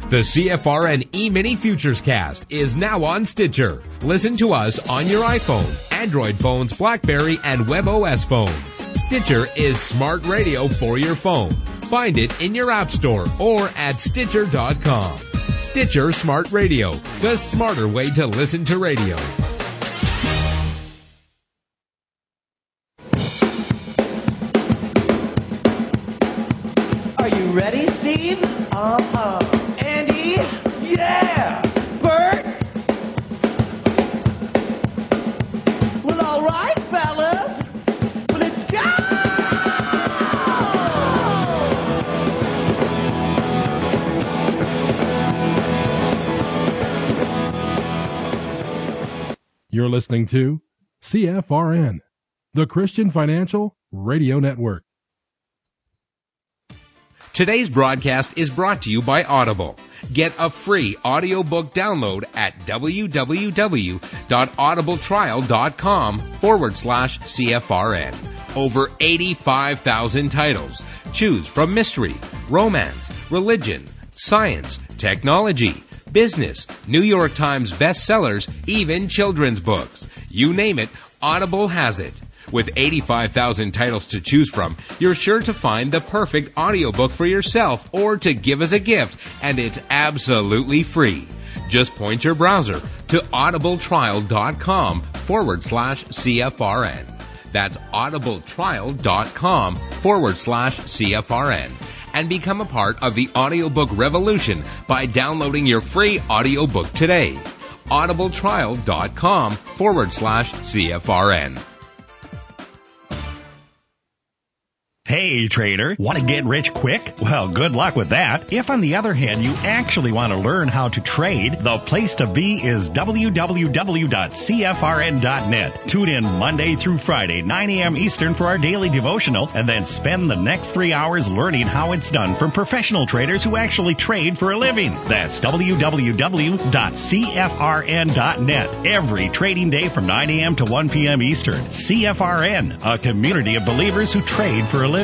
The CFRN E-Mini Futures Cast is now on Stitcher. Listen to us on your iPhone, Android phones, BlackBerry, and WebOS phones. Stitcher is smart radio for your phone. Find it in your app store or at Stitcher.com. Stitcher Smart Radio, the smarter way to listen to radio. Are you ready, Steve? Andy? Yeah! Bert? Well, all right, fellas. Let's go! You're listening to CFRN, the Christian Financial Radio Network. Today's broadcast is brought to you by Audible. Get a free audiobook download at www.audibletrial.com/CFRN. Over 85,000 titles. Choose from mystery, romance, religion, science, technology, business, New York Times bestsellers, even children's books. You name it, Audible has it. With 85,000 titles to choose from, you're sure to find the perfect audiobook for yourself or to give as a gift, and it's absolutely free. Just point your browser to audibletrial.com/CFRN. That's audibletrial.com/CFRN. And become a part of the audiobook revolution by downloading your free audiobook today. audibletrial.com/CFRN. Hey, trader, want to get rich quick? Well, good luck with that. If, on the other hand, you actually want to learn how to trade, the place to be is www.cfrn.net. Tune in Monday through Friday, 9 a.m. Eastern for our daily devotional, and then spend the next 3 hours learning how it's done from professional traders who actually trade for a living. That's www.cfrn.net. Every trading day from 9 a.m. to 1 p.m. Eastern. CFRN, a community of believers who trade for a living.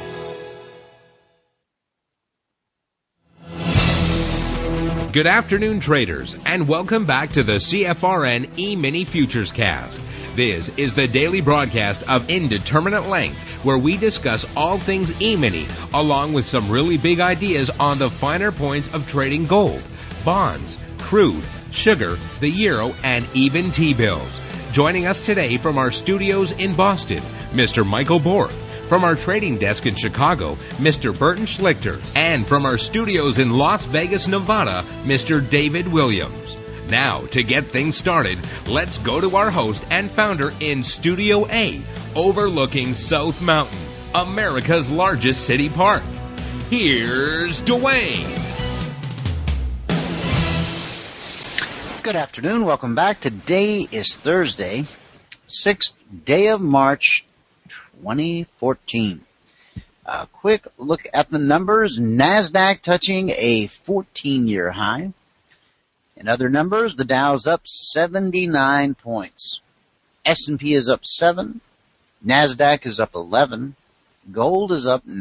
Good afternoon, traders, and welcome back to the CFRN E-Mini Futures Cast. This is the daily broadcast of Indeterminate Length, where we discuss all things E-Mini, along with some really big ideas on the finer points of trading gold, bonds, crude, sugar, the euro, and even T-bills. Joining us today from our studios in Boston, Mr. Michael Bork. From our trading desk in Chicago, Mr. Burton Schlichter. And from our studios in Las Vegas, Nevada, Mr. David Williams. Now, to get things started, let's go to our host and founder in Studio A, overlooking South Mountain, America's largest city park. Here's Dwayne. Good afternoon. Welcome back. Today is Thursday, 6th day of March, 2014. A quick look at the numbers. NASDAQ touching a 14-year high. In other numbers, the Dow's up 79 points. S&P is up 7. NASDAQ is up 11. Gold is up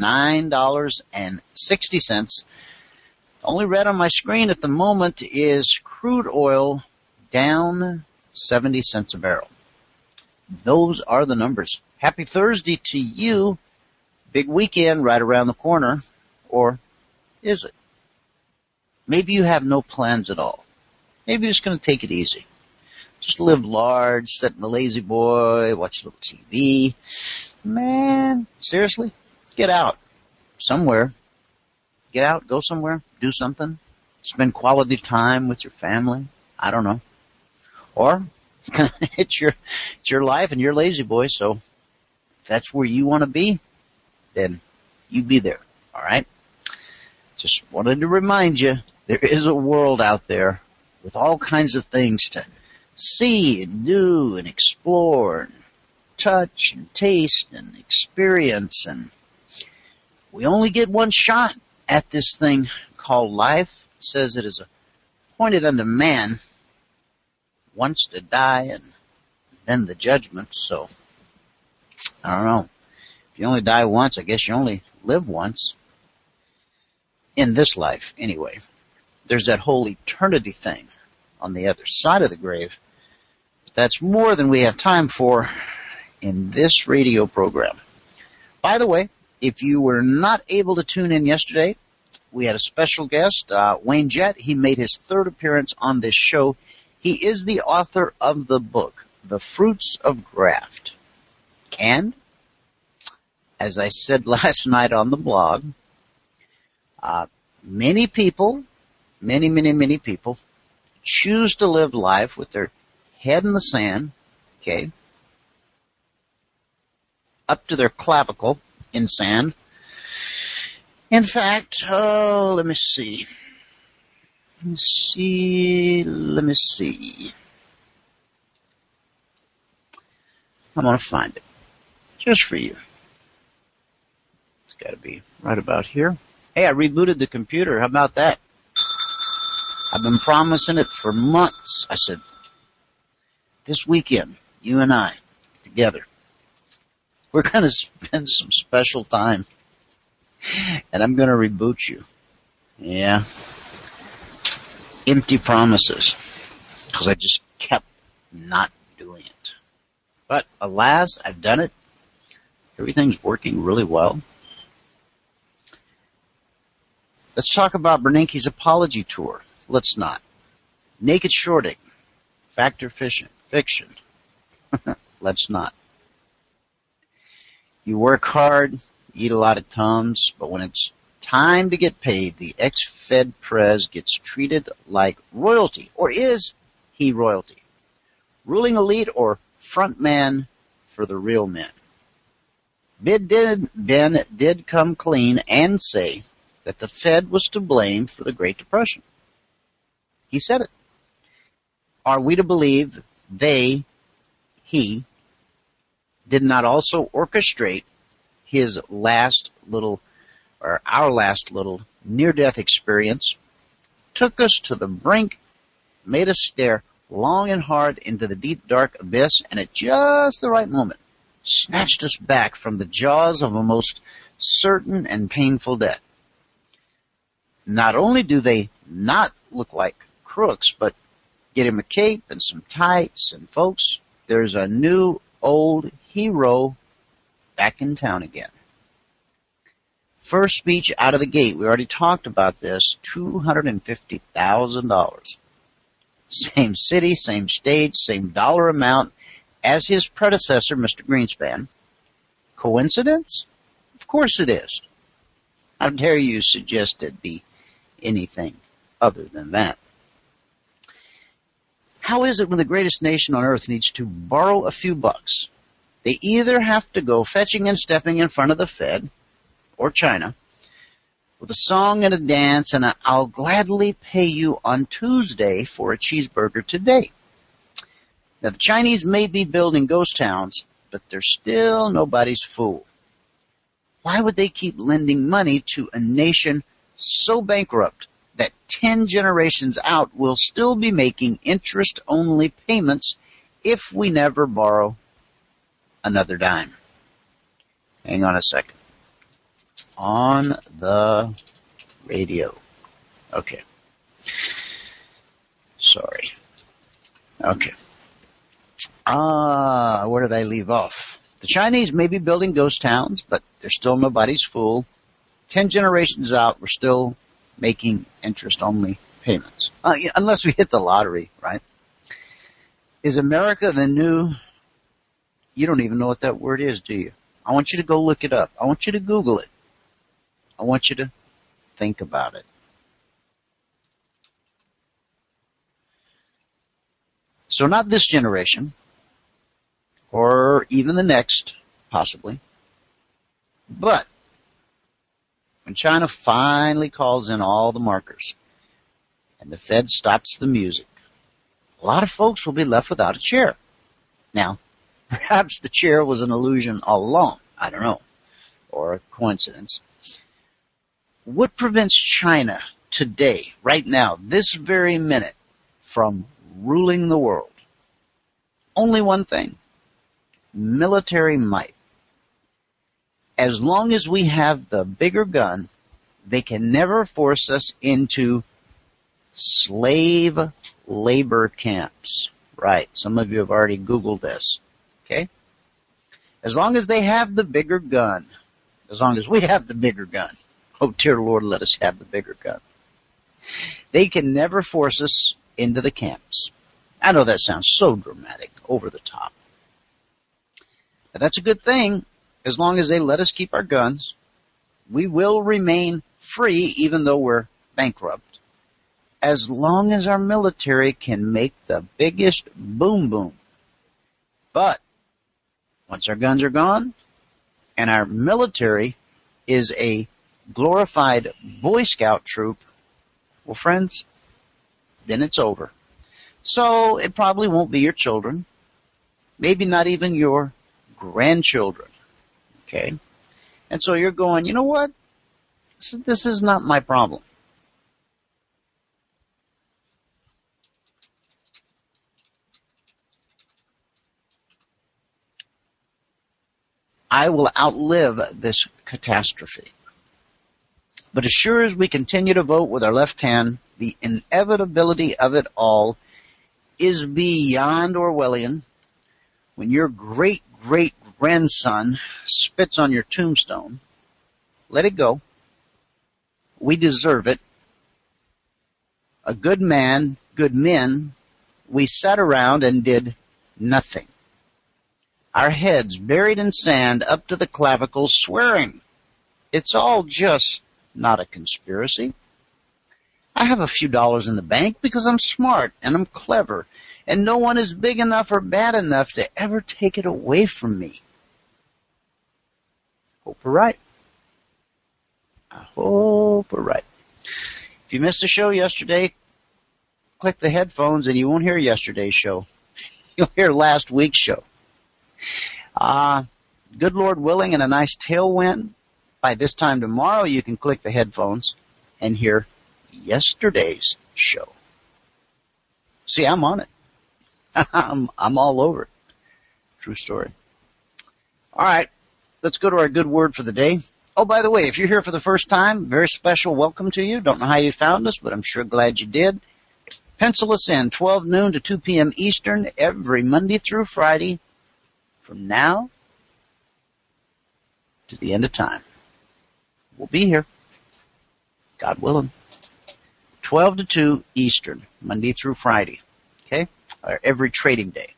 $9.60. The only red on my screen at the moment is crude oil down 70 cents a barrel. Those are the numbers. Happy Thursday to you. Big weekend right around the corner. Or is it? Maybe you have no plans at all. Maybe you're just going to take it easy. Just live large, sit in the lazy boy, watch a little TV. Man, seriously? Get out. Somewhere. Get out, go somewhere, do something. Spend quality time with your family. I don't know. Or it's your life and you're lazy boy, so if that's where you want to be, then you be there. All right? Just wanted to remind you, there is a world out there with all kinds of things to see and do and explore and touch and taste and experience, and we only get one shot at this thing called life. It says it is appointed unto man once to die and then the judgment. So, I don't know. If you only die once, I guess you only live once. In this life, anyway. there's that whole eternity thing on the other side of the grave. But that's more than we have time for in this radio program. By the way, if you were not able to tune in yesterday, we had a special guest, Wayne Jett. He made his third appearance on this show. He is the author of the book, The Fruits of Graft. And, as I said last night on the blog, many people, many people, choose to live life with their head in the sand, okay, up to their clavicle in sand. In fact, let me see. I'm going to find it just for you. It's got to be right about here. Hey, I rebooted the computer. How about that? I've been promising it for months. I said, this weekend, you and I, together, we're going to spend some special time. And I'm going to reboot you. Yeah. Empty promises. Because I just kept not doing it. But alas, I've done it. Everything's working really well. Let's talk about Bernanke's apology tour. Let's not. Naked shorting. Factor fiction. Let's not. You work hard, eat a lot of Tums, but when it's time to get paid, the ex-Fed Prez gets treated like royalty. Or is he royalty? Ruling elite or front man for the real men? Ben did come clean and say that the Fed was to blame for the Great Depression. He said it. Are we to believe he did not also orchestrate his our last little near-death experience, took us to the brink, made us stare long and hard into the deep, dark abyss, and at just the right moment, snatched us back from the jaws of a most certain and painful death. Not only do they not look like crooks, but get him a cape and some tights, and folks, there's a new old hero back in town again. First speech out of the gate, we already talked about this, $250,000. Same city, same stage, same dollar amount as his predecessor, Mr. Greenspan. Coincidence? Of course it is. How dare you suggest it be anything other than that? How is it when the greatest nation on earth needs to borrow a few bucks? They either have to go fetching and stepping in front of the Fed or China with a song and a dance and I'll gladly pay you on Tuesday for a cheeseburger today. Now, the Chinese may be building ghost towns, but they're still nobody's fool. Why would they keep lending money to a nation so bankrupt that 10 generations out will still be making interest-only payments if we never borrow another dime? Hang on a second. On the radio. Okay. Sorry. Okay. Where did I leave off? The Chinese may be building ghost towns, but they're still nobody's fool. 10 generations out, we're still making interest-only payments. Unless we hit the lottery, right? Is America the new... You don't even know what that word is, do you? I want you to go look it up. I want you to Google it. I want you to think about it. So not this generation, or even the next, possibly, but when China finally calls in all the markers and the Fed stops the music, a lot of folks will be left without a chair. Now, perhaps the chair was an illusion all along. I don't know. Or a coincidence. What prevents China today, right now, this very minute, from ruling the world? Only one thing. Military might. As long as we have the bigger gun, they can never force us into slave labor camps. Right. Some of you have already Googled this. Okay? As long as they have the bigger gun, as long as we have the bigger gun, oh dear Lord, let us have the bigger gun, they can never force us into the camps. I know that sounds so dramatic, over the top. But that's a good thing. As long as they let us keep our guns, we will remain free even though we're bankrupt. As long as our military can make the biggest boom boom. But once our guns are gone and our military is a glorified Boy Scout troop, well, friends, then it's over. So it probably won't be your children, maybe not even your grandchildren. Okay? And so you're going, you know what? This is not my problem. I will outlive this catastrophe. But as sure as we continue to vote with our left hand, the inevitability of it all is beyond Orwellian. When your great-great-grandson spits on your tombstone, let it go. We deserve it. A good man, good men, we sat around and did nothing. Our heads buried in sand up to the clavicles, swearing it's all just not a conspiracy. I have a few dollars in the bank because I'm smart and I'm clever, and no one is big enough or bad enough to ever take it away from me. Hope we're right. I hope we're right. If you missed the show yesterday, click the headphones and you won't hear yesterday's show. You'll hear last week's show. Good Lord willing and a nice tailwind, by this time tomorrow you can click the headphones and hear yesterday's show. See, I'm on it. I'm all over it. True story. All right, let's go to our good word for the day. Oh, by the way, if you're here for the first time, very special welcome to you. Don't know how you found us, but I'm sure glad you did. Pencil us in, 12 noon to 2 p.m. Eastern, every Monday through Friday, from now to the end of time. We'll be here, God willing. 12 to 2 Eastern, Monday through Friday, okay? Or every trading day.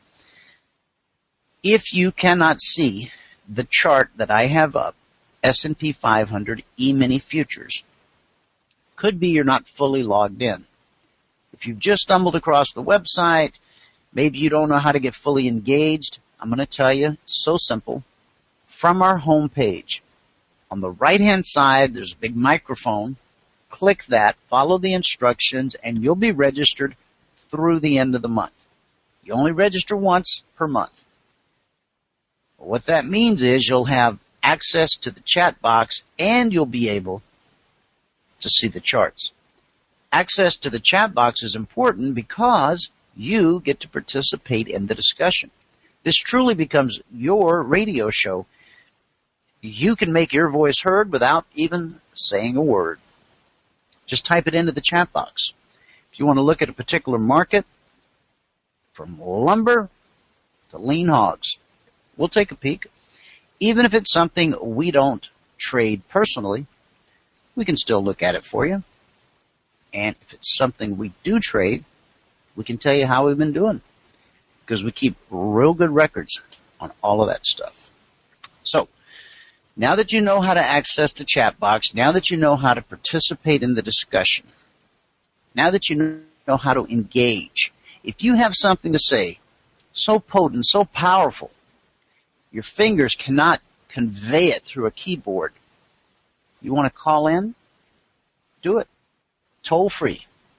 If you cannot see the chart that I have up, S&P 500 E-mini futures, could be you're not fully logged in. If you've just stumbled across the website, maybe you don't know how to get fully engaged, I'm going to tell you, it's so simple. From our home page, on the right-hand side, there's a big microphone. Click that, follow the instructions, and you'll be registered through the end of the month. You only register once per month. What that means is you'll have access to the chat box and you'll be able to see the charts. Access to the chat box is important because you get to participate in the discussion. This truly becomes your radio show. You can make your voice heard without even saying a word. Just type it into the chat box. If you want to look at a particular market, from lumber to lean hogs, we'll take a peek. Even if it's something we don't trade personally, we can still look at it for you. And if it's something we do trade, we can tell you how we've been doing, because we keep real good records on all of that stuff. So, now that you know how to access the chat box, now that you know how to participate in the discussion, now that you know how to engage, if you have something to say so potent, so powerful, your fingers cannot convey it through a keyboard, you want to call in? Do it. Toll free.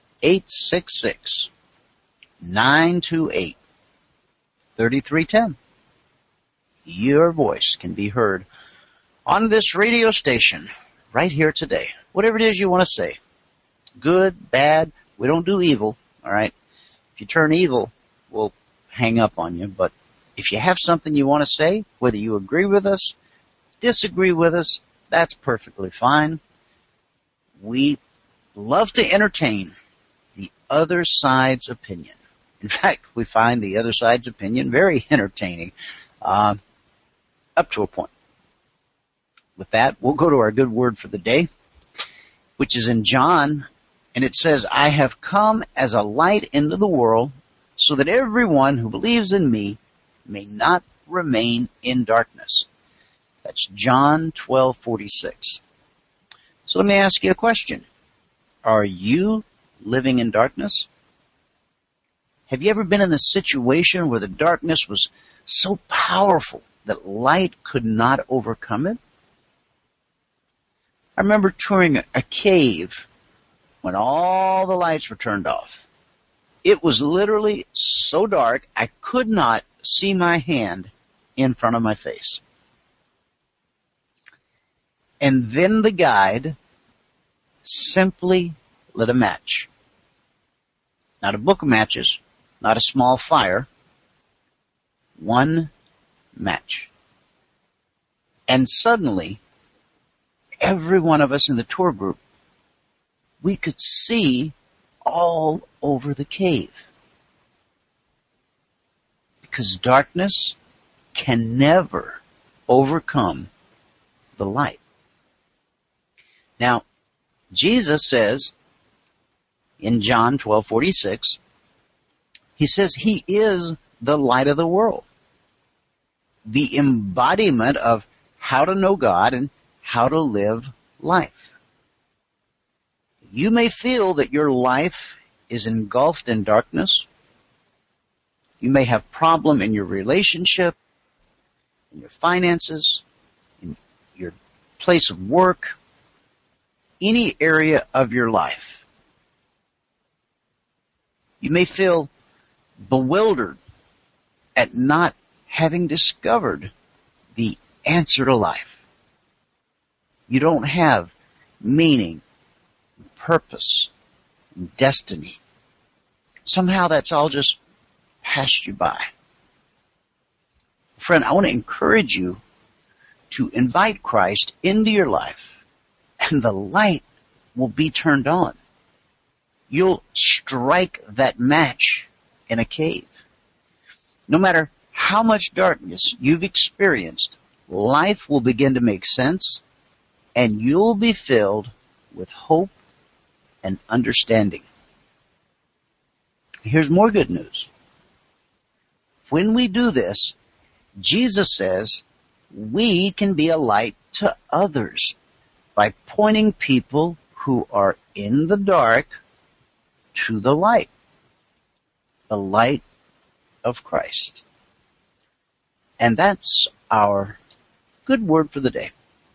866-928-3310. Your voice can be heard on this radio station right here today. Whatever it is you want to say. Good, bad, we don't do evil, all right? If you turn evil, we'll hang up on you. But if you have something you want to say, whether you agree with us, disagree with us, that's perfectly fine. We love to entertain the other side's opinion. In fact, we find the other side's opinion very entertaining, up to a point. With that, we'll go to our good word for the day, which is in John, and it says, I have come as a light into the world, so that everyone who believes in me may not remain in darkness. That's John 12:46. So let me ask you a question. Are you living in darkness? Have you ever been in a situation where the darkness was so powerful that light could not overcome it? I remember touring a cave when all the lights were turned off. It was literally so dark I could not see my hand in front of my face. And then the guide simply lit a match. Not a book of matches, not a small fire, one match. And suddenly, every one of us in the tour group, we could see all over the cave. Because darkness can never overcome the light. Now, Jesus says in John 12:46, he says he is the light of the world, the embodiment of how to know God and how to live life. You may feel that your life is engulfed in darkness. You may have problem in your relationship, in your finances, in your place of work, any area of your life. You may feel bewildered at not having discovered the answer to life. You don't have meaning, purpose, and destiny. Somehow that's all just passed you by. Friend, I want to encourage you to invite Christ into your life, and the light will be turned on. You'll strike that match in a cave. No matter how much darkness you've experienced, life will begin to make sense, and you'll be filled with hope and understanding. Here's more good news. When we do this, Jesus says we can be a light to others by pointing people who are in the dark to the light of Christ. And that's our good word for the day.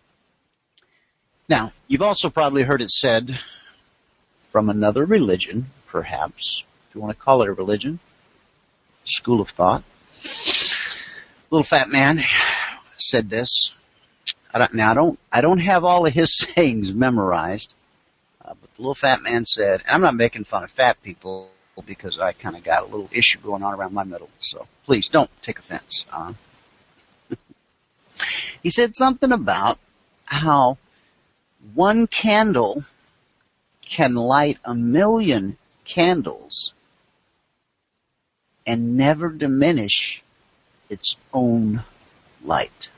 Now, you've also probably heard it said from another religion, perhaps, if you want to call it a religion, school of thought. Little fat man said this. I don't have all of his sayings memorized, but the little fat man said, and I'm not making fun of fat people because I kind of got a little issue going on around my middle, so please don't take offense. He said something about how one candle can light 1,000,000 candles and never diminish its own light.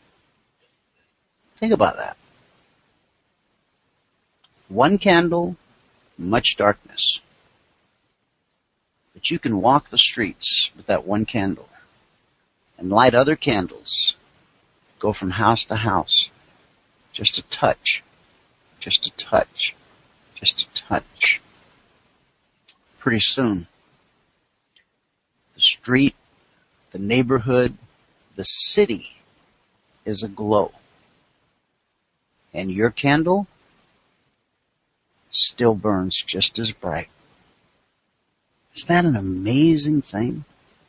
Think about that. One candle, much darkness. But you can walk the streets with that one candle and light other candles. Go from house to house. Just a touch. Just a touch. Just a touch. Pretty soon, the street, the neighborhood, the city is aglow. And your candle still burns just as bright. Isn't that an amazing thing?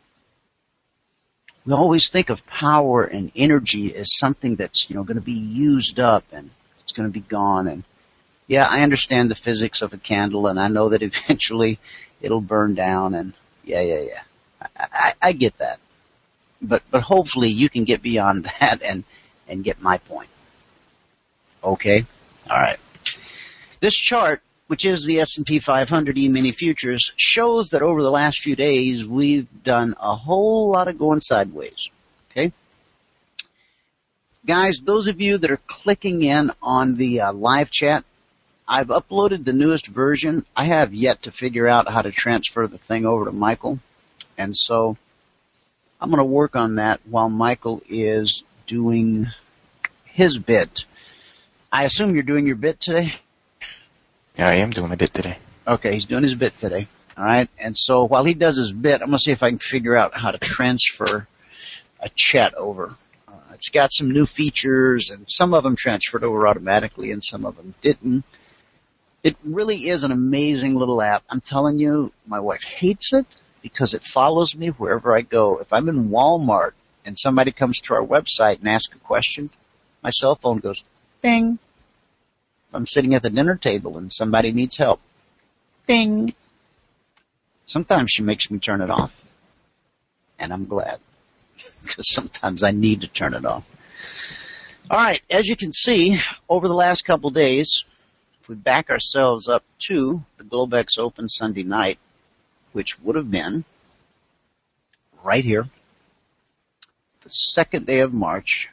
We always think of power and energy as something that's, going to be used up and it's going to be gone. And yeah, I understand the physics of a candle, and I know that eventually it'll burn down, and yeah. I get that. But hopefully you can get beyond that and get my point. Okay? All right. This chart which is the S&P 500 E-mini futures, shows that over the last few days, we've done a whole lot of going sideways. Okay? Guys, those of you that are clicking in on the live chat, I've uploaded the newest version. I have yet to figure out how to transfer the thing over to Michael. And so I'm going to work on that while Michael is doing his bit. I assume you're doing your bit today? Yeah, I am doing my bit today. Okay, he's doing his bit today. All right. And so while he does his bit, I'm going to see if I can figure out how to transfer a chat over. It's got some new features, and some of them transferred over automatically and some of them didn't. It really is an amazing little app. I'm telling you, my wife hates it because it follows me wherever I go. If I'm in Walmart and somebody comes to our website and asks a question, my cell phone goes, ding. If I'm sitting at the dinner table and somebody needs help, ding. Sometimes she makes me turn it off, and I'm glad because sometimes I need to turn it off. All right, as you can see, over the last couple days, if we back ourselves up to the Globex Open Sunday night, which would have been right here, the second day of March,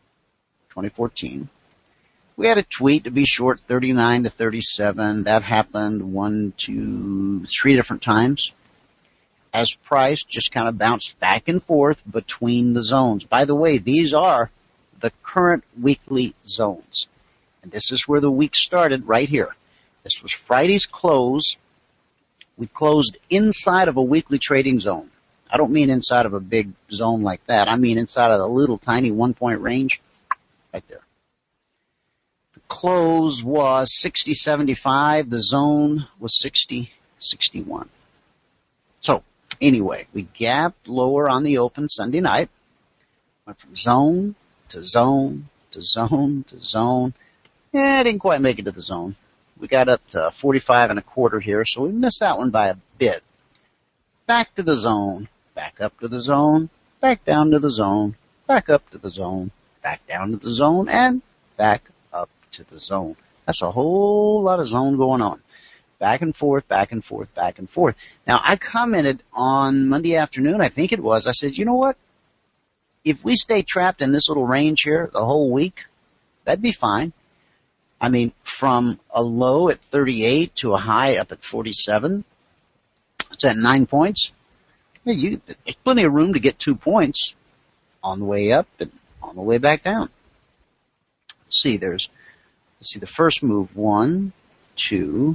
2014, we had a tweet to be short 39 to 37. That happened 1, 2, 3 different times as price just kind of bounced back and forth between the zones. By the way, these are the current weekly zones. And this is where the week started right here. This was Friday's close. We closed inside of a weekly trading zone. I don't mean inside of a big zone like that. I mean inside of the little tiny 1-point range right there. The close was 60.75. The zone was 60.61. So anyway, we gapped lower on the open Sunday night. Went from zone to zone to zone to zone. I didn't quite make it to the zone. We got up to 45.25 here, so we missed that one by a bit. Back to the zone, back up to the zone, back down to the zone, back up to the zone, back down to the zone, and back up to the zone. That's a whole lot of zone going on. Back and forth, back and forth, back and forth. Now, I commented on Monday afternoon, I think it was, I said, you know what? If we stay trapped in this little range here the whole week, that'd be fine. I mean, from a low at 38 to a high up at 47, it's at 9 points. There's plenty of room to get 2 points on the way up and on the way back down. Let's see the first move, 1, 2,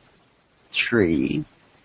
3,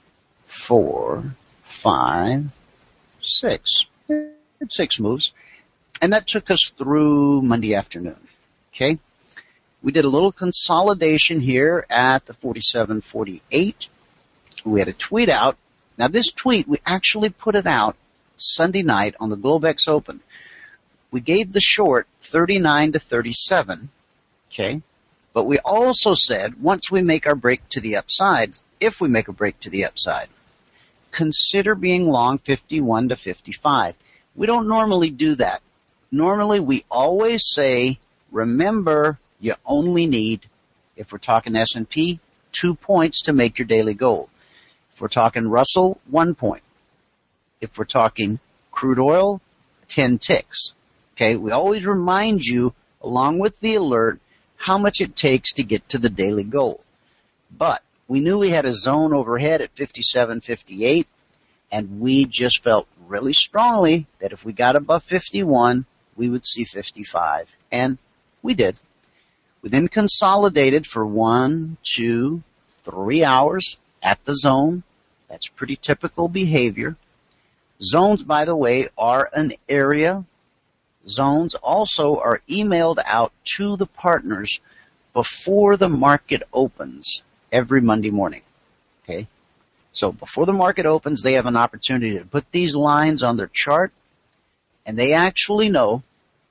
4, 5, 6. It's 6 moves. And that took us through Monday afternoon. Okay? We did a little consolidation here at the 47.48. We had a tweet out. Now this tweet, we actually put it out Sunday night on the Globex Open. We gave the short 39 to 37. Okay? But we also said once we make our break to the upside, if we make a break to the upside, consider being long 51 to 55. We don't normally do that. Normally we always say, remember, you only need, if we're talking S&P, 2 points to make your daily goal. If we're talking Russell, 1 point. If we're talking crude oil, 10 ticks. Okay, we always remind you, along with the alert, how much it takes to get to the daily goal. But we knew we had a zone overhead at 57.58, and we just felt really strongly that if we got above 51, we would see 55, and we did. We then consolidated for 1, 2, 3 hours at the zone. That's pretty typical behavior. Zones, by the way, are an area. Zones also are emailed out to the partners before the market opens every Monday morning. Okay? So before the market opens, they have an opportunity to put these lines on their chart, and they actually know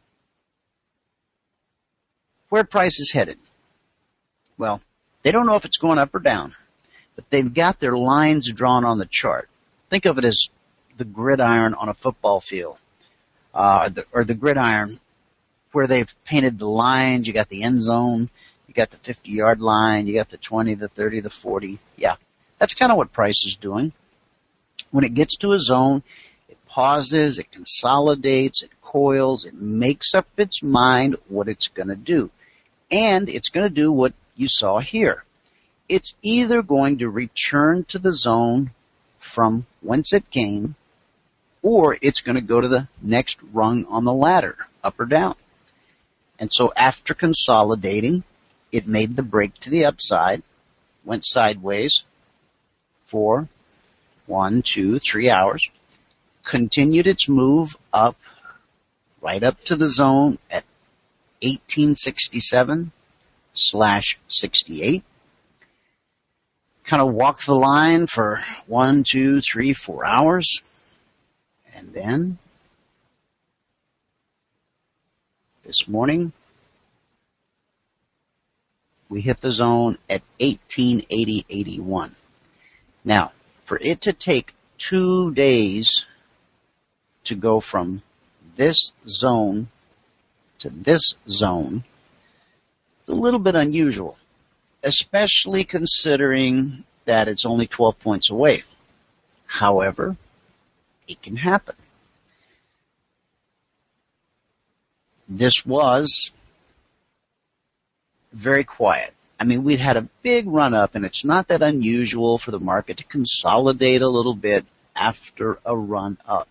where price is headed. Well, they don't know if it's going up or down, but they've got their lines drawn on the chart. Think of it as the gridiron on a football field, or the gridiron where they've painted the lines. You got the end zone, You got the 50-yard line, you got the 20, the 30, the 40. Yeah, that's kind of what price is doing. When it gets to a zone, it pauses, it consolidates, it coils, it makes up its mind what it's going to do. And it's going to do what you saw here. It's either going to return to the zone from whence it came, or it's going to go to the next rung on the ladder, up or down. And so after consolidating, it made the break to the upside, went sideways for 1, 2, 3 hours, continued its move up, right up to the zone at 1867/68. Kind of walked the line for 1, 2, 3, 4 hours. And then this morning, we hit the zone at 1880.81. Now, for it to take 2 days to go from this zone to this zone, it's a little bit unusual, especially considering that it's only 12 points away. However, it can happen. This was very quiet. I mean, we'd had a big run up, and it's not that unusual for the market to consolidate a little bit after a run up.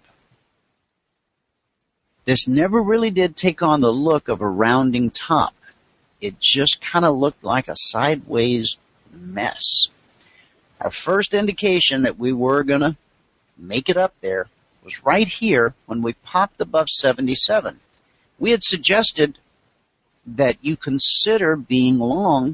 This never really did take on the look of a rounding top. It just kind of looked like a sideways mess. Our first indication that we were going to make it up there was right here when we popped above 77. We had suggested that you consider being long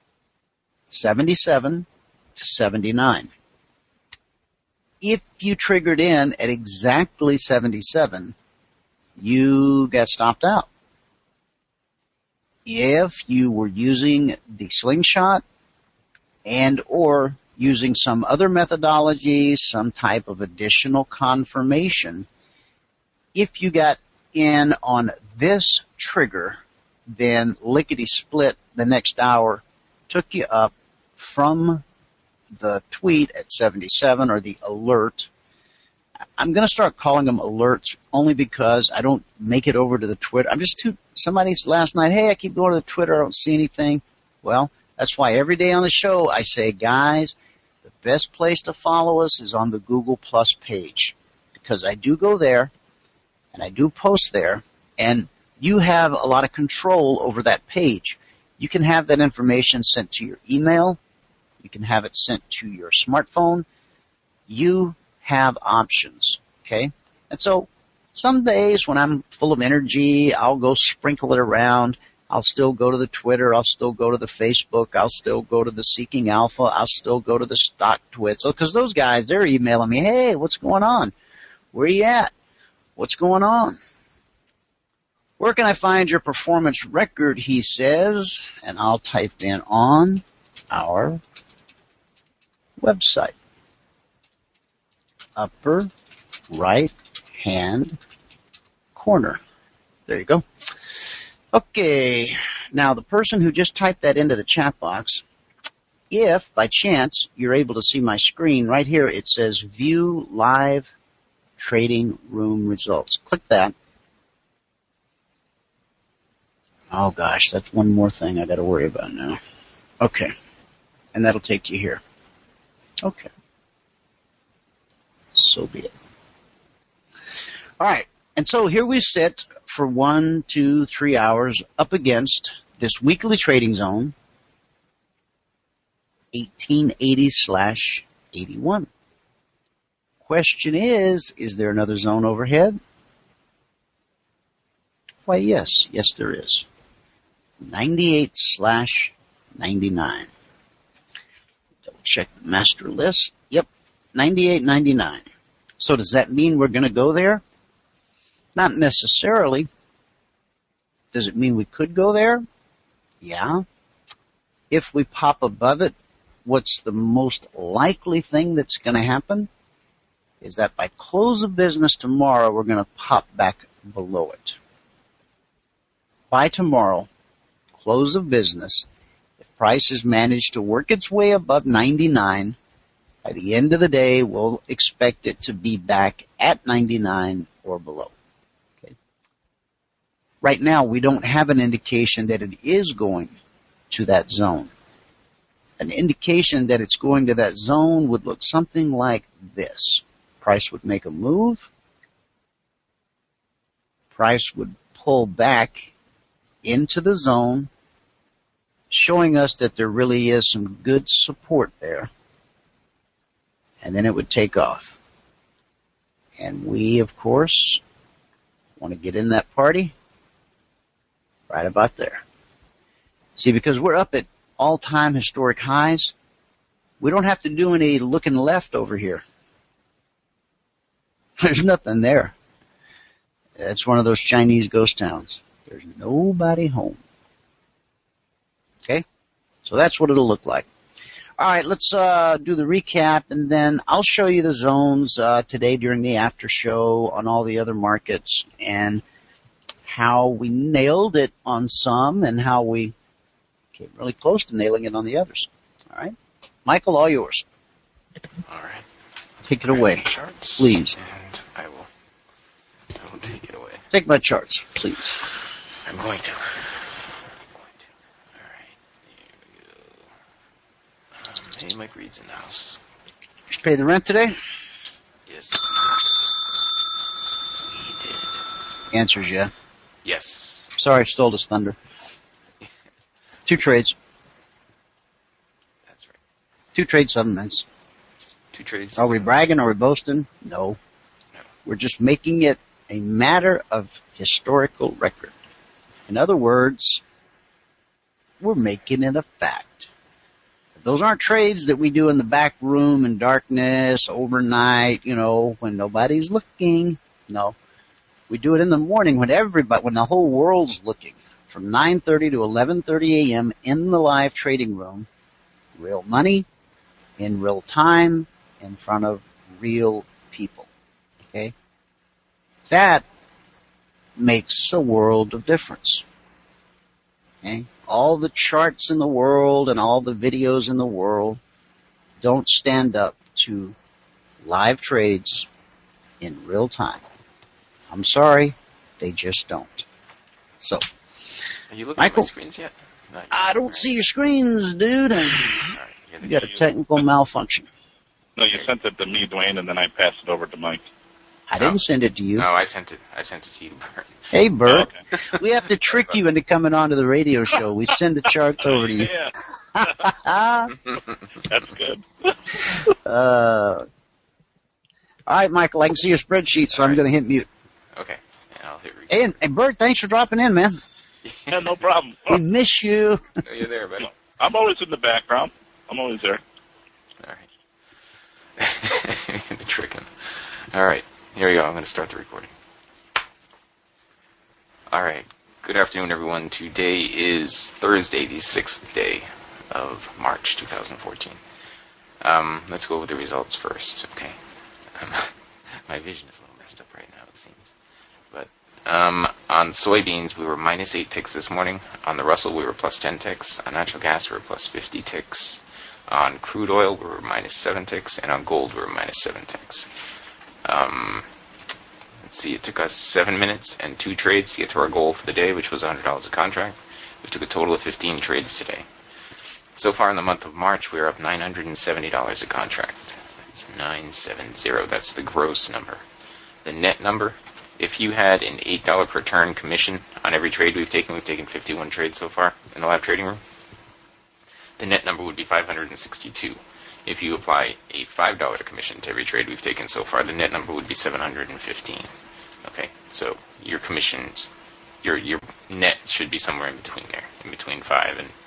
77 to 79. If you triggered in at exactly 77, you got stopped out. If you were using the slingshot and or using some other methodology, some type of additional confirmation, if you got in on this trigger, then lickety-split the next hour took you up from the tweet at 77 or the alert. I'm going to start calling them alerts only because I don't make it over to the Twitter. I'm just somebody last night, hey, I keep going to the Twitter, I don't see anything. Well, that's why every day on the show I say, guys, the best place to follow us is on the Google Plus page, because I do go there and I do post there, and you have a lot of control over that page. You can have that information sent to your email. You can have it sent to your smartphone. You have options, okay? And so some days when I'm full of energy, I'll go sprinkle it around. I'll still go to the Twitter. I'll still go to the Facebook. I'll still go to the Seeking Alpha. I'll still go to the Stock Twits. Because those guys, they're emailing me, hey, what's going on? Where are you at? What's going on? Where can I find your performance record, he says, and I'll type in on our website. Upper right hand corner. There you go. Okay, now the person who just typed that into the chat box, if by chance you're able to see my screen right here, it says View Live Trading Room Results. Click that. Oh gosh, that's one more thing I got to worry about now. Okay, and that'll take you here. Okay. So be it. All right, and so here we sit for 1, 2, 3 hours up against this weekly trading zone, 1880/81. Question is there another zone overhead? Why, yes. Yes, there is. 98/99. Double check the master list. Yep, 98.99. So does that mean we're going to go there? Not necessarily. Does it mean we could go there? Yeah. If we pop above it, what's the most likely thing that's going to happen? Is that by close of business tomorrow, we're going to pop back below it. By tomorrow, close of business, price has managed to work its way above 99. By the end of the day, we'll expect it to be back at 99 or below. Okay. Right now, we don't have an indication that it is going to that zone. An indication that it's going to that zone would look something like this. Price would make a move. Price would pull back into the zone, showing us that there really is some good support there. And then it would take off. And we, of course, want to get in that party right about there. See, because we're up at all-time historic highs, we don't have to do any looking left over here. There's nothing there. It's one of those Chinese ghost towns. There's nobody home. Okay? So that's what it'll look like. All right, let's do the recap, and then I'll show you the zones today during the after show on all the other markets and how we nailed it on some and how we came really close to nailing it on the others. All right? Michael, all yours. All right. Take it away, charts, please. And I will take it away. Take my charts, please. I'm going to. All right. Here we go. Hey, Mike Reed's in the house. Did you pay the rent today? Yes. He did. Answers yeah. Yes. Sorry, stole his thunder. 2 trades. That's right. 2 trade settlements. 2 trades. Are we bragging? Are we boasting? No. No. We're just making it a matter of historical record. In other words, we're making it a fact. Those aren't trades that we do in the back room in darkness, overnight, when nobody's looking. No. We do it in the morning when the whole world's looking. From 9:30 to 11:30 a.m. in the live trading room. Real money, in real time, in front of real people. Okay? That makes a world of difference. Okay? All the charts in the world and all the videos in the world don't stand up to live trades in real time. I'm sorry, they just don't. So, Are you looking Michael, at my screens yet? No, I don't see your screens, dude. All right, You got a technical malfunction. No, you sent it to me, Dwayne, and then I passed it over to Mike. I didn't send it to you. No, I sent it to you, Bert. Hey, Bert. Okay. We have to trick you into coming on to the radio show. We send the charts over to you. Yeah. That's good. All right, Michael, I can see your spreadsheet, so I'm going to hit mute. Okay, and I'll hit record. Hey, Bert, thanks for dropping in, man. Yeah, no problem. We miss you. Oh, you're there, buddy. I'm always in the background. I'm always there. All right. The tricking. All right, here we go. I'm going to start the recording. All right. Good afternoon, everyone. Today is Thursday, the 6th day of March 2014. Let's go over the results first, okay? My vision is a little messed up right now, it seems. But on soybeans, we were minus 8 ticks this morning. On the Russell, we were plus 10 ticks. On natural gas, we were plus 50 ticks. On crude oil, we were minus 7 ticks. And on gold, we were minus 7 ticks. Let's see, it took us 7 minutes and 2 trades to get to our goal for the day, which was $100 a contract. We took a total of 15 trades today. So far in the month of March, we're up $970 a contract. That's 970. That's the gross number. The net number, if you had an $8 per turn commission on every trade we've taken 51 trades so far in the live trading room, the net number would be 562. If you apply a $5 commission to every trade we've taken so far, the net number would be 715. Okay, so your commissions, your net should be somewhere in between there, in between $5 and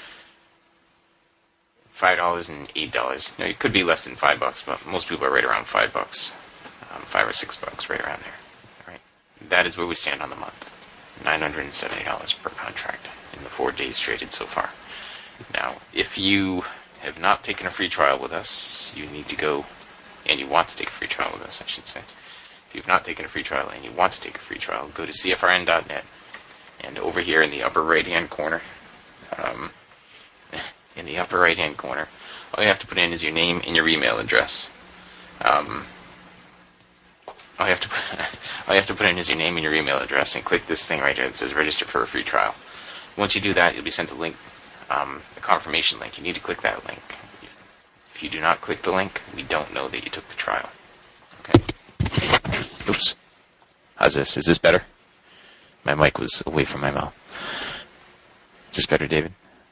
$8. No, it could be less than $5, but most people are right around $5, $5 or $6, right around there. All right, that is where we stand on the month. $970 per contract in the 4 days traded so far. Now, if you have not taken a free trial with us, you need to go, and you want to take a free trial with us, I should say. If you've not taken a free trial and you want to take a free trial, go to CFRN.net, and over here in the upper right-hand corner, in the upper right-hand corner, all you have to put in is your name and your email address. All you have to put in is your name and your email address, and click this thing right here that says register for a free trial. Once you do that, you'll be sent a link, a confirmation link. You need to click that link. If you do not click the link, we don't know that you took the trial. Okay. Oops. How's this? Is this better? My mic was away from my mouth. Is this better, David?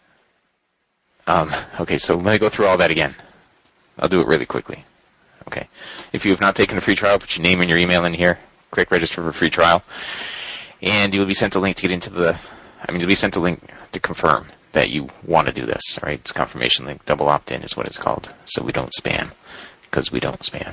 Okay, so let me go through all that again. I'll do it really quickly. Okay. If you have not taken a free trial, put your name and your email in here. Click register for a free trial. And you will be sent a link to get into you'll be sent a link to confirm that you want to do this. All right. It's a confirmation link. Double opt-in is what it's called. So we don't spam. Because we don't spam.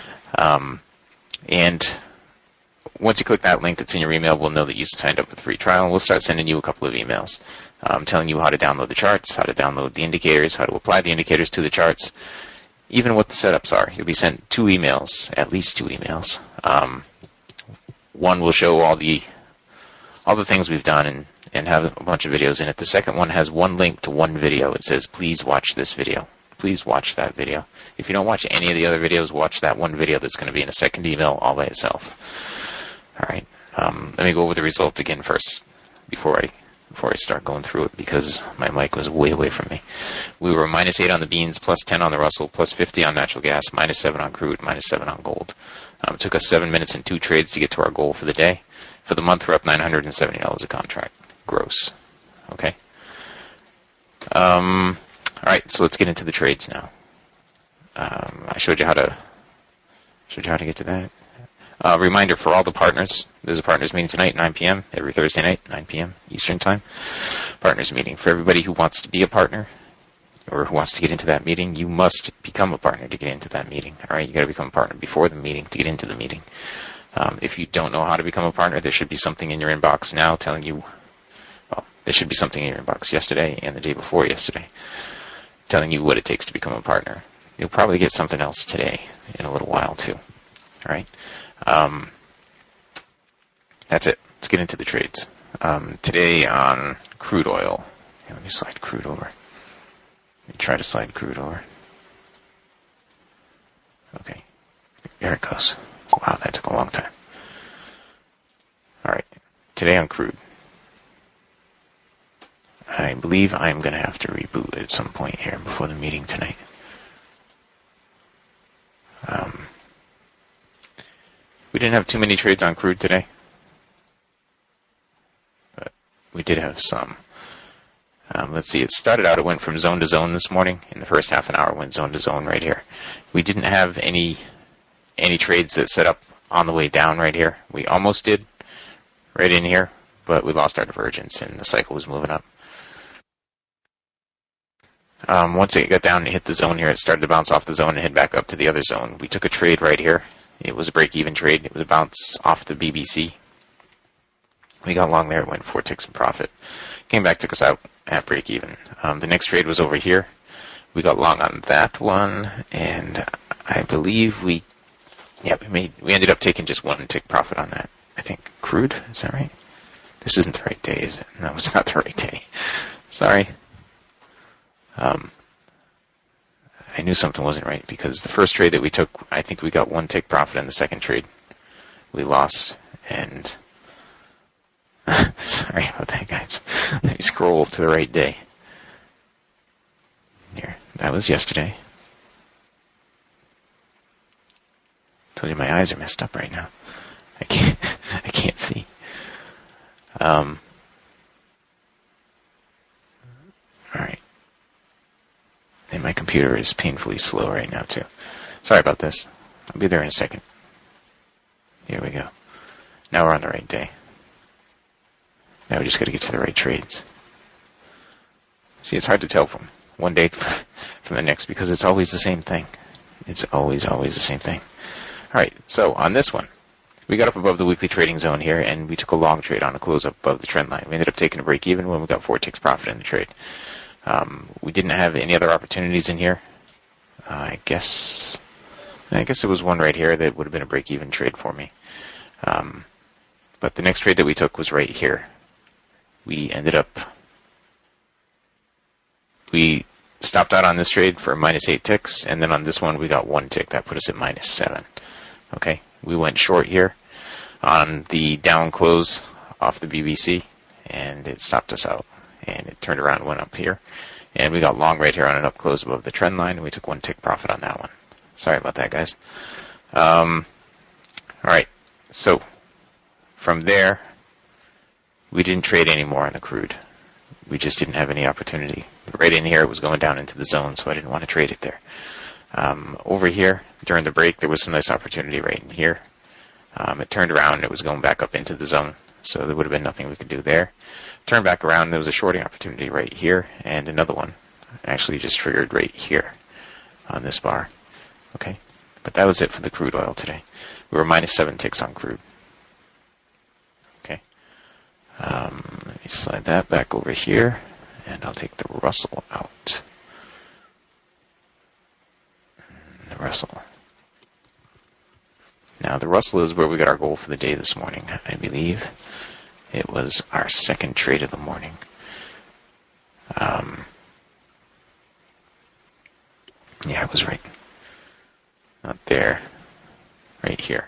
And once you click that link that's in your email, we'll know that you signed up for the free trial. We'll start sending you a couple of emails telling you how to download the charts, how to download the indicators, how to apply the indicators to the charts, even what the setups are. You'll be sent 2 emails, at least 2 emails. One will show all the things we've done and have a bunch of videos in it. The second one has one link to one video. It says, please watch this video. Please watch that video. If you don't watch any of the other videos, watch that one video that's going to be in a second email all by itself. All right. Let me go over the results again first before I start going through it, because my mic was way away from me. We were -8 on the beans, +10 on the Russell, +50 on natural gas, -7 on crude, -7 on gold. It took us 7 minutes and 2 trades to get to our goal for the day. For the month, we're up $970 a contract, gross. Okay. All right, so let's get into the trades now. I showed you how to get to that. Reminder for all the partners, there's a partners meeting tonight, 9 p.m., every Thursday night, 9 p.m. Eastern Time. Partners meeting. For everybody who wants to be a partner or who wants to get into that meeting, you must become a partner to get into that meeting. All right, you got to become a partner before the meeting to get into the meeting. If you don't know how to become a partner, there should be something in your inbox now telling you, there should be something in your inbox yesterday and the day before yesterday telling you what it takes to become a partner. You'll probably get something else today in a little while too. All right. That's it. Let's get into the trades. Today on crude oil. Let me slide crude over. Let me try to slide crude over. Okay. There it goes. Wow, that took a long time. All right. Today on crude. I believe I'm going to have to reboot at some point here before the meeting tonight. We didn't have too many trades on crude today, but we did have some. Let's see, it started out, it went from zone to zone this morning. In the first half an hour, it went zone to zone right here. We didn't have any trades that set up on the way down right here. We almost did right in here, but we lost our divergence and the cycle was moving up. Once it got down and hit the zone here, it started to bounce off the zone and head back up to the other zone. We took a trade right here. It was a break-even trade. It was a bounce off the BBC. We got long there. It went 4 ticks in profit. Came back, took us out at break-even. The next trade was over here. We got long on that one, and I believe we ended up taking just 1 tick profit on that. I think crude. Is that right? This isn't the right day, is it? No, it's not the right day. Sorry. I knew something wasn't right because the first trade that we took, I think we got 1 tick profit, and the second trade we lost. And sorry about that, guys. Let me scroll to the right day. Here, that was yesterday. Told you my eyes are messed up right now. I can't see. All right. And my computer is painfully slow right now, too. Sorry about this. I'll be there in a second. Here we go. Now we're on the right day. Now we just got to get to the right trades. See, it's hard to tell from one day from the next because it's always the same thing. It's always the same thing. All right, so on this one, we got up above the weekly trading zone here, and we took a long trade on a close up above the trend line. We ended up taking a break even when we got 4 ticks profit in the trade. We didn't have any other opportunities in here. I guess there was one right here that would have been a break-even trade for me. But the next trade that we took was right here. We stopped out on this trade for -8 ticks, and then on this one we got 1 tick. That put us at -7. Okay, we went short here on the down close off the BBC, and it stopped us out, and it turned around and went up here, and we got long right here on an up close above the trend line, and we took 1 tick profit on that one. Sorry about that, guys. All right, so from there, we didn't trade anymore on the crude. We just didn't have any opportunity. Right in here, it was going down into the zone, so I didn't want to trade it there. Over here, during the break, there was some nice opportunity right in here. It turned around, and it was going back up into the zone, so there would have been nothing we could do there. Turned back around, and there was a shorting opportunity right here, and another one actually just triggered right here on this bar. Okay, but that was it for the crude oil today. We were -7 ticks on crude. Okay, let me slide that back over here, and I'll take the Russell out. The Russell. Now, the Russell is where we got our goal for the day this morning, I believe. It was our second trade of the morning. Yeah, I was right. Not there. Right here.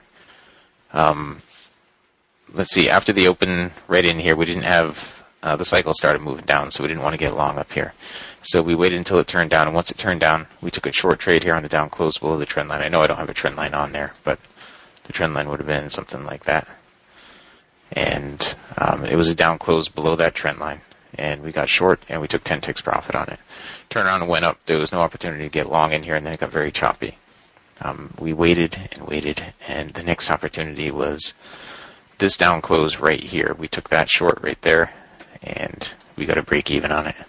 Let's see, after the open right in here, we didn't have, the cycle started moving down, so we didn't want to get long up here. So we waited until it turned down, and once it turned down, we took a short trade here on the down close below the trend line. I know I don't have a trend line on there, but the trend line would have been something like that. And it was a down close below that trend line, and we got short, and we took 10 ticks profit on it. Turned around and went up. There was no opportunity to get long in here, and then it got very choppy. We waited and waited, and the next opportunity was this down close right here. We took that short right there, and we got a break even on it.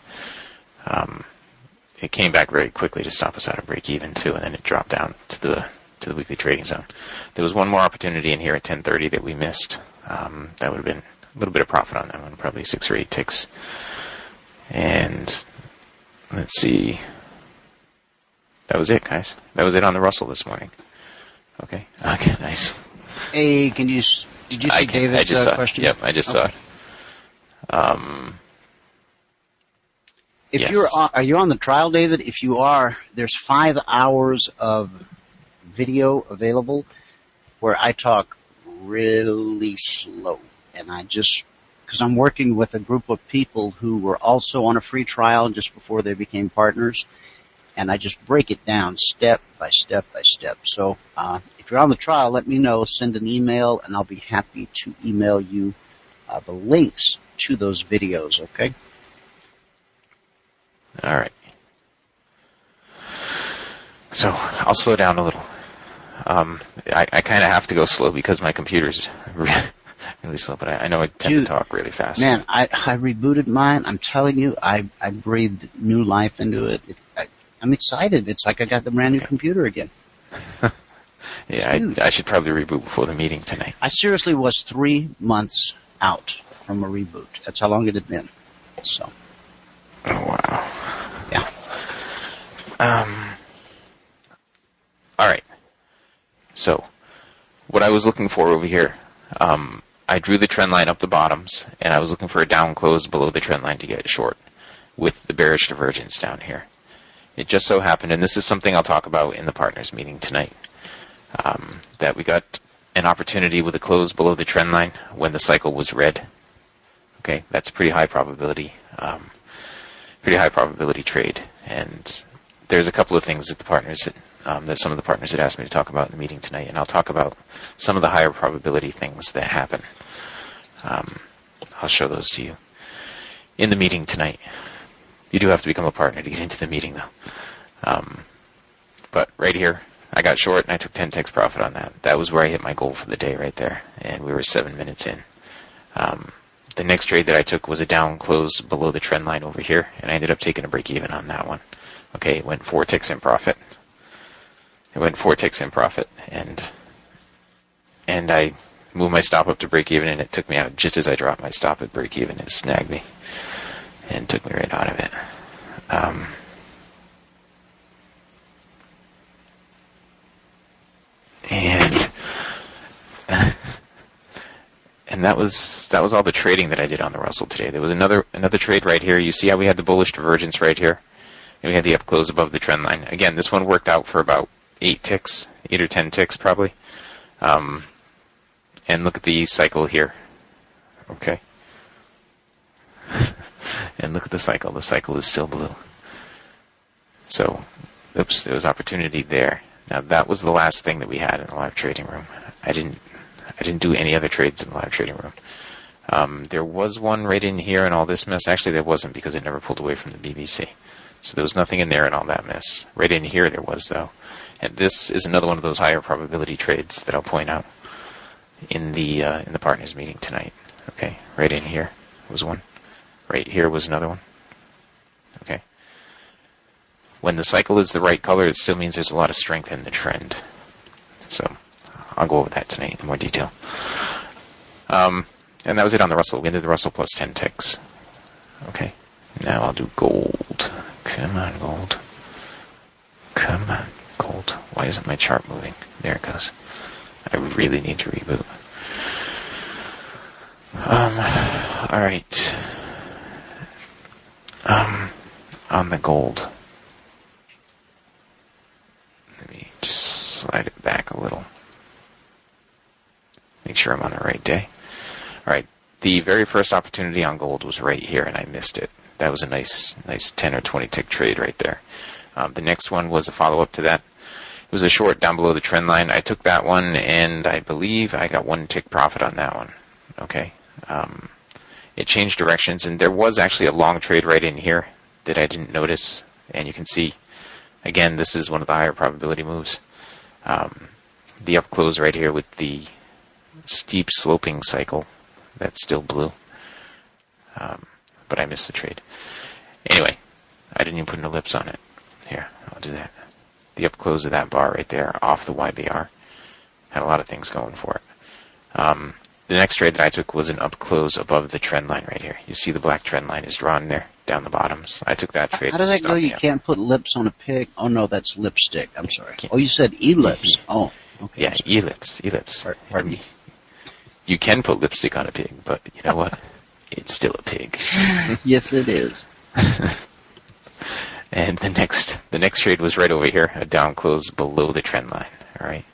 It came back very quickly to stop us out of break even too, and then it dropped down to the weekly trading zone. There was one more opportunity in here at 10:30 that we missed. That would have been a little bit of profit on that one, probably 6 or 8 ticks. And let's see. That was it, guys. That was it on the Russell this morning. Okay, nice. Hey, did you see David's I just saw question? Yep, I just saw it. If yes. Are you on the trial, David? If you are, there's 5 hours of video available where I talk really slow. And because I'm working with a group of people who were also on a free trial just before they became partners, and I just break it down step by step by step. So if you're on the trial, let me know, send an email, and I'll be happy to email you the links to those videos, okay? All right. So I'll slow down a little. I kind of have to go slow because my computer's really slow, but I know I tend to talk really fast. Man, I rebooted mine. I'm telling you, I breathed new life into it. I'm excited. It's like I got the brand new computer again. Yeah, I should probably reboot before the meeting tonight. I seriously was 3 months out from a reboot. That's how long it had been. So. Oh, wow. Yeah. All right. So, what I was looking for over here, I drew the trend line up the bottoms, and I was looking for a down close below the trend line to get short with the bearish divergence down here. It just so happened, and this is something I'll talk about in the partners meeting tonight, that we got an opportunity with a close below the trend line when the cycle was red. Okay, that's a pretty high probability trade. And there's a couple of things that the partners that some of the partners had asked me to talk about in the meeting tonight, and I'll talk about some of the higher probability things that happen. I'll show those to you in the meeting tonight. You do have to become a partner to get into the meeting, though. But right here, I got short, and I took 10 ticks profit on that. That was where I hit my goal for the day right there, and we were 7 minutes in. The next trade that I took was a down close below the trend line over here, and I ended up taking a break even on that one. Okay, it went 4 ticks in profit. And I moved my stop up to break even, and it took me out just as I dropped my stop at break even. It snagged me and took me right out of it. And that was all the trading that I did on the Russell today. There was another trade right here. You see how we had the bullish divergence right here? And we had the up close above the trend line. Again, this one worked out for about 8 or 10 ticks probably. And look at the cycle here. Okay. And look at the cycle. The cycle is still blue. So, oops, there was opportunity there. Now that was the last thing that we had in the live trading room. I didn't do any other trades in the live trading room. There was one right in here and all this mess. Actually, there wasn't because it never pulled away from the BBC. So there was nothing in there and all that mess. Right in here there was, though. And this is another one of those higher probability trades that I'll point out in the partners meeting tonight. Okay, right in here was one. Right here was another one. Okay. When the cycle is the right color, it still means there's a lot of strength in the trend. So I'll go over that tonight in more detail. And that was it on the Russell. We ended the Russell plus 10 ticks. Okay. Now I'll do gold. Come on, gold. Come on, gold. Why isn't my chart moving? There it goes. I really need to reboot. All right. On the gold. Let me just slide it back a little. Make sure I'm on the right day. All right. The very first opportunity on gold was right here, and I missed it. That was a nice 10 or 20 tick trade right there. The next one was a follow-up to that. It was a short down below the trend line. I took that one, and I believe I got 1 tick profit on that one. Okay. It changed directions, and there was actually a long trade right in here that I didn't notice. And you can see, again, this is one of the higher probability moves. The up close right here with the steep sloping cycle. That's still blue. But I missed the trade. Anyway, I didn't even put an ellipse on it. Here, I'll do that. The up close of that bar right there off the YBR had a lot of things going for it. The next trade that I took was an up close above the trend line right here. You see the black trend line is drawn there down the bottoms. I took that trade. How does that go? You can't put lips on a pig? Oh, no, that's lipstick. I'm sorry. Oh, you said ellipse. Oh, okay. Yeah, ellipse. Pardon me. You can put lipstick on a pig, but you know what? It's still a pig. Yes, it is. And the next trade was right over here, a down close below the trend line. All right.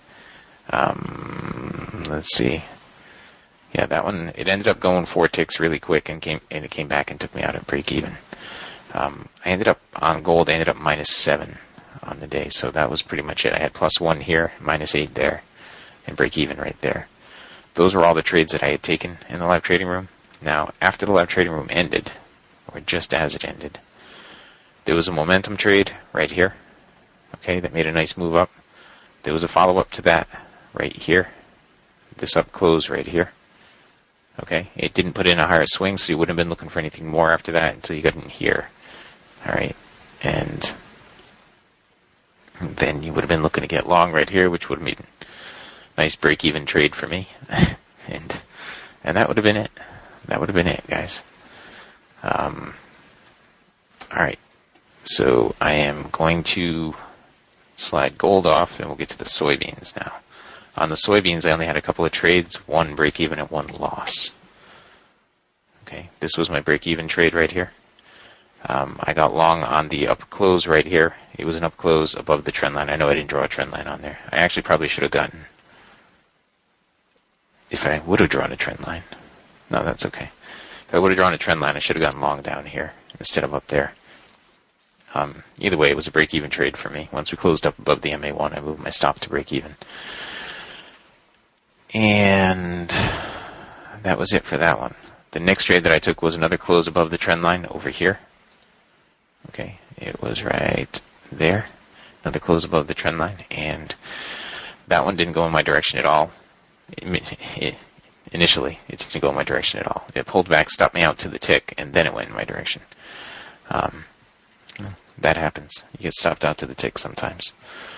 Let's see. Yeah, that one, it ended up going 4 ticks really quick and it came back and took me out at break even. I ended up on gold, I ended up -7 on the day, so that was pretty much it. I had +1 here, -8 there, and break even right there. Those were all the trades that I had taken in the live trading room. Now, after the live trading room ended, or just as it ended, there was a momentum trade right here, okay, that made a nice move up. There was a follow-up to that right here, this up close right here. Okay, it didn't put in a higher swing, so you wouldn't have been looking for anything more after that until you got in here. All right, and then you would have been looking to get long right here, which would have made a nice break-even trade for me, and that would have been it. That would have been it, guys. All right, so I am going to slide gold off, and we'll get to the soybeans now. On the soybeans, I only had a couple of trades, 1 break-even and 1 loss. Okay, this was my break-even trade right here. I got long on the up close right here. It was an up close above the trend line. I know I didn't draw a trend line on there. I actually probably should have gotten, if I would have drawn a trend line. No, that's okay. If I would have drawn a trend line, I should have gotten long down here instead of up there. Either way, it was a break-even trade for me. Once we closed up above the MA1, I moved my stop to break-even. And that was it for that one. The next trade that I took was another close above the trend line over here. Okay, it was right there. Another close above the trend line. And that one didn't go in my direction at all. Initially, it didn't go in my direction at all. It pulled back, stopped me out to the tick, and then it went in my direction. That happens. You get stopped out to the tick sometimes.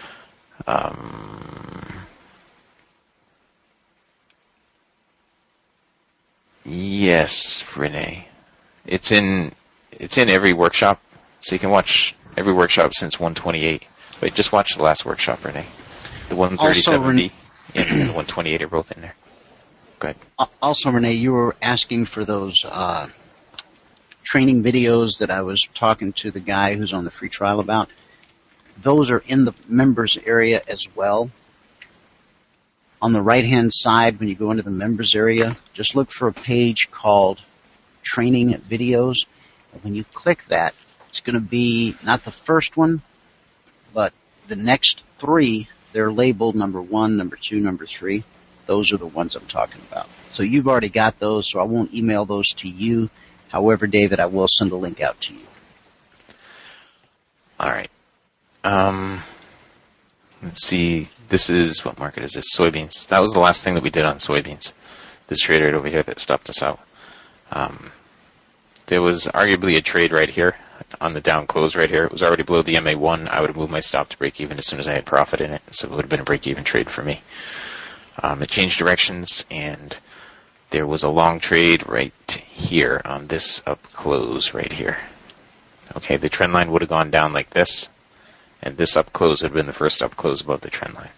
Yes, Renee. It's in every workshop, so you can watch every workshop since 128. But just watch the last workshop, Renee. The 137B and the 128 are both in there. Go ahead. Also, Renee, you were asking for those training videos that I was talking to the guy who's on the free trial about, those are in the members area as well. On the right-hand side, when you go into the members area, just look for a page called Training Videos. And when you click that, it's going to be not the first one, but the next 3. They're labeled number 1, number 2, number 3. Those are the ones I'm talking about. So you've already got those, so I won't email those to you. However, David, I will send a link out to you. All right. Let's see. This is, what market is this? Soybeans. That was the last thing that we did on soybeans. This trade right over here that stopped us out. There was arguably a trade right here on the down close right here. It was already below the MA1. I would have moved my stop to break even as soon as I had profit in it, so it would have been a break even trade for me. It changed directions, and there was a long trade right here on this up close right here. Okay, the trend line would have gone down like this, and this up close would have been the first up close above the trend line.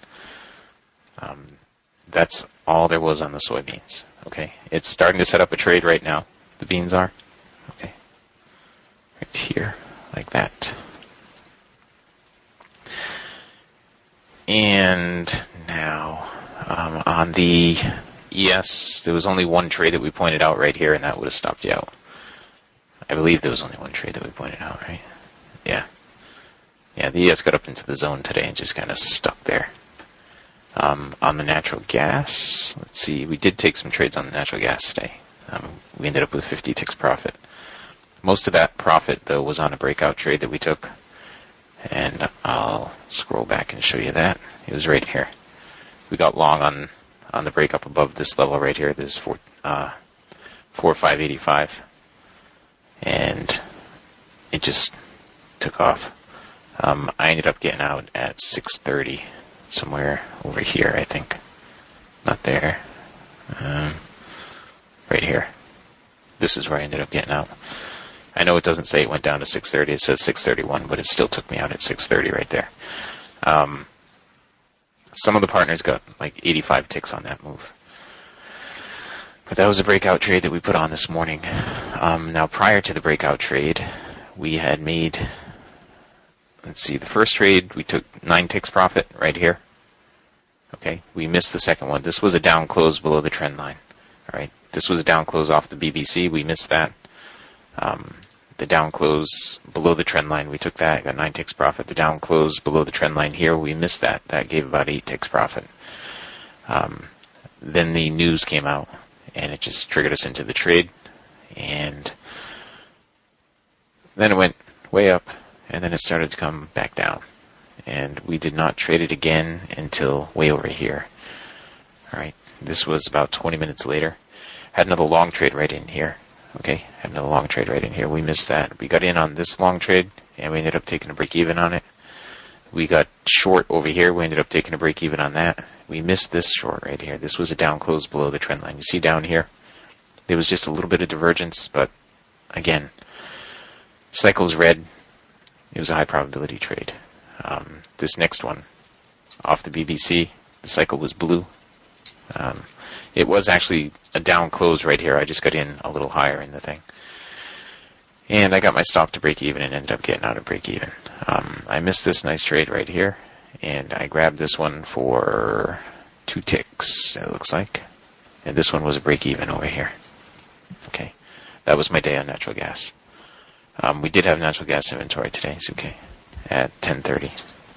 That's all there was on the soybeans. Okay, it's starting to set up a trade right now. The beans are. Okay, right here, like that. And now on the ES, there was only one trade that we pointed out right here, and that would have stopped you out. I believe there was only one trade that we pointed out, right? Yeah. Yeah, the ES got up into the zone today and just kind of stuck there. On the natural gas, let's see, we did take some trades on the natural gas today. We ended up with 50 ticks profit. Most of that profit, though, was on a breakout trade that we took. And I'll scroll back and show you that. It was right here. We got long on the breakup above this level right here. This is 4,585. And it just took off. I ended up getting out at 6:30, somewhere over here, I think. Not there. Right here. This is where I ended up getting out. I know it doesn't say it went down to 6:30. It says 6:31, but it still took me out at 6:30 right there. Some of the partners got like 85 ticks on that move. But that was a breakout trade that we put on this morning. Now, prior to the breakout trade, we had made, let's see, the first trade, we took 9 ticks profit right here. Okay, we missed the second one. This was a down close below the trend line. All right, this was a down close off the BBC. We missed that. The down close below the trend line, we took that, got 9 ticks profit. The down close below the trend line here, we missed that. That gave about 8 ticks profit. Then the news came out, and it just triggered us into the trade. And then it went way up, and then it started to come back down. And we did not trade it again until way over here. All right, this was about 20 minutes later. Had another long trade right in here. Okay, had another long trade right in here. We missed that. We got in on this long trade, and we ended up taking a break even on it. We got short over here. We ended up taking a break even on that. We missed this short right here. This was a down close below the trend line. You see down here, there was just a little bit of divergence, but again, cycle's red. It was a high probability trade. This next one, off the BBC, the cycle was blue. It was actually a down close right here. I just got in a little higher in the thing. And I got my stop to break even and ended up getting out of break even. I missed this nice trade right here, and I grabbed this one for 2 ticks, it looks like. And this one was a break even over here. Okay, that was my day on natural gas. We did have natural gas inventory today, it's okay, at 10:30.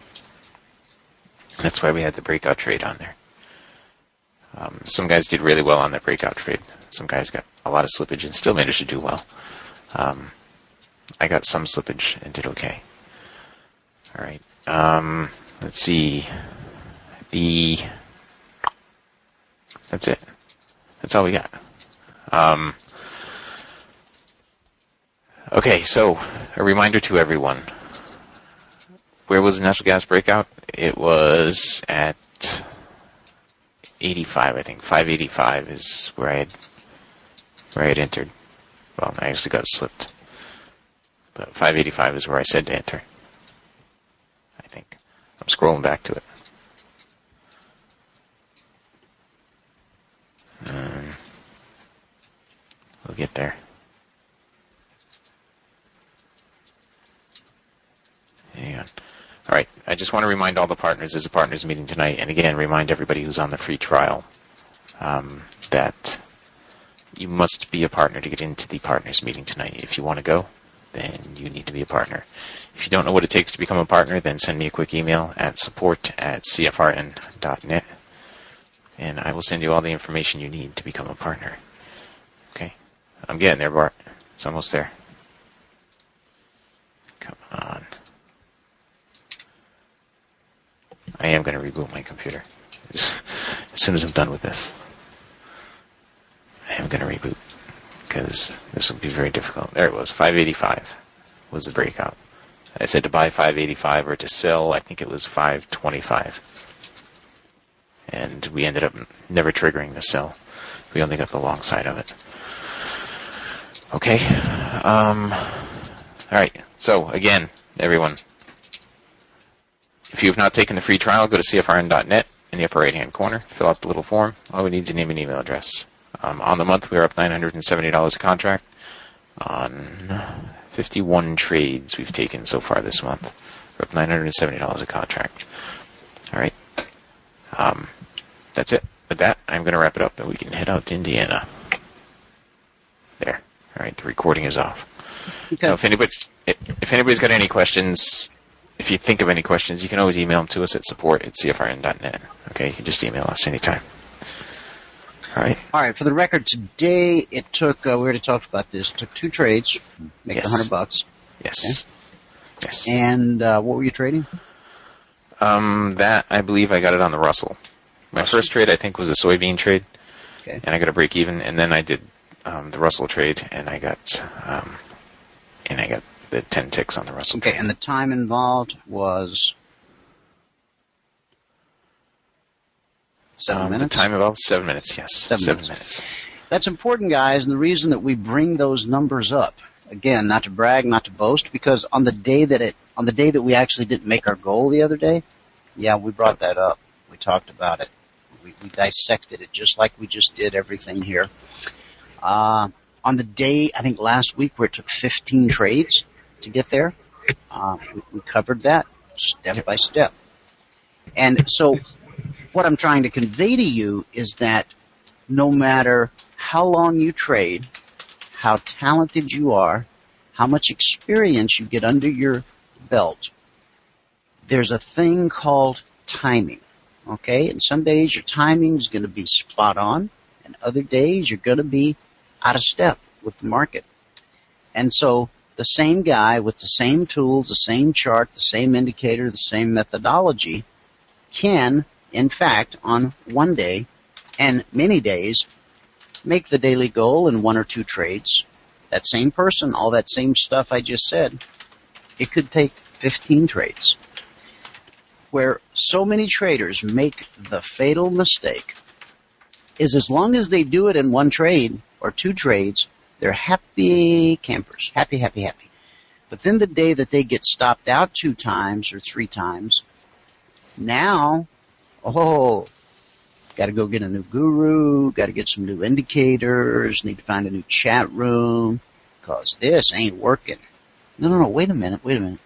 That's why we had the breakout trade on there. Some guys did really well on that breakout trade. Some guys got a lot of slippage and still managed to do well. I got some slippage and did okay. All right. Let's see. That's it. That's all we got. Okay, so a reminder to everyone. Where was the natural gas breakout? It was at 85, I think. 585 is where I had entered. Well, I actually got slipped. But 585 is where I said to enter. I think. I'm scrolling back to it. We'll get there. just want to remind all the partners there's a partners meeting tonight, and again, remind everybody who's on the free trial that you must be a partner to get into the partners meeting tonight. If you want to go, then you need to be a partner. If you don't know what it takes to become a partner, then send me a quick email at support@cfrn.net, and I will send you all the information you need to become a partner. Okay? I'm getting there, Bart. It's almost there. Come on. I am going to reboot my computer as soon as I'm done with this. I am going to reboot because this will be very difficult. There it was. 585 was the breakout. I said to buy 585 or to sell, I think it was 525. And we ended up never triggering the sell. We only got the long side of it. Okay. All right. So, again, everyone, if you have not taken the free trial, go to cfrn.net in the upper right-hand corner. Fill out the little form. All we need is a name and email address. On the month, we're up $970 a contract on 51 trades we've taken so far this month. We're up $970 a contract. All right. That's it. With that, I'm going to wrap it up, and we can head out to Indiana. There. All right. The recording is off. Okay. Now, if anybody's got any questions, if you think of any questions, you can always email them to us at support@cfrn.net. Okay. You can just email us anytime. All right. All right. For the record, today it took, we already talked about this, it took 2 trades, make $100. Yes. Okay. Yes. And what were you trading? That, I believe I got it on the Russell. My first trade, I think, was a soybean trade. Okay. And I got a break even, and then I did the Russell trade, and I got the 10 ticks on the Russell trade. Okay, and the time involved was 7 minutes? The time involved, 7 minutes, yes. 7 minutes. That's important, guys, and the reason that we bring those numbers up, again, not to brag, not to boast, because on the day that we actually didn't make our goal the other day, yeah, we brought that up. We talked about it. We dissected it just like we just did everything here. On the day, I think last week, where it took 15 trades to get there, we covered that step by step. And so what I'm trying to convey to you is that no matter how long you trade, how talented you are, how much experience you get under your belt, there's a thing called timing. Okay? And some days your timing is going to be spot on, and other days you're going to be out of step with the market. And so the same guy with the same tools, the same chart, the same indicator, the same methodology can, in fact, on one day and many days, make the daily goal in 1 or 2 trades. That same person, all that same stuff I just said, it could take 15 trades. Where so many traders make the fatal mistake is as long as they do it in 1 trade or 2 trades, they're happy campers. Happy, happy, happy. But then the day that they get stopped out 2 times or 3 times, now, got to go get a new guru, got to get some new indicators, need to find a new chat room, because this ain't working. No, wait a minute.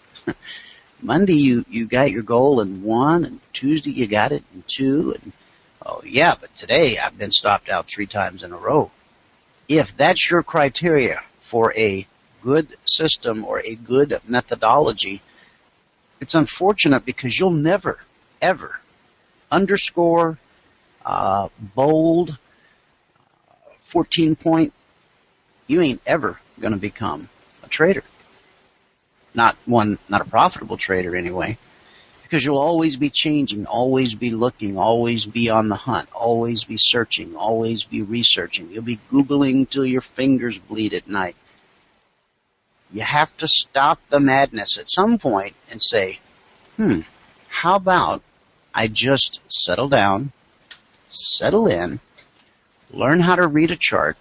Monday you got your goal in 1, and Tuesday you got it in 2, and but today I've been stopped out 3 times in a row. If that's your criteria for a good system or a good methodology, it's unfortunate because you'll never, ever underscore, bold, 14-point, you ain't ever going to become a trader. Not a profitable trader anyway, because you'll always be changing, always be looking, always be on the hunt, always be searching, always be researching. You'll be Googling till your fingers bleed at night. You have to stop the madness at some point and say, how about I just settle down, settle in, learn how to read a chart,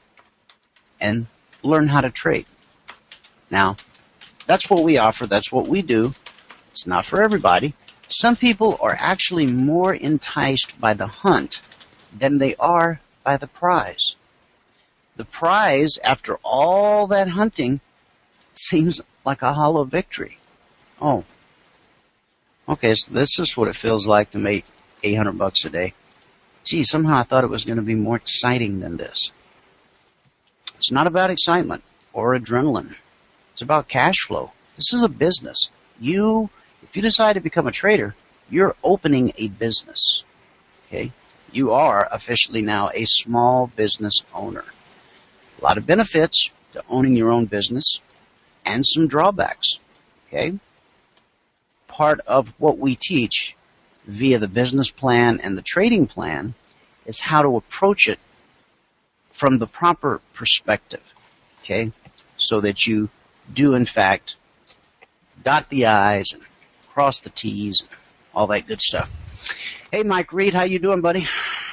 and learn how to trade. Now, that's what we offer. That's what we do. It's not for everybody. Some people are actually more enticed by the hunt than they are by the prize. The prize, after all that hunting, seems like a hollow victory. Oh, Okay, so this is what it feels like to make $800 a day. Gee, somehow I thought it was going to be more exciting than this. It's not about excitement or adrenaline. It's about cash flow. This is a business. If you decide to become a trader, you're opening a business. Okay? You are officially now a small business owner. A lot of benefits to owning your own business and some drawbacks. Okay? Part of what we teach via the business plan and the trading plan is how to approach it from the proper perspective. Okay? So that you do, in fact, dot the I's and cross the T's and all that good stuff. Hey, Mike Reed, how you doing, buddy?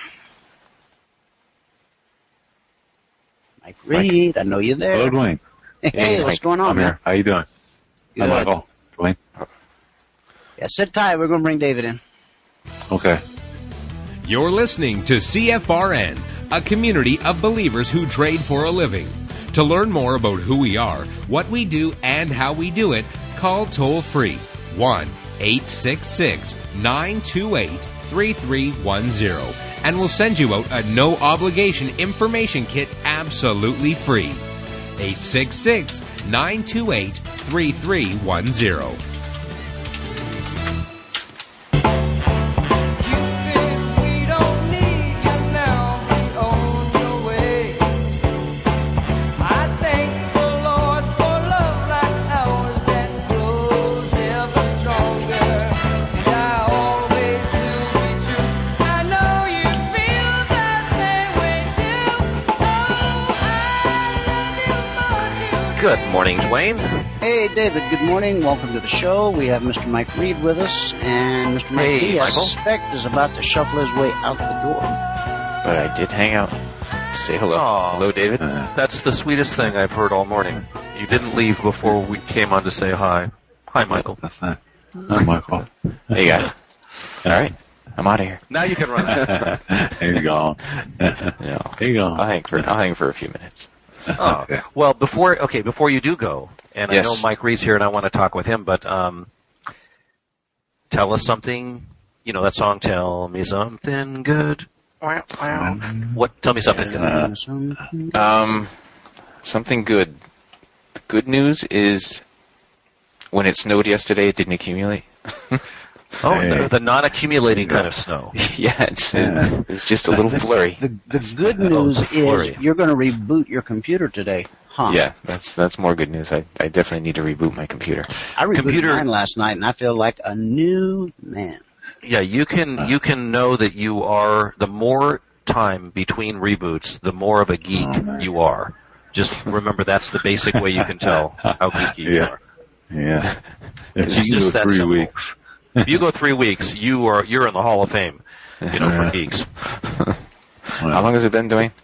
Mike Reed, I know you're there. Hello, Dwayne. Hey, what's going on, I'm man? here. How you doing? Good. Hi, Michael. Dwayne. Yeah, sit tight. We're going to bring David in. Okay. You're listening to CFRN, a community of believers who trade for a living. To learn more about who we are, what we do, and how we do it, call toll-free 1-866-928-3310, and we'll send you out a no-obligation information kit absolutely free. 866-928-3310. Good morning, Dwayne. Hey, David. Good morning. Welcome to the show. We have Mr. Mike Reed with us, and Mr. Mike Reed, I suspect, is about to shuffle his way out the door. But I did hang out to say hello. Aw. Hello, David. That's the sweetest thing I've heard all morning. You didn't leave before we came on to say hi. Hi, Michael. That's not. Hi, Michael. Hey, guys. All right. I'm out of here. Now you can run. There you go. No. There you go. I'll hang for a few minutes. Oh. Well, before you do go, and Yes. I know Mike Reed's here and I want to talk with him, but tell us something, that song, Tell Me Something Good. Tell me something good. Something good. The good news is when it snowed yesterday, it didn't accumulate. Oh, the non-accumulating kind of snow. Yeah, it's just a little flurry. The good news is you're going to reboot your computer today, huh? Yeah, that's more good news. I definitely need to reboot my computer. I rebooted mine last night, and I feel like a new man. Yeah, you can know that you are, the more time between reboots, the more of a geek you are. Just remember that's the basic way you can tell how geeky you are. Yeah. It's You just go that 3 simple. weeks. If you go 3 weeks, you're in the Hall of Fame, for geeks. How long has it been, Dwayne?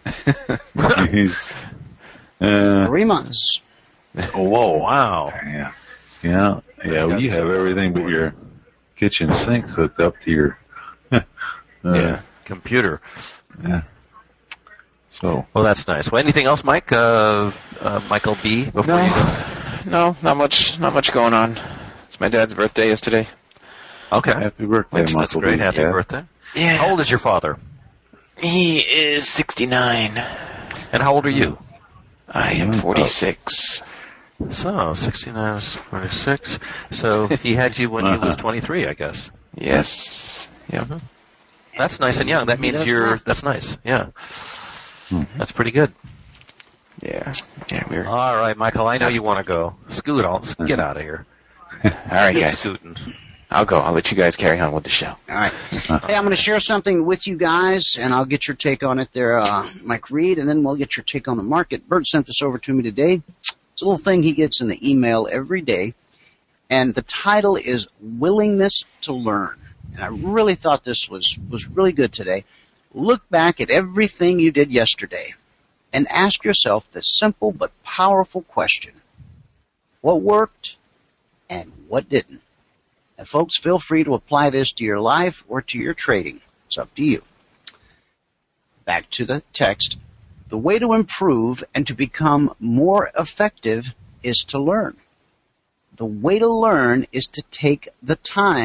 3 months. Oh, whoa. Wow. Yeah. Well, you have everything but your kitchen sink hooked up to your computer. Yeah. So. Well, that's nice. Well, anything else, Mike? Michael B. Before you go? No, not much going on. It's my dad's birthday yesterday. Okay. Happy birthday, That's Michael. great. B. Happy birthday. Yeah. How old is your father? He is 69. And how old are you? I am 46. So, 69 is 46. So, he had you when he was 23, I guess. Yes. Yeah. That's nice and young. That means that's nice. Yeah. That's pretty good. Yeah. We're All right, Michael, I know you want to go. Scoot, get out of here. all right, guys. Scooting. I'll go. I'll let you guys carry on with the show. All right. Hey, I'm going to share something with you guys, and I'll get your take on it there, Mike Reed, and then we'll get your take on the market. Bert sent this over to me today. It's a little thing he gets in the email every day, and the title is Willingness to Learn. And I really thought this was really good today. Look back at everything you did yesterday and ask yourself this simple but powerful question. What worked and what didn't? And folks, feel free to apply this to your life or to your trading. It's up to you. Back to the text. The way to improve and to become more effective is to learn. The way to learn is to take the time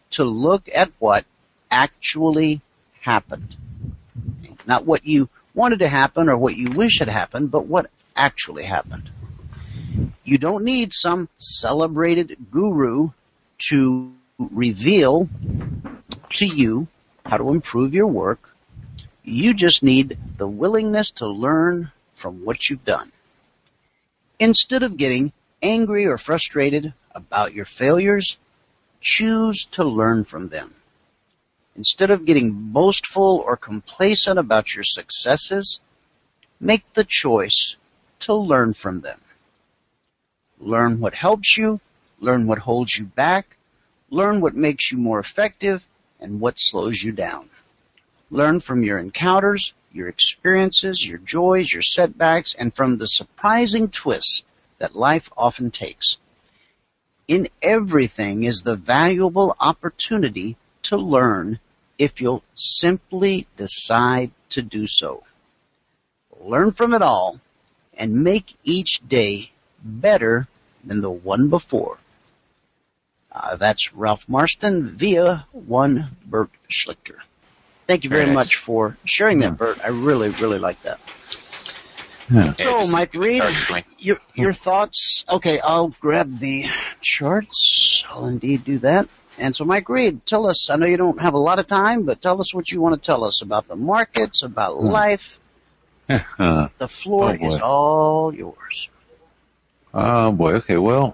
to look at what actually happened. Not what you wanted to happen or what you wish had happened, but what actually happened. You don't need some celebrated guru to reveal to you how to improve your work. You just need the willingness to learn from what you've done. Instead of getting angry or frustrated about your failures, choose to learn from them. Instead of getting boastful or complacent about your successes, make the choice to learn from them. Learn what helps you, learn what holds you back, learn what makes you more effective, and what slows you down. Learn from your encounters, your experiences, your joys, your setbacks, and from the surprising twists that life often takes. In everything is the valuable opportunity to learn if you'll simply decide to do so. Learn from it all and make each day better than the one before. That's Ralph Marston via one Bert Schlichter. Thank you very much for sharing that, Bert. I really, really like that. Yeah. So, Mike Reed, your thoughts? Okay, I'll grab the charts. I'll indeed do that. And so, Mike Reed, tell us, I know you don't have a lot of time, but tell us what you want to tell us about the markets, about life. The floor is all yours. Oh, boy. Okay, well,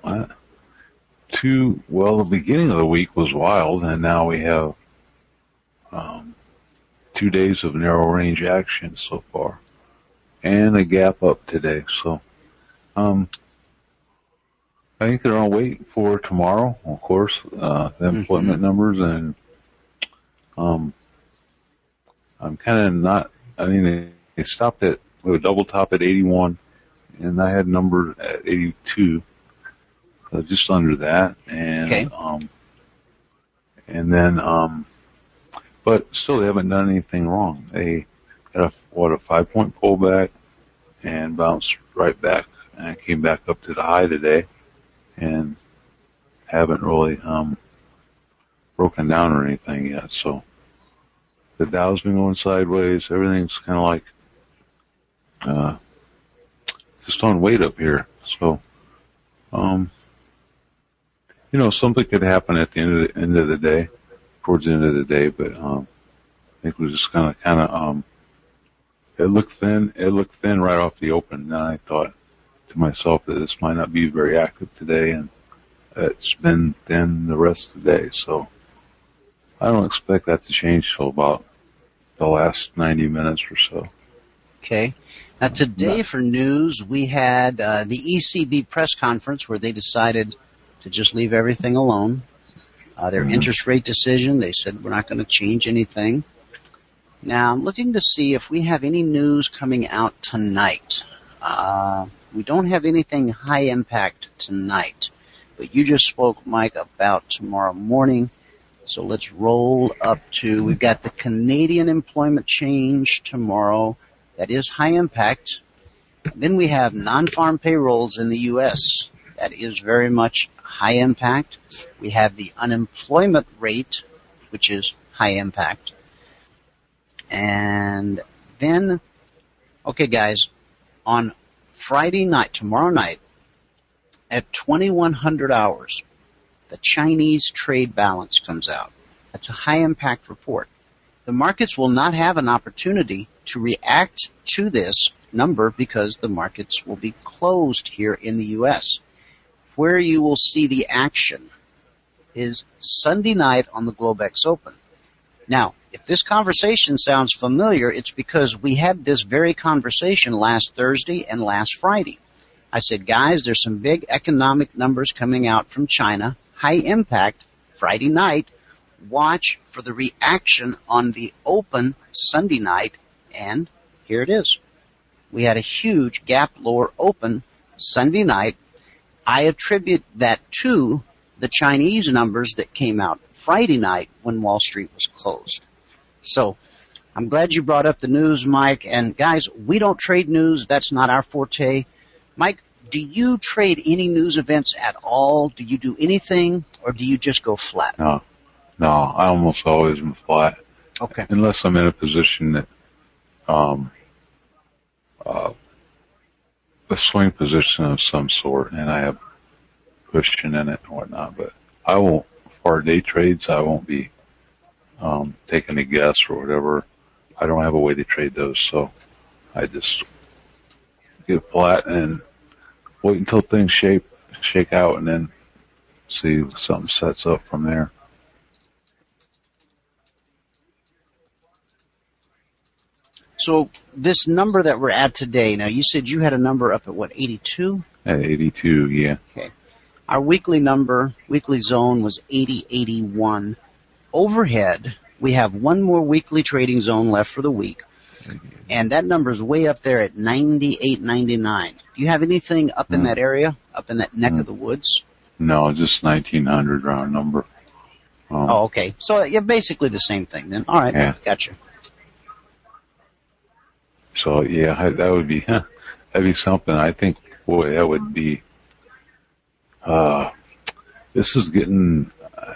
the beginning of the week was wild, and now we have 2 days of narrow range action so far, and a gap up today. So, I think they're on wait for tomorrow, of course, the employment numbers, and I'm kind of not. I mean, they stopped at a double top at 81, and I had number at 82. Just under that, and but still they haven't done anything wrong. They had a 5-point pullback and bounced right back and came back up to the high today, and haven't really broken down or anything yet. So the Dow's been going sideways. Everything's kind of like just on wait up here. So something could happen at the end of the day, towards the end of the day, but I think we're just kind of it looked thin right off the open, and I thought to myself that this might not be very active today, and it's been thin the rest of the day, so I don't expect that to change till about the last 90 minutes or so. Okay. Now today for news, we had the ECB press conference where they decided to just leave everything alone. Their interest rate decision, they said we're not going to change anything. Now, I'm looking to see if we have any news coming out tonight. We don't have anything high impact tonight, but you just spoke, Mike, about tomorrow morning. So let's roll up to, we've got the Canadian employment change tomorrow. That is high impact. Then we have non-farm payrolls in the U.S. That is very much high impact. We have the unemployment rate, which is high impact. And then, okay guys, on Friday night, tomorrow night, at 2100 hours, the Chinese trade balance comes out. That's a high impact report. The markets will not have an opportunity to react to this number because the markets will be closed here in the U.S. Where you will see the action is Sunday night on the Globex Open. Now, if this conversation sounds familiar, it's because we had this very conversation last Thursday and last Friday. I said, guys, there's some big economic numbers coming out from China, high impact, Friday night. Watch for the reaction on the Open Sunday night, and here it is. We had a huge gap lower open Sunday night. I attribute that to the Chinese numbers that came out Friday night when Wall Street was closed. So I'm glad you brought up the news, Mike. And guys, we don't trade news. That's not our forte. Mike, do you trade any news events at all? Do you do anything, or do you just go flat? No, No, I almost always am flat. Okay. Unless I'm in a position that, a swing position of some sort, and I have cushion in it and whatnot. But I won't, for day trades, I won't be taking a guess or whatever. I don't have a way to trade those, so I just get flat and wait until things shake out, and then see if something sets up from there. So this number that we're at today, now you said you had a number up at what, 82? At 82, yeah. Okay. Our weekly zone was 80-81. Overhead, we have one more weekly trading zone left for the week. And that number's way up there at 98.99. Do you have anything up in that area, up in that neck of the woods? No, just 1900 round number. Oh, okay. So yeah, basically the same thing then. All right, yeah. Gotcha. So yeah, that would be that'd be something. I think, boy, that would be. This is getting,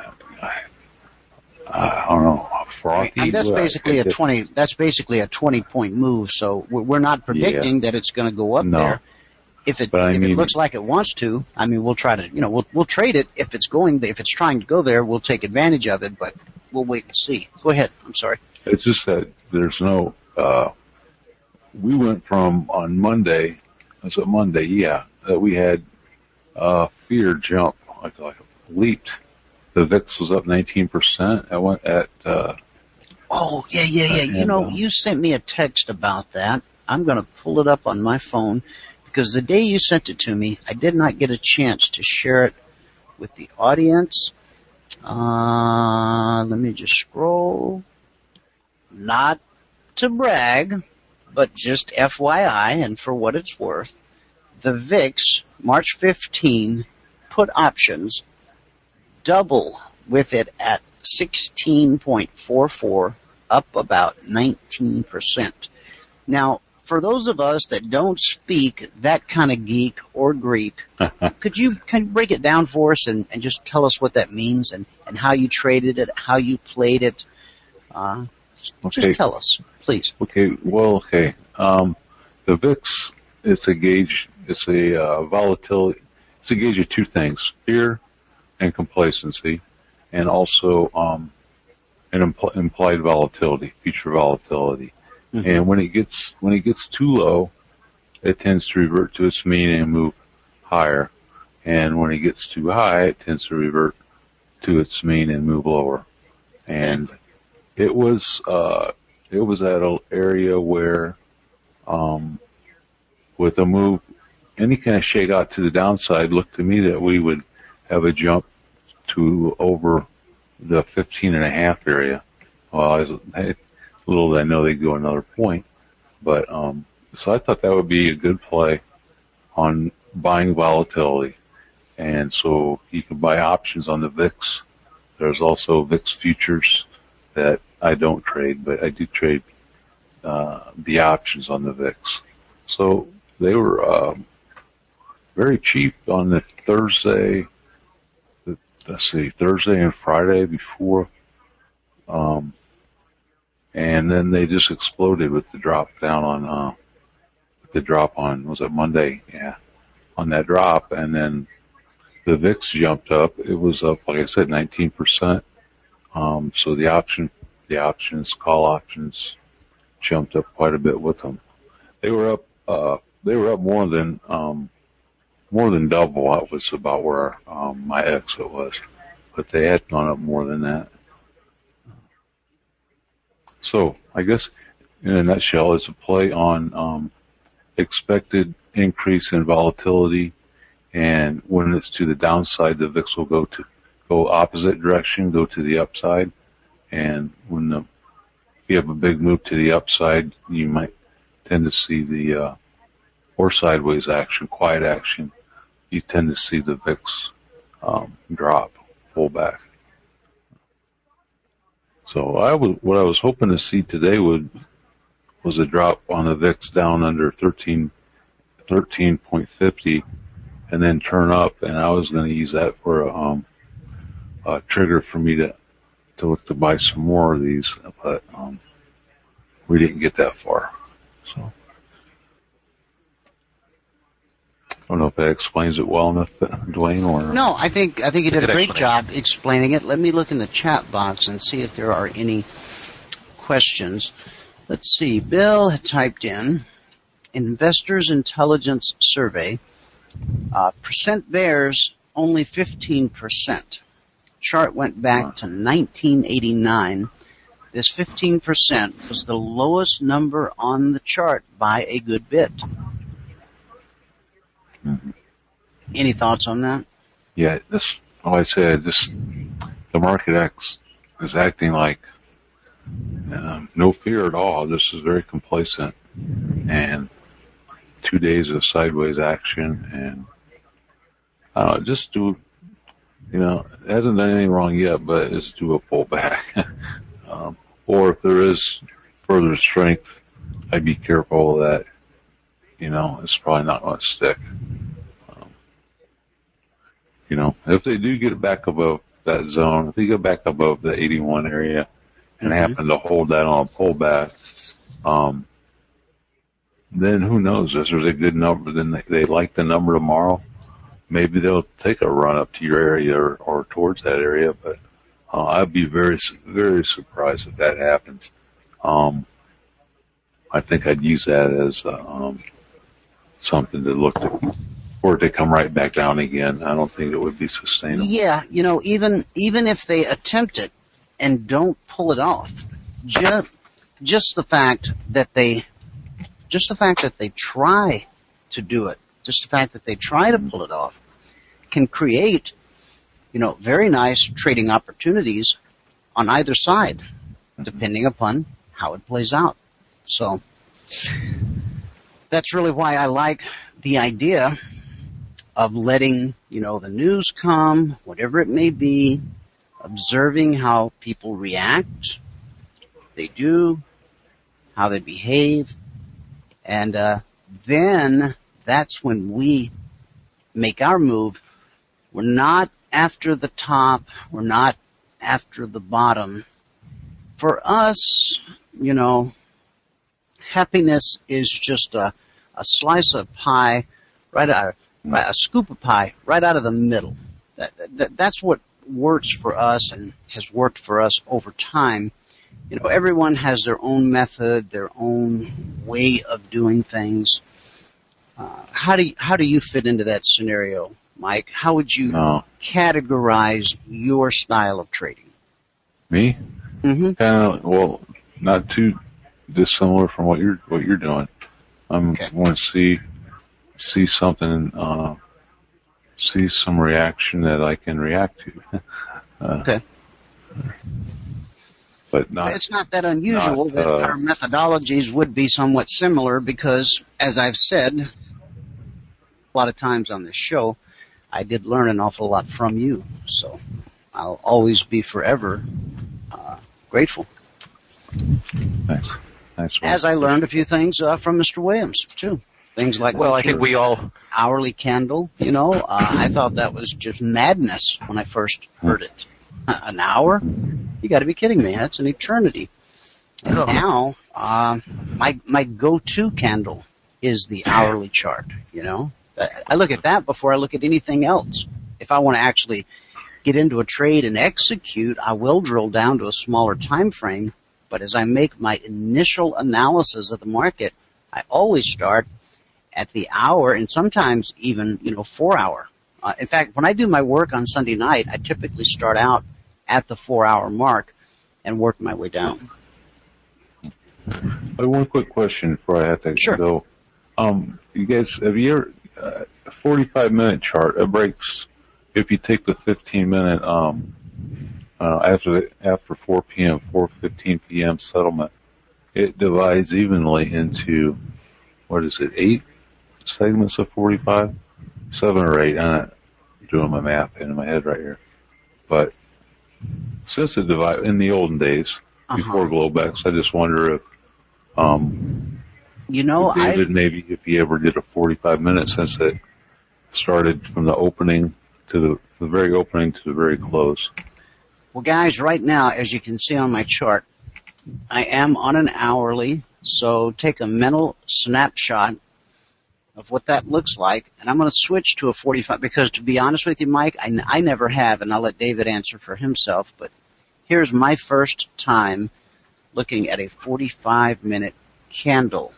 I don't know, frothy. And that's basically a 20. That's basically a 20-point move. So we're not predicting that it's going to go up there. If it looks like it wants to, I mean, we'll try to, we'll trade it if it's trying to go there. We'll take advantage of it, but we'll wait and see. Go ahead. I'm sorry. It's just that there's no. We went from on Monday. Was it Monday? Yeah, that we had fear jump like leaped. The VIX was up 19%. I went at. Oh yeah. You sent me a text about that. I'm going to pull it up on my phone because the day you sent it to me, I did not get a chance to share it with the audience. Let me just scroll. Not to brag, but just FYI, and for what it's worth, the VIX March 15 put options double with it at 16.44, up about 19%. Now, for those of us that don't speak that kind of geek or Greek, could you break it down for us and just tell us what that means and how you traded it, how you played it? Just tell us, please. Okay. Well, okay. The VIX is a gauge. It's a volatility. It's a gauge of two things: fear and complacency, and also an implied volatility, future volatility. Mm-hmm. And when it gets too low, it tends to revert to its mean and move higher. And when it gets too high, it tends to revert to its mean and move lower. And it was at an area where, with a move, any kind of shake out to the downside looked to me that we would have a jump to over the 15.5 area. Well, little did I know they'd go another point, but so I thought that would be a good play on buying volatility. And so you can buy options on the VIX. There's also VIX futures that I don't trade, but I do trade the options on the VIX. So they were very cheap on the Thursday and Friday before, and then they just exploded with the drop down on was it Monday? Yeah, on that drop, and then the VIX jumped up. It was up, like I said, 19%. So the call options jumped up quite a bit with them. They were up more than double. That was about where my exit was, but they had gone up more than that. So I guess in a nutshell, it's a play on expected increase in volatility, and when it's to the downside, the VIX will go opposite direction, go to the upside, and if you have a big move to the upside, you might tend to see or sideways action, quiet action, you tend to see the VIX drop, pull back. So what I was hoping to see today was a drop on the VIX down under 13.50, and then turn up, and I was going to use that for a trigger for me to to look to buy some more of these, but we didn't get that far. So I don't know if that explains it well enough, Dwayne, or No, I think you did a Good great explanation. job explaining it. Let me look in the chat box and see if there are any questions. Let's see. Bill had typed in Investors Intelligence Survey. Percent bears only 15%. Chart went back to 1989. This 15% was the lowest number on the chart by a good bit. Mhm. Any thoughts on that? yeah, like I said, the market is acting like no fear at all. This is very complacent, and 2 days of sideways action, and just do, it hasn't done anything wrong yet, but it's do a pullback. Or if there is further strength, I'd be careful that, it's probably not going to stick. If they do get back above that zone, if they get back above the 81 area and happen to hold that on a pullback, then who knows? If there's a good number, then they like the number tomorrow, maybe they'll take a run up to your area or towards that area, but I'd be very, very surprised if that happens. I think I'd use that as something to look at, or to come right back down again. I don't think it would be sustainable. Yeah, even if they attempt it and don't pull it off, just the fact that they try to do it, just the fact that they try to pull it off, can create, very nice trading opportunities on either side, depending upon how it plays out. So that's really why I like the idea of letting, the news come, whatever it may be, observing how people react, they do, how they behave, and then that's when we make our move. We're not after the top, we're not after the bottom. For us, happiness is just a slice of pie, a scoop of pie right out of the middle. That's what works for us and has worked for us over time. Everyone has their own method, their own way of doing things. How do you fit into that scenario, Mike? How would you categorize your style of trading? Me? Mm-hmm. Kind of, not too dissimilar from what you're doing. I'm going to see something, see some reaction that I can react to. Okay. But it's not that unusual that our methodologies would be somewhat similar because, as I've said a lot of times on this show, I did learn an awful lot from you. So I'll always be forever grateful. Thanks. As I learned a few things from Mr. Williams, too. Things like, I think we all hourly candle, I thought that was just madness when I first heard it. An hour? You got to be kidding me. That's an eternity. And now, my go-to candle is the hourly chart, I look at that before I look at anything else. If I want to actually get into a trade and execute, I will drill down to a smaller time frame. But as I make my initial analysis of the market, I always start at the hour and sometimes even, 4 hour. In fact, when I do my work on Sunday night, I typically start out at the 4 hour mark and work my way down. One quick question before I have to go. You guys, have you ever, a 45-minute chart, it breaks, if you take the 15-minute, after 4 p.m., 4:15 p.m. settlement, it divides evenly into, 8 segments of 45? 7 or 8. I'm not doing my math in my head right here. But since it divided in the olden days, before Globex, I just wonder if, David, maybe if he ever did a 45-minute since it started from the opening to the very opening to the very close. Well, guys, right now, as you can see on my chart, I am on an hourly, so take a mental snapshot of what that looks like, and I'm going to switch to a 45, because to be honest with you, Mike, I never have, and I'll let David answer for himself, but here's my first time looking at a 45-minute candle.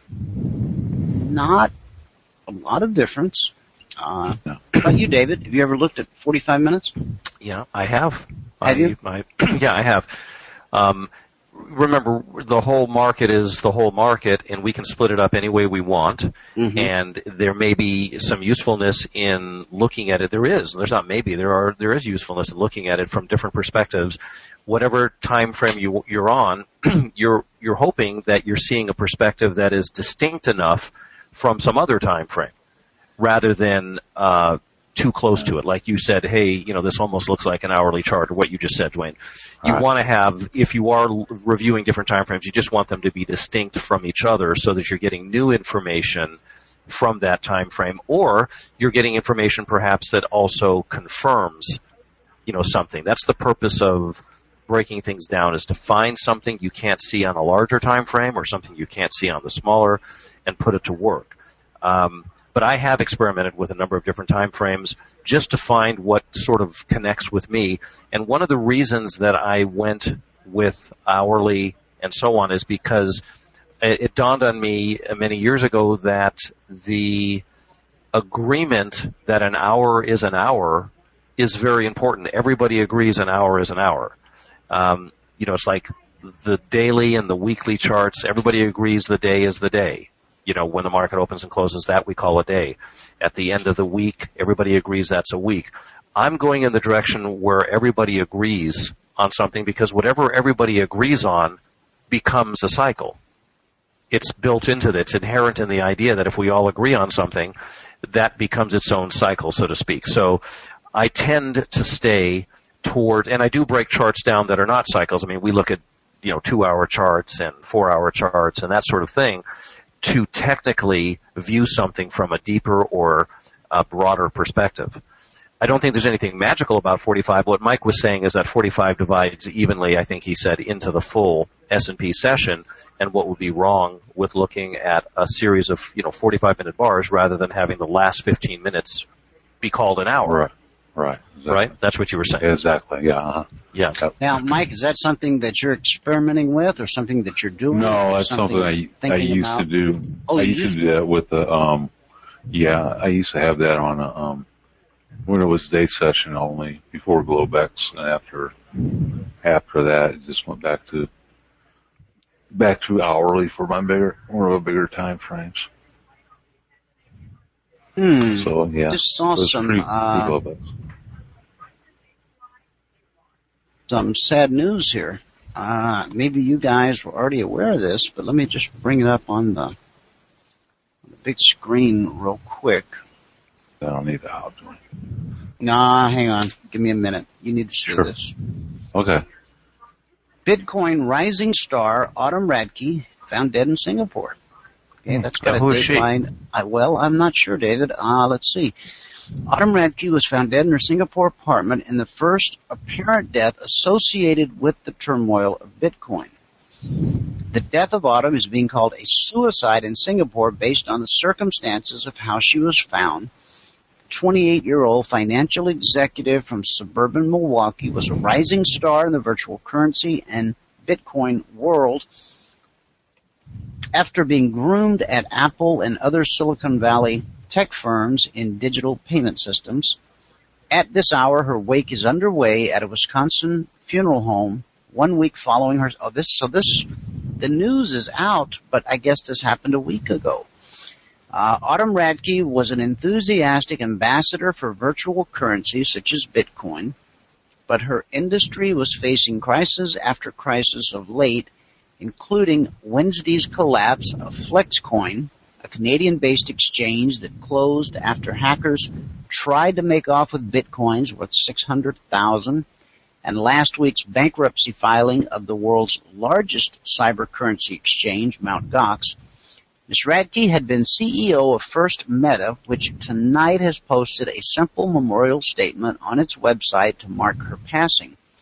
Not a lot of difference. How about you, David? Have you ever looked at 45 minutes? Yeah, I have. Have you? Yeah, I have. Remember, the whole market is the whole market, and we can split it up any way we want. Mm-hmm. And there may be some usefulness in looking at it. There's not maybe. There is usefulness in looking at it from different perspectives. Whatever time frame you're on, you're hoping that you're seeing a perspective that is distinct enough from some other time frame, rather than too close to it. Like you said, hey, this almost looks like an hourly chart, or what you just said, Dwayne. You want to have, if you are reviewing different time frames, you just want them to be distinct from each other so that you're getting new information from that time frame, or you're getting information perhaps that also confirms, something. That's the purpose of breaking things down, is to find something you can't see on a larger time frame or something you can't see on the smaller and put it to work. But I have experimented with a number of different time frames just to find what sort of connects with me. And one of the reasons that I went with hourly and so on is because it dawned on me many years ago that the agreement that an hour is very important. Everybody agrees an hour is an hour. It's like the daily and the weekly charts. Everybody agrees the day is the day. When the market opens and closes, that we call a day. At the end of the week, everybody agrees that's a week. I'm going in the direction where everybody agrees on something, because whatever everybody agrees on becomes a cycle. It's built into it. It's inherent in the idea that if we all agree on something, that becomes its own cycle, so to speak. So I tend to stay toward, and I do break charts down that are not cycles. I mean, we look at, 2-hour charts and 4-hour charts and that sort of thing, to technically view something from a deeper or a broader perspective. I don't think there's anything magical about 45. What Mike was saying is that 45 divides evenly, I think he said, into the full S&P session, and what would be wrong with looking at a series of 45-minute bars rather than having the last 15 minutes be called an hour. Right. Exactly. Right? That's what you were saying. Exactly, yeah. Uh-huh. Yeah. Now, Mike, is that something that you're experimenting with, or something that you're doing? No, that's something I used to do. Oh, I used to do that with the, I used to have that on when it was day session only, before Globex, and after that, it just went back to hourly for my bigger time frames. So, yeah. Just saw some sad news here. Maybe you guys were already aware of this, but let me just bring it up on the big screen real quick. I don't need the out. Nah, hang on. Give me a minute. You need to see this. Okay. Bitcoin rising star Autumn Radke found dead in Singapore. Okay, that's got a dateline. Well, I'm not sure, David. Let's see. Autumn Radke was found dead in her Singapore apartment in the first apparent death associated with the turmoil of Bitcoin. The death of Autumn is being called a suicide in Singapore based on the circumstances of how she was found. The 28-year-old financial executive from suburban Milwaukee was a rising star in the virtual currency and Bitcoin world. After being groomed at Apple and other Silicon Valley tech firms in digital payment systems, at this hour her wake is underway at a Wisconsin funeral home 1 week following her. The news is out, but I guess this happened a week ago. Autumn Radke was an enthusiastic ambassador for virtual currencies such as Bitcoin, but her industry was facing crisis after crisis of late, including Wednesday's collapse of Flexcoin, a Canadian-based exchange that closed after hackers tried to make off with Bitcoins worth $600,000, and last week's bankruptcy filing of the world's largest cyber currency exchange, Mt. Gox. Ms. Radke had been CEO of First Meta, which tonight has posted a simple memorial statement on its website to mark her passing.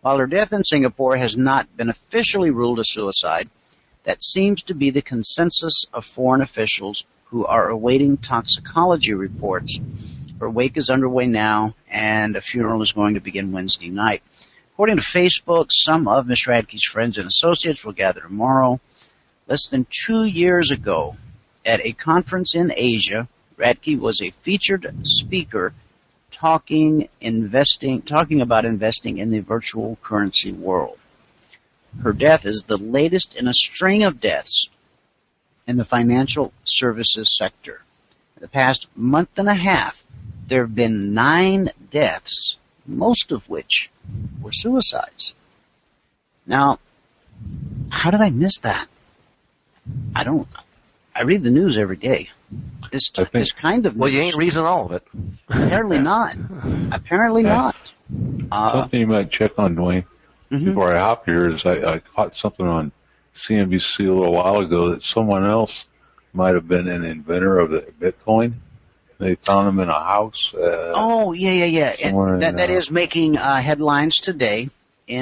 While her death in Singapore has not been officially ruled a suicide, that seems to be the consensus of foreign officials who are awaiting toxicology reports. Her wake is underway now, and a funeral is going to begin Wednesday night. According to Facebook, some of Ms. Radke's friends and associates will gather tomorrow. Less than 2 years ago, at a conference in Asia, Radke was a featured speaker talking about investing in the virtual currency world. Her death is the latest in a string of deaths in the financial services sector. In the past month and a half, there have been 9 deaths, most of which were suicides. Now, how did I miss that? I read the news every day. This kind of news. Well, you ain't reading all of it. Apparently not. Apparently not. Something you might check on, Dwayne, before I hop here is I caught something on CNBC a little while ago that someone else might have been an inventor of the Bitcoin. They found him in a house. Yeah. That is making headlines today.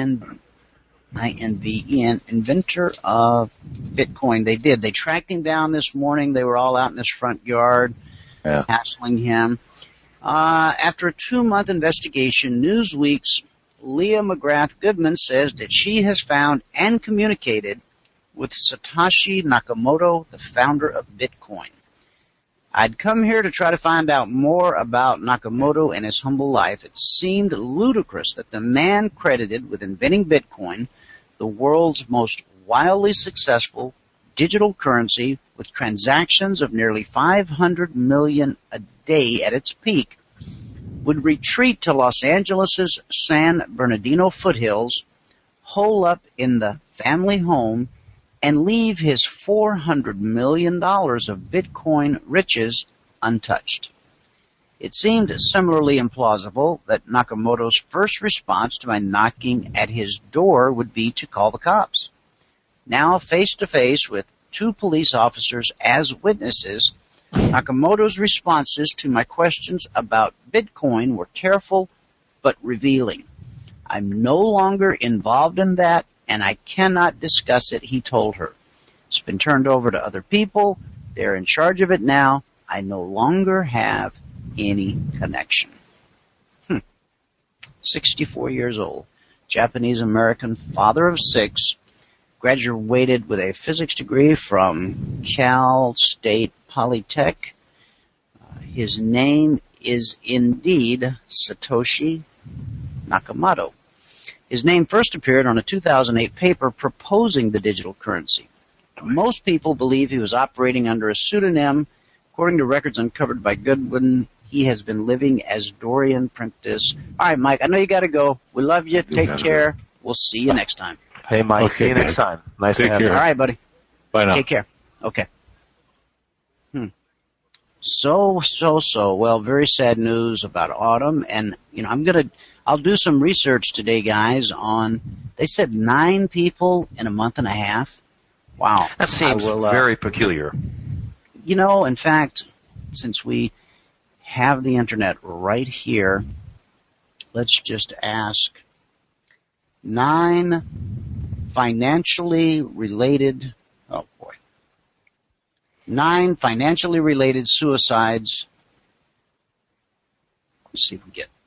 INVEN, inventor of Bitcoin. They tracked him down this morning. They were all out in his front yard, hassling him. After a 2-month investigation, Newsweek's Leah McGrath Goodman says that she has found and communicated with Satoshi Nakamoto, the founder of Bitcoin. I'd come here to try to find out more about Nakamoto and his humble life. It seemed ludicrous that the man credited with inventing Bitcoin, the world's most wildly successful digital currency with transactions of nearly 500 million a day at its peak, would retreat to Los Angeles' San Bernardino foothills, hole up in the family home, and leave his $400 million of Bitcoin riches untouched. It seemed similarly implausible that Nakamoto's first response to my knocking at his door would be to call the cops. Now, face to face with 2 police officers as witnesses, Nakamoto's responses to my questions about Bitcoin were careful but revealing. I'm no longer involved in that, and I cannot discuss it, he told her. It's been turned over to other people. They're in charge of it now. I no longer have any connection. 64 years old, Japanese-American, father of 6, graduated with a physics degree from Cal State Polytech. His name is indeed Satoshi Nakamoto. His name first appeared on a 2008 paper proposing the digital currency. Most people believe he was operating under a pseudonym. According to records uncovered by Goodwin, he has been living as Dorian Prentice. All right, Mike, I know you got to go. We love you. Take care. We'll see you next time. Hey, Mike, see you next time. Nice to have you. All right, buddy. Bye now. Take care. Okay. So. Well, very sad news about Autumn. And, I'll do some research today, guys, on, they said 9 people in a month and a half. Wow. That seems very peculiar. In fact, since we have the internet right here, let's just ask 9 financially related suicides. Let's see if we get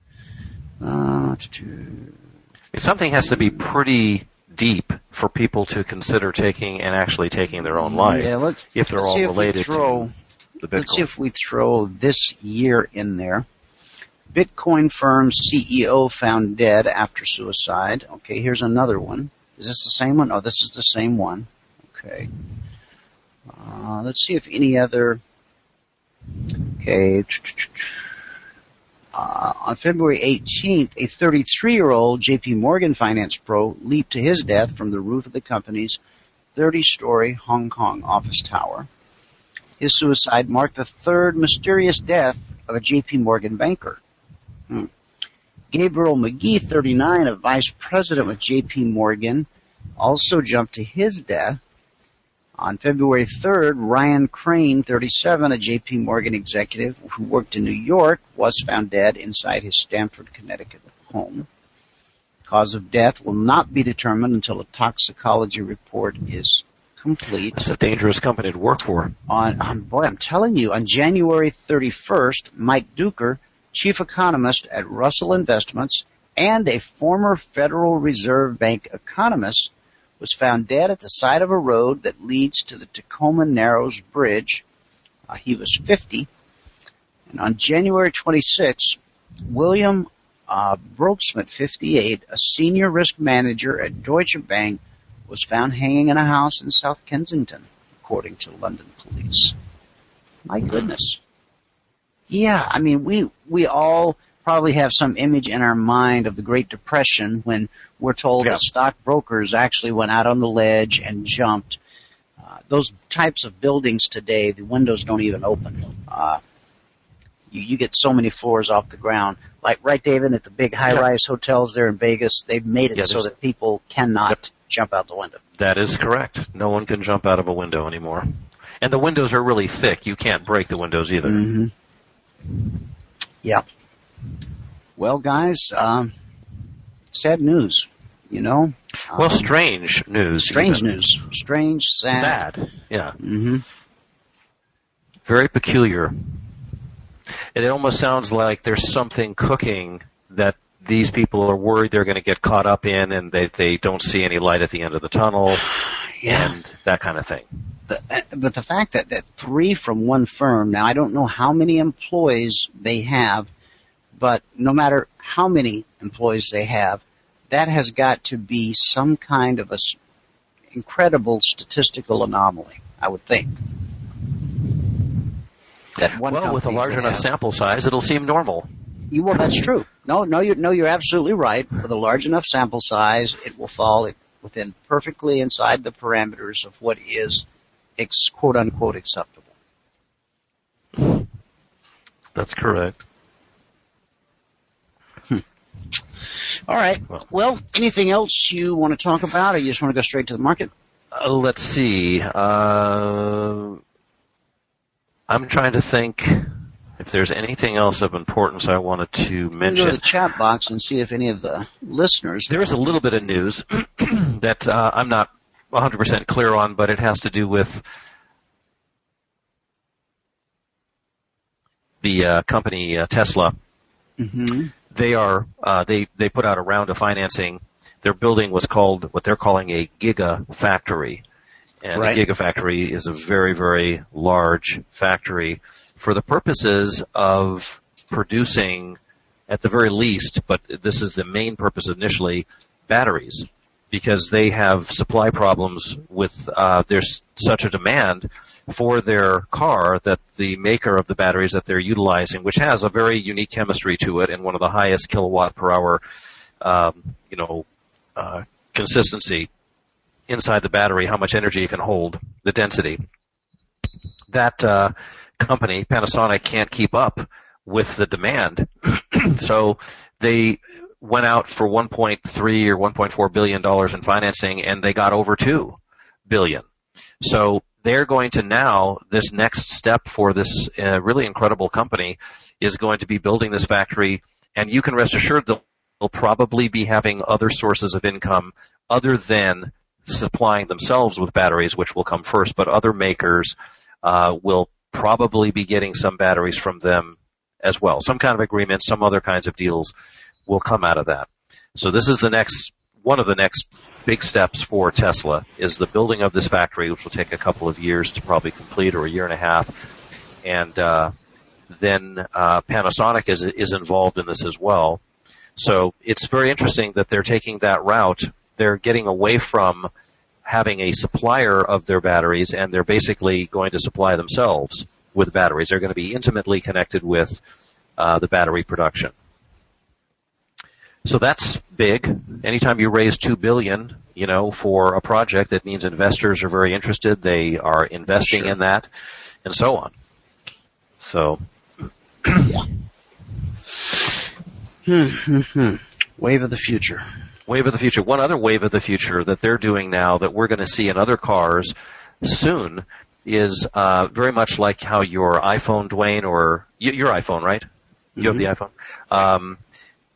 something has to be pretty deep for people to consider taking their own life, if they're all related to the Bitcoin. Let's see if we throw this year in there. Bitcoin firm CEO found dead after suicide. Okay, here's another one. Is this the same one? Oh, this is the same one. Okay. Let's see if any other... Okay. On February 18th, a 33-year-old J.P. Morgan finance pro leaped to his death from the roof of the company's 30-story Hong Kong office tower. His suicide marked the 3rd mysterious death of a J.P. Morgan banker. Gabriel McGee, 39, a vice president with J.P. Morgan, also jumped to his death. On February 3rd, Ryan Crane, 37, a J.P. Morgan executive who worked in New York, was found dead inside his Stamford, Connecticut home. Cause of death will not be determined until a toxicology report is complete. That's a dangerous company to work for. I'm telling you, on January 31st, Mike Duker, chief economist at Russell Investments and a former Federal Reserve Bank economist, was found dead at the side of a road that leads to the Tacoma Narrows Bridge. He was 50. And on January 26th, William Brokesmith, 58, a senior risk manager at Deutsche Bank, was found hanging in a house in South Kensington, according to London police. My goodness. Yeah, I mean, we all probably have some image in our mind of the Great Depression when we're told that stockbrokers actually went out on the ledge and jumped. Those types of buildings today, the windows don't even open. You get so many floors off the ground. Like, right, David, at the big high-rise hotels there in Vegas, they've made it so that people cannot jump out the window. That is correct. No one can jump out of a window anymore. And the windows are really thick. You can't break the windows either. Mm-hmm. Yeah. Well, guys, sad news, you know. Well, strange news. Strange news. Strange, sad. Sad, yeah. Mm-hmm. Very peculiar. It almost sounds like there's something cooking that these people are worried they're going to get caught up in, and they don't see any light at the end of the tunnel, and that kind of thing. But the fact that 3 from one firm, now I don't know how many employees they have, but no matter how many employees they have, that has got to be some kind of a incredible statistical anomaly, I would think. That one with a large enough sample size, it'll seem normal. Well, that's true. No, you're absolutely right. With a large enough sample size, it will fall within perfectly inside the parameters of what is quote unquote acceptable. That's correct. All right. Well, anything else you want to talk about, or you just want to go straight to the market? Let's see. I'm trying to think if there's anything else of importance I wanted to mention. Go to the chat box and see if any of the listeners... There is a little bit of news that I'm not 100% clear on, but it has to do with the company Tesla. Mm-hmm. They put out a round of financing. Their building was called what they're calling a gigafactory. And a gigafactory is a very, very large factory for the purposes of producing, at the very least, but this is the main purpose initially, batteries. Because they have supply problems with, there's such a demand for their car that the maker of the batteries that they're utilizing, which has a very unique chemistry to it and one of the highest kilowatt per hour, consistency inside the battery, how much energy it can hold, the density. That company, Panasonic, can't keep up with the demand. So they went out for $1.3 or $1.4 billion in financing, and they got over $2 billion. So they're going to now, this next step for this really incredible company is going to be building this factory, and you can rest assured they'll probably be having other sources of income other than supplying themselves with batteries, which will come first, but other makers will probably be getting some batteries from them as well. Some kind of agreement, some other kinds of deals will come out of that. So this is one of the next big steps for Tesla is the building of this factory, which will take a couple of years to probably complete, or a year and a half. And then Panasonic is involved in this as well. So it's very interesting that they're taking that route. They're getting away from having a supplier of their batteries, and they're basically going to supply themselves with batteries. They're going to be intimately connected with the battery production. So that's big. Anytime you raise $2 billion, for a project, that means investors are very interested. They are investing in that, and so on. So, yeah. Wave of the future. Wave of the future. One other wave of the future that they're doing now that we're going to see in other cars soon is very much like how your iPhone, Dwayne, or your iPhone, right? You have the iPhone.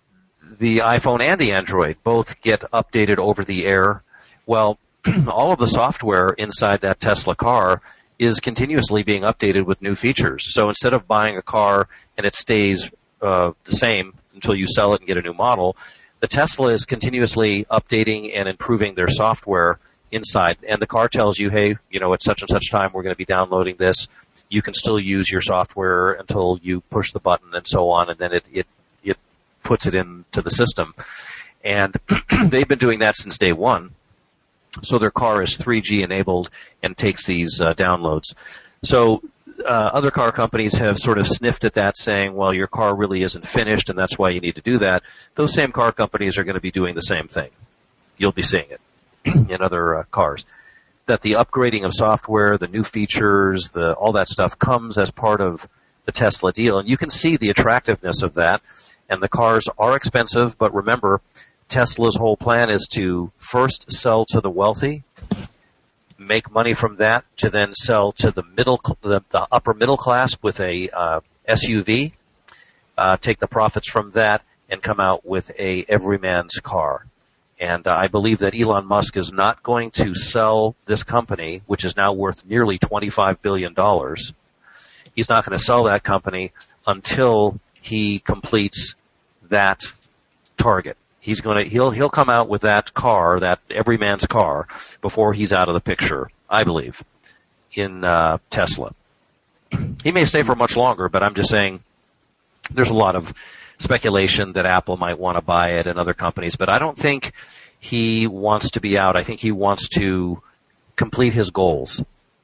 the iPhone and the Android both get updated over the air. Well, all of the software inside that Tesla car is continuously being updated with new features. So instead of buying a car and it stays the same until you sell it and get a new model, the Tesla is continuously updating and improving their software inside. And the car tells you, hey, at such and such time we're going to be downloading this. You can still use your software until you push the button and so on, and then it puts it into the system. And they've been doing that since day one. So their car is 3G enabled and takes these downloads. So other car companies have sort of sniffed at that, saying, well, your car really isn't finished, and that's why you need to do that. Those same car companies are going to be doing the same thing. You'll be seeing it in other cars. That the upgrading of software, the new features, all that stuff comes as part of the Tesla deal. And you can see the attractiveness of that. And the cars are expensive, but remember, Tesla's whole plan is to first sell to the wealthy, make money from that, to then sell to the upper middle class with a SUV, take the profits from that, and come out with a everyman's car. And I believe that Elon Musk is not going to sell this company, which is now worth nearly $25 billion. He's not going to sell that company until he completes that target. He'll come out with that car, that everyman's car, before he's out of the picture, I believe, in Tesla. He may stay for much longer, but I'm just saying there's a lot of speculation that Apple might want to buy it and other companies, but I don't think he wants to be out. I think he wants to complete his goals.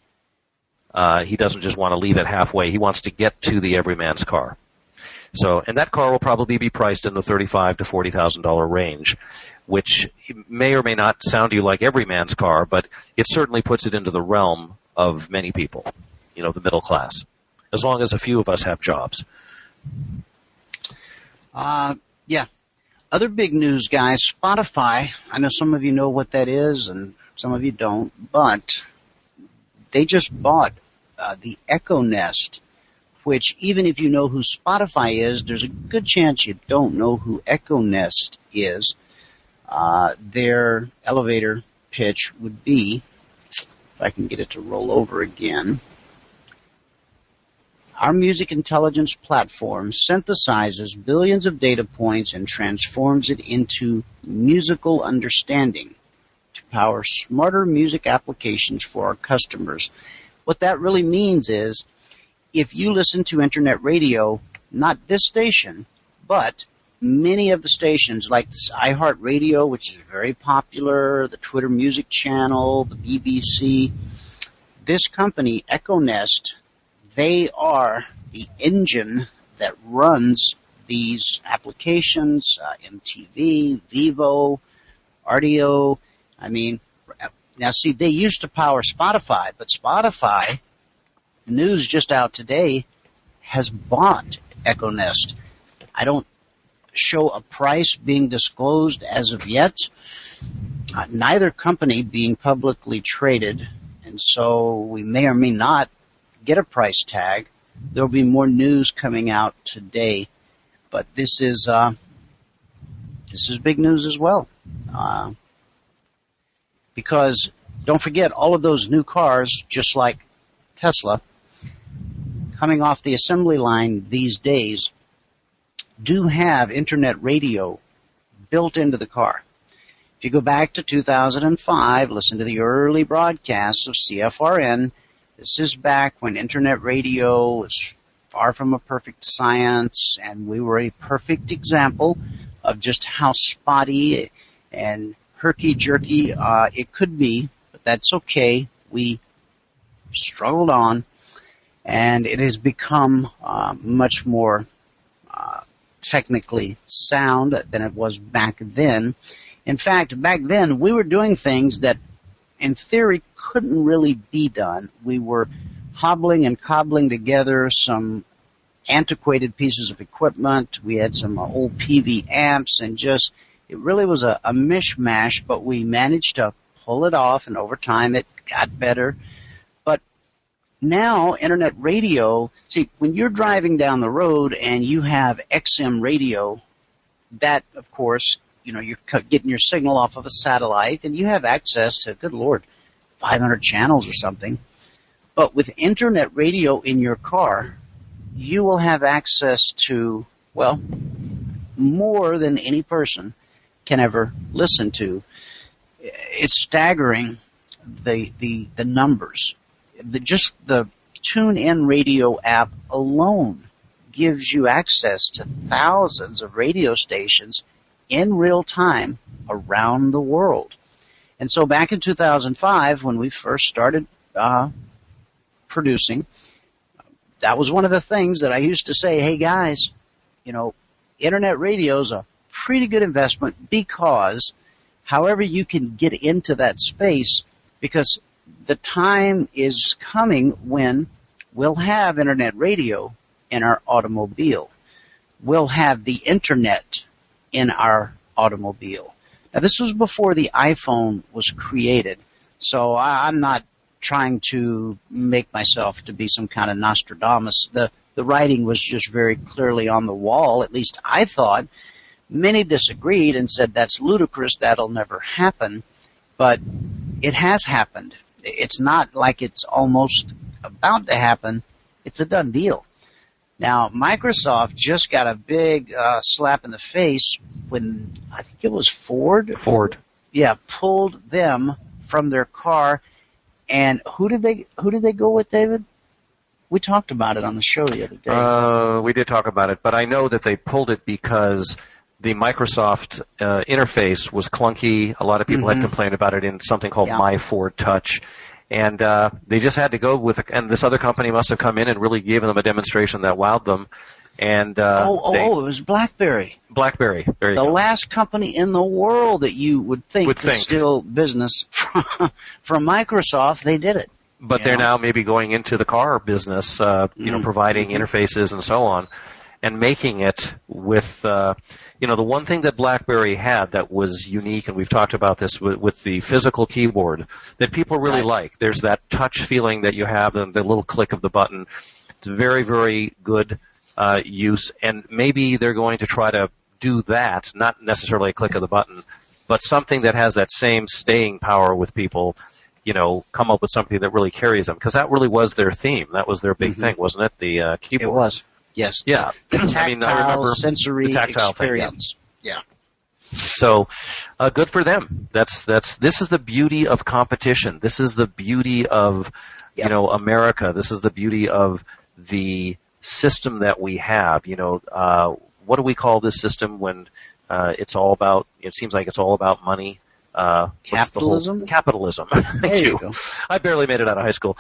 He doesn't just want to leave it halfway. He wants to get to the everyman's car. So, and that car will probably be priced in the $35,000 to $40,000 range, which may or may not sound to you like every man's car, but it certainly puts it into the realm of many people, the middle class, as long as a few of us have jobs. Yeah. Other big news, guys, Spotify. I know some of you know what that is and some of you don't, but they just bought the Echo Nest, which even if you know who Spotify is, there's a good chance you don't know who Echo Nest is. Their elevator pitch would be, if I can get it to roll over again, our music intelligence platform synthesizes billions of data points and transforms it into musical understanding to power smarter music applications for our customers. What that really means is, if you listen to internet radio, not this station, but many of the stations like this iHeartRadio, which is very popular, the Twitter Music Channel, the BBC, this company, Echo Nest, they are the engine that runs these applications, MTV, Vivo, RDO. Now see, they used to power Spotify, but Spotify, news just out today, has bought Echo Nest. I don't show a price being disclosed as of yet. Neither company being publicly traded, and so we may or may not get a price tag. There'll be more news coming out today, but this is big news as well. Because don't forget, all of those new cars, just like Tesla, coming off the assembly line these days, do have internet radio built into the car. If you go back to 2005, listen to the early broadcasts of CFRN. This is back when internet radio was far from a perfect science, and we were a perfect example of just how spotty and herky-jerky it could be, but that's okay. We struggled on, and it has become much more technically sound than it was back then. In fact, back then, we were doing things that, in theory, couldn't really be done. We were hobbling and cobbling together some antiquated pieces of equipment. We had some old PV amps, and just, it really was a mishmash, but we managed to pull it off, and over time it got better. But now, internet radio, see, when you're driving down the road and you have XM radio that, of course, you're getting your signal off of a satellite, and you have access to, good Lord, 500 channels or something. But with internet radio in your car, you will have access to, well, more than any person can ever listen to. It's staggering, the numbers. Just the TuneIn radio app alone gives you access to thousands of radio stations in real time around the world. And so back in 2005, when we first started producing, that was one of the things that I used to say, hey guys, internet radio is a pretty good investment, because however you can get into that space, because the time is coming when we'll have internet radio in our automobile. We'll have the internet in our automobile. Now, this was before the iPhone was created, so I'm not trying to make myself to be some kind of Nostradamus. The writing was just very clearly on the wall, at least I thought. Many disagreed and said that's ludicrous, that'll never happen, but it has happened. It's not like it's almost about to happen. It's a done deal. Now, Microsoft just got a big slap in the face when, I think it was Ford. Yeah, pulled them from their car. And who did they go with, David? We talked about it on the show the other day. We did talk about it, but I know that they pulled it because the Microsoft interface was clunky. A lot of people had complained about it in something called My Ford Touch. And they just had to go with it. And this other company must have come in and really given them a demonstration that wowed them. And it was BlackBerry. BlackBerry. There you go. The last company in the world that you would think could steal business from Microsoft, they did it. But they're now maybe going into the car business, providing interfaces and so on, and making it with, the one thing that BlackBerry had that was unique, and we've talked about this with the physical keyboard, that people really like. There's that touch feeling that you have, the little click of the button. It's very, very good use, and maybe they're going to try to do that, not necessarily a click of the button, but something that has that same staying power with people, come up with something that really carries them, because that really was their theme. That was their big thing, wasn't it? The keyboard. It was. Yes. Yeah. The tactile, I remember sensory the tactile experience. Thing, yeah. So, good for them. This is the beauty of competition. This is the beauty of, America. This is the beauty of the system that we have. What do we call this system when it's all about? It seems like it's all about money. Capitalism. Capitalism. Thank you. Go. I barely made it out of high school.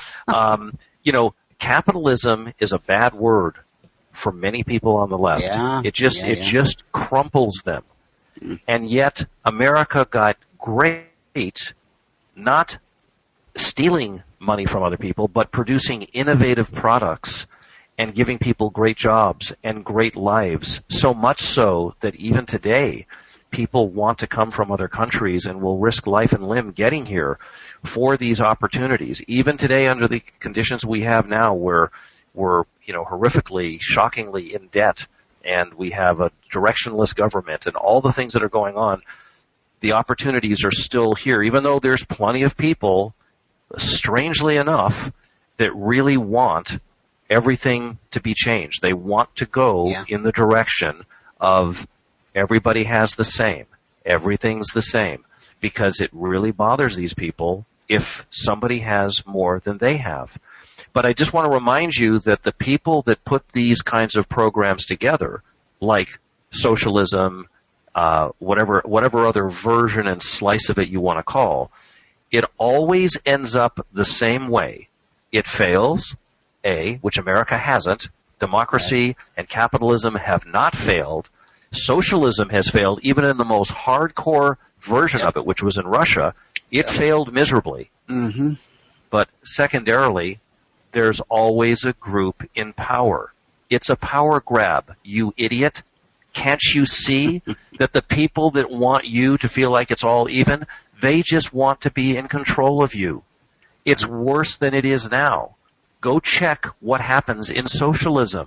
Capitalism is a bad word for many people on the left. Yeah. It just crumples them. And yet America got great, not stealing money from other people, but producing innovative products and giving people great jobs and great lives. So much so that even today, people want to come from other countries and will risk life and limb getting here for these opportunities. Even today, under the conditions we have now, where we're horrifically, shockingly in debt, and we have a directionless government and all the things that are going on, the opportunities are still here, even though there's plenty of people, strangely enough, that really want everything to be changed. They want to go in the direction of everybody has the same, everything's the same, because it really bothers these people if somebody has more than they have. But I just want to remind you that the people that put these kinds of programs together, like socialism, whatever other version and slice of it you want to call, it always ends up the same way. It fails, which America hasn't. Democracy and capitalism have not failed. Socialism has failed, even in the most hardcore version of it, which was in Russia. It failed miserably. But secondarily, there's always a group in power. It's a power grab, you idiot. Can't you see that the people that want you to feel like it's all even, they just want to be in control of you. It's worse than it is now. Go check what happens in socialism.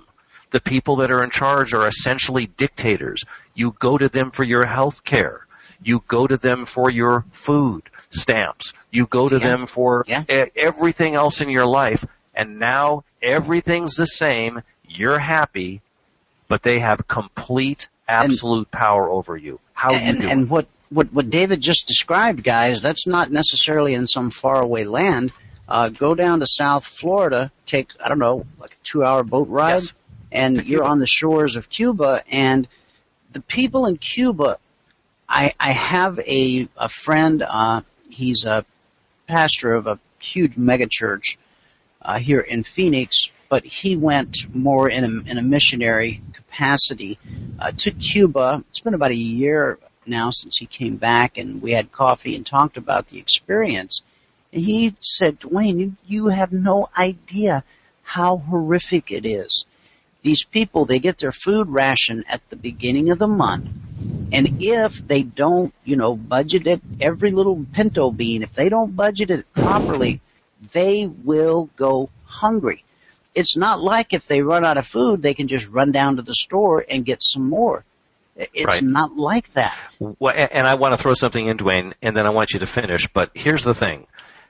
The people that are in charge are essentially dictators. You go to them for your health care. You go to them for your food stamps. You go to them for everything else in your life. And now everything's the same. You're happy, but they have complete, absolute power over you. How do you do it? And what David just described, guys, that's not necessarily in some faraway land. Go down to South Florida, take, I don't know, like a 2-hour boat ride, and you're on the shores of Cuba. And the people in Cuba, I have a friend, he's a pastor of a huge megachurch here in Phoenix, but he went more in a missionary capacity to Cuba. It's been about a year now since he came back, and we had coffee and talked about the experience. And he said, Dwayne, you have no idea how horrific it is. These people, they get their food ration at the beginning of the month, and if they don't, budget it, every little pinto bean, if they don't budget it properly, they will go hungry. It's not like if they run out of food, they can just run down to the store and get some more. It's not like that. Well, and I want to throw something in, Dwayne, and then I want you to finish. But here's the thing.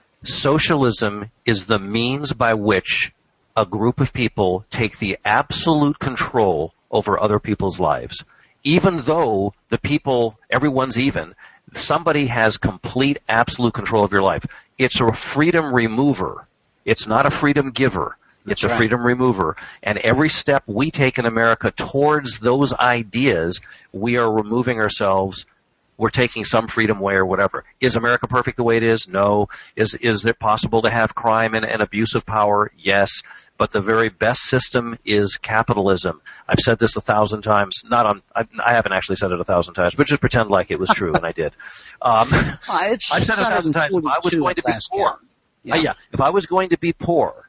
Socialism is the means by which a group of people take the absolute control over other people's lives. Even though the people, everyone's even, somebody has complete, absolute control of your life. It's a freedom remover. It's not a freedom giver. It's a freedom remover. And every step we take in America towards those ideas, we are removing ourselves. We're taking some freedom away or whatever. Is America perfect the way it is? No. Is it possible to have crime and abuse of power? Yes. But the very best system is capitalism. I've said this 1,000 times. I haven't actually said it 1,000 times, but just pretend like it was true, and I did. I've said it 1,000 times. If I was going to be poor, if I was going to be poor,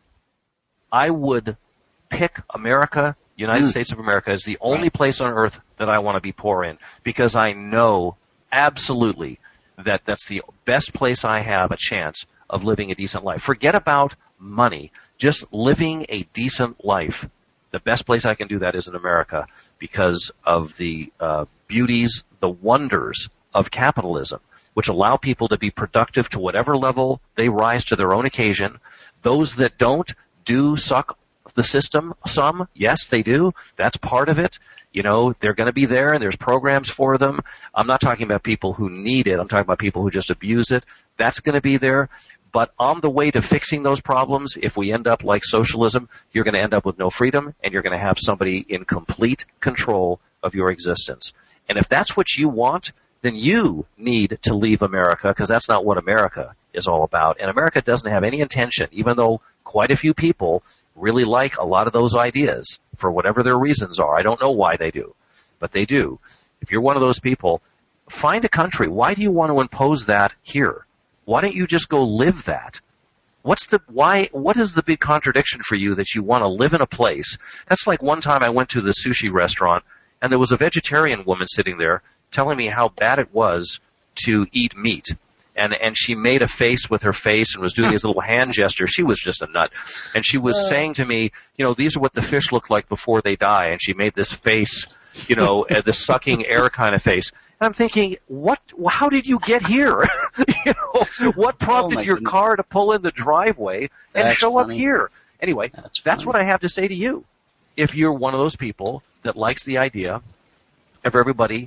I would pick America, United States of America, as the only place on earth that I want to be poor in, because I know absolutely that that's the best place I have a chance of living a decent life. Forget about money, just living a decent life. The best place I can do that is in America because of the beauties, the wonders of capitalism, which allow people to be productive to whatever level they rise to their own occasion. Those that don't do suck the system some. Yes, they do. That's part of it. They're going to be there, and there's programs for them. I'm not talking about people who need it. I'm talking about people who just abuse it. That's going to be there. But on the way to fixing those problems, if we end up like socialism, you're going to end up with no freedom, and you're going to have somebody in complete control of your existence. And if that's what you want, then you need to leave America, because that's not what America is all about. And America doesn't have any intention, even though quite a few people really like a lot of those ideas for whatever their reasons are. I don't know why they do, but they do. If you're one of those people, find a country. Why do you want to impose that here? Why don't you just go live that? What is the big contradiction for you that you want to live in a place? That's like one time I went to the sushi restaurant, and there was a vegetarian woman sitting there telling me how bad it was to eat meat. And she made a face with her face and was doing these little hand gestures. She was just a nut. And she was saying to me, these are what the fish look like before they die. And she made this face, the sucking air kind of face. And I'm thinking, how did you get here? What prompted your car to pull in the driveway and show up here? Anyway, that's what I have to say to you. If you're one of those people that likes the idea of everybody,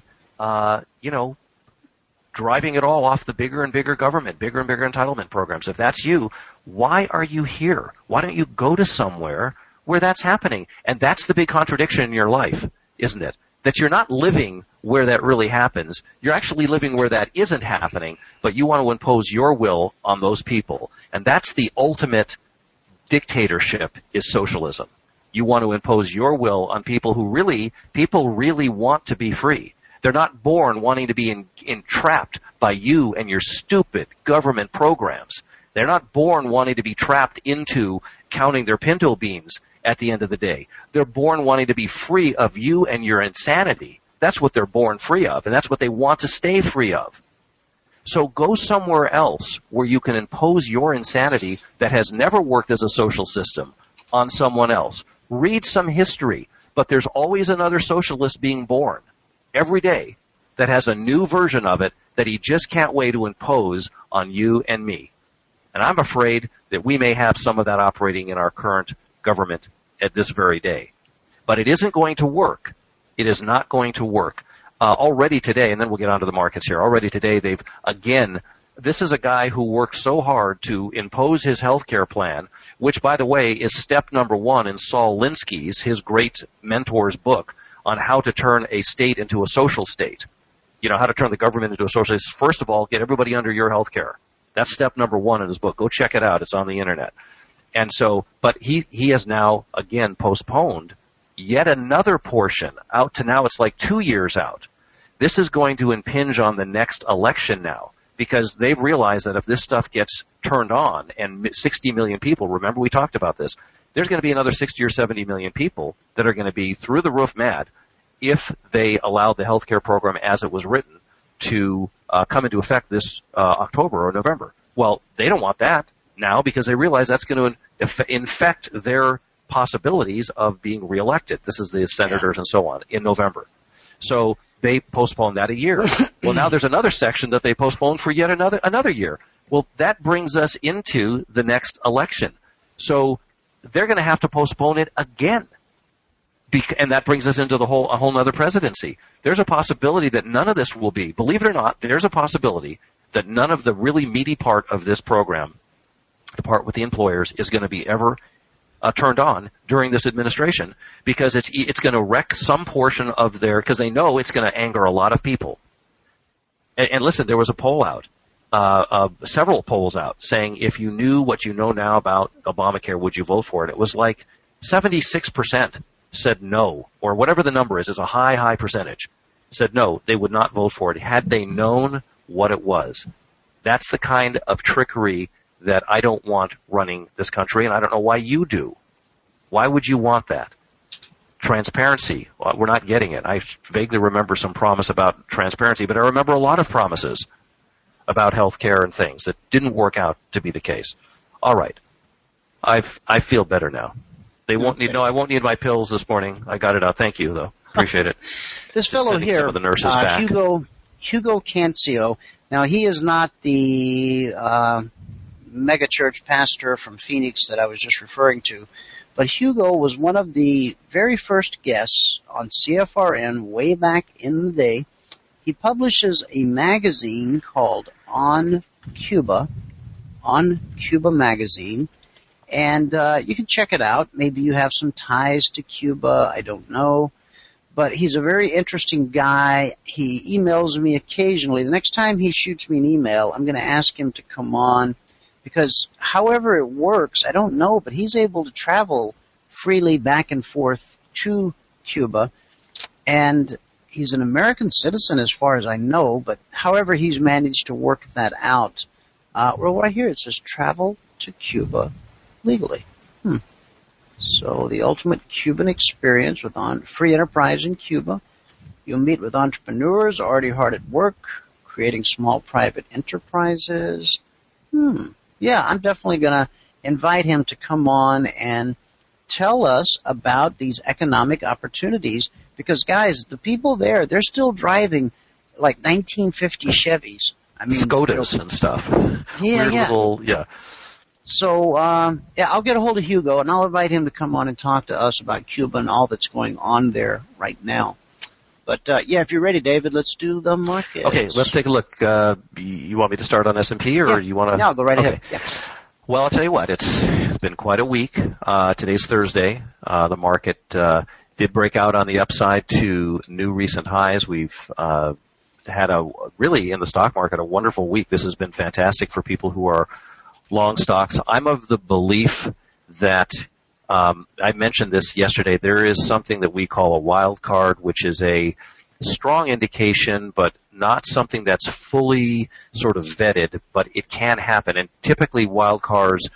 driving it all off the bigger and bigger government, bigger and bigger entitlement programs. If that's you, why are you here? Why don't you go to somewhere where that's happening? And that's the big contradiction in your life, isn't it? That you're not living where that really happens. You're actually living where that isn't happening, but you want to impose your will on those people. And that's the ultimate dictatorship, is socialism. You want to impose your will on people people really want to be free. They're not born wanting to be entrapped by you and your stupid government programs. They're not born wanting to be trapped into counting their pinto beans at the end of the day. They're born wanting to be free of you and your insanity. That's what they're born free of, and that's what they want to stay free of. So go somewhere else where you can impose your insanity that has never worked as a social system on someone else. Read some history. But there's always another socialist being born every day that has a new version of it that he just can't wait to impose on you and me. And I'm afraid that we may have some of that operating in our current government at this very day. But it isn't going to work. It is not going to work. Already today, and then we'll get onto the markets here, already today they've, again, this is a guy who worked so hard to impose his health care plan, which, by the way, is step number one in Saul Alinsky's, his great mentor's book on how to turn a state into a social state. You know, how to turn the government into a social state. First of all, get everybody under your health care. That's step number one in his book. Go check it out. It's on the internet. And so, but he has now, again, postponed yet another portion out to now it's like 2 years out. This is going to impinge on the next election now because they've realized that if this stuff gets turned on and 60 million people, remember we talked about this, there's going to be another 60 or 70 million people that are going to be through the roof mad if they allow the health care program as it was written to come into effect this October or November. Well, they don't want that now because they realize that's going to infect their possibilities of being reelected. This is the senators and so on in November. So they postponed that a year. Well, now there's another section that they postponed for yet another year. Well, that brings us into the next election. So they're going to have to postpone it again. And that brings us into a whole other presidency. There's a possibility that none of this will be, believe it or not, there's a possibility that none of the really meaty part of this program, the part with the employers, is going to be ever turned on during this administration because it's going to wreck some portion of their, because they know it's going to anger a lot of people. And listen, there was a poll out, several polls out saying if you knew what you know now about Obamacare, would you vote for it? It was like 76% said no, or whatever the number is, it's a high percentage, said no, they would not vote for it had they known what it was. That's the kind of trickery that I don't want running this country, and I don't know why you do. Why would you want that? Transparency. Well, we're not getting it. I vaguely remember some promise about transparency, but I remember a lot of promises about health care and things that didn't work out to be the case. All right. I feel better now. They won't need. No, I won't need my pills this morning. I got it out. Thank you, though. Appreciate it. This fellow here, some of the nurses back. Hugo Cancio. Now, he is not the megachurch pastor from Phoenix that I was just referring to, but Hugo was one of the very first guests on CFRN way back in the day. He publishes a magazine called On Cuba magazine. And you can check it out. Maybe you have some ties to Cuba. I don't know. But he's a very interesting guy. He emails me occasionally. The next time he shoots me an email, I'm going to ask him to come on because however it works, I don't know, but he's able to travel freely back and forth to Cuba. And he's an American citizen as far as I know, but however he's managed to work that out. Well, right here it says travel to Cuba legally. So the ultimate Cuban experience with free enterprise in Cuba. You'll meet with entrepreneurs already hard at work, creating small private enterprises. Yeah, I'm definitely going to invite him to come on and tell us about these economic opportunities because, guys, the people there, they're still driving like 1950 Chevys. I mean, Skodas and stuff. Yeah. So, I'll get a hold of Hugo, and I'll invite him to come on and talk to us about Cuba and all that's going on there right now. But, if you're ready, David, let's do the market. Okay, let's take a look. You want me to start on S&P, or you want to? No, go right ahead. Yeah. Well, I'll tell you what, it's been quite a week. Today's Thursday. The market did break out on the upside to new recent highs. We've had really, in the stock market, a wonderful week. This has been fantastic for people who are long stocks. I'm of the belief that, I mentioned this yesterday, there is something that we call a wild card, which is a strong indication, but not something that's fully sort of vetted, but it can happen. And typically wild cards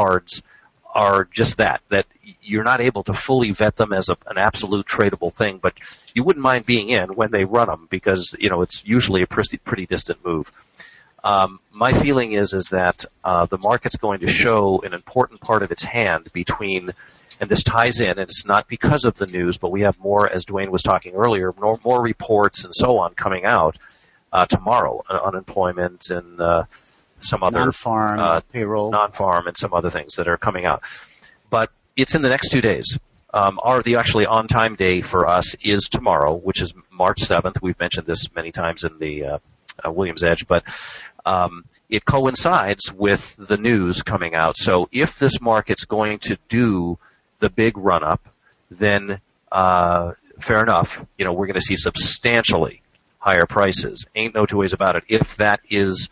are just that you're not able to fully vet them as an absolute tradable thing, but you wouldn't mind being in when they run them because, it's usually a pretty distant move. My feeling is that the market's going to show an important part of its hand between, and this ties in, and it's not because of the news, but we have more, as Dwayne was talking earlier, more reports and so on coming out tomorrow, unemployment and some other non-farm payroll, non-farm, and some other things that are coming out. But it's in the next 2 days. The actually on-time day for us is tomorrow, which is March 7th. We've mentioned this many times in the Williams Edge, but it coincides with the news coming out. So if this market's going to do the big run-up, then fair enough. We're going to see substantially higher prices. Ain't no two ways about it. If that is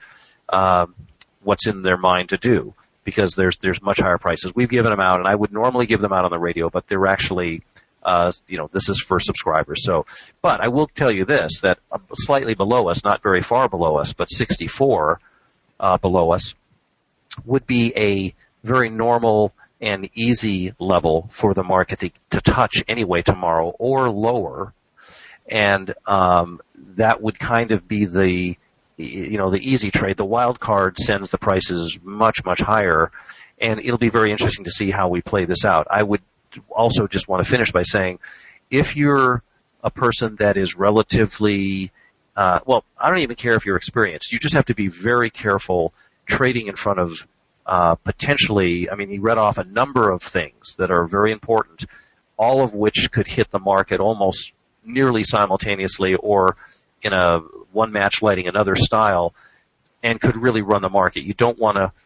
what's in their mind to do, because there's much higher prices. We've given them out, and I would normally give them out on the radio, but they're actually, this is for subscribers. So, but I will tell you this, that slightly below us, not very far below us, but 64 below us, would be a very normal and easy level for the market to touch anyway tomorrow, or lower. And that would kind of be the easy trade. The wild card sends the prices much, much higher, and it'll be very interesting to see how we play this out. I would also just want to finish by saying, if you're a person that is relatively, I don't even care if you're experienced. You just have to be very careful trading in front of potentially, he read off a number of things that are very important, all of which could hit the market almost nearly simultaneously or in a one match lighting another style, and could really run the market. You don't want to,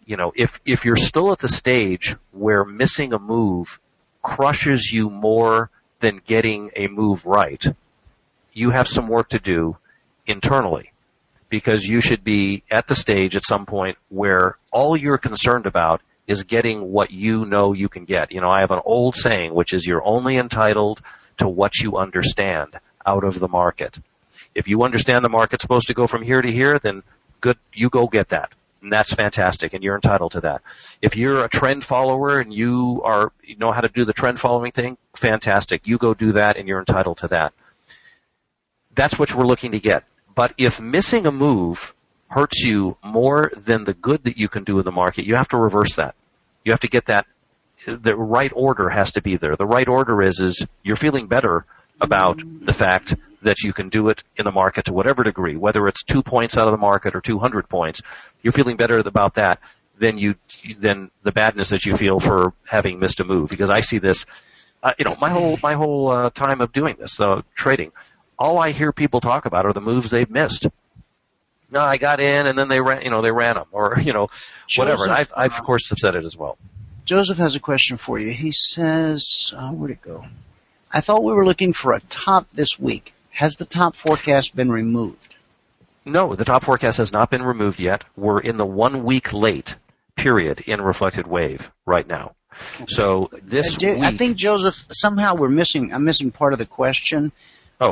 if you're still at the stage where missing a move crushes you more than getting a move right, you have some work to do internally, because you should be at the stage at some point where all you're concerned about is getting what you know you can get. I have an old saying, which is you're only entitled to what you understand out of the market. If you understand the market's supposed to go from here to here, then good, you go get that. And that's fantastic, and you're entitled to that. If you're a trend follower and you know how to do the trend following thing, fantastic. You go do that, and you're entitled to that. That's what we're looking to get. But if missing a move hurts you more than the good that you can do in the market, you have to reverse that. You have to get that. The right order has to be there. The right order is you're feeling better about the fact that you can do it in the market to whatever degree, whether it's 2 points out of the market or 200 points. You're feeling better about that than the badness that you feel for having missed a move. Because I see this, my whole time of doing this, trading, all I hear people talk about are the moves they've missed. No, I got in and then they ran them, or whatever. And I've of course have said it as well. Joseph has a question for you. He says, where'd it go? I thought we were looking for a top this week. Has the top forecast been removed? No, the top forecast has not been removed yet. We're in the 1 week late period in reflected wave right now. Okay. So this week, I think, Joseph, somehow I'm missing part of the question. Oh.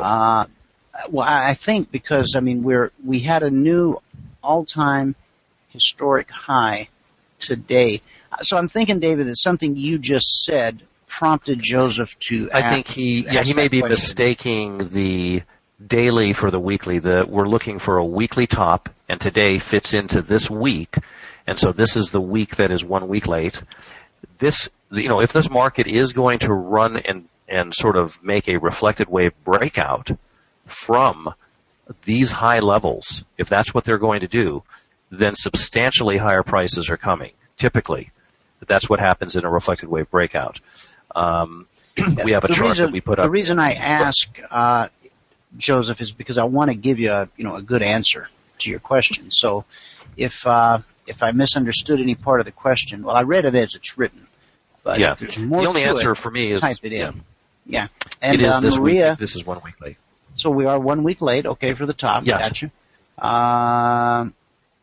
I think because, we had a new all-time historic high today. So I'm thinking, David, that something you just said prompted Joseph to ask. I think he may be mistaking the daily for the weekly. We're looking for a weekly top, and today fits into this week, and so this is the week that is 1 week late. If this market is going to run and sort of make a reflected wave breakout from these high levels, if that's what they're going to do, then substantially higher prices are coming. Typically, that's what happens in a reflected wave breakout. We have a chart that we put up. The reason I ask, Joseph, is because I want to give you a good answer to your question. So if I misunderstood any part of the question, well, I read it as it's written. But yeah, if there's more the only to answer it, for me is type it in. Yeah. And it is this Maria, week. This is 1 week late. So we are 1 week late. Okay, for the top. Yes. Gotcha.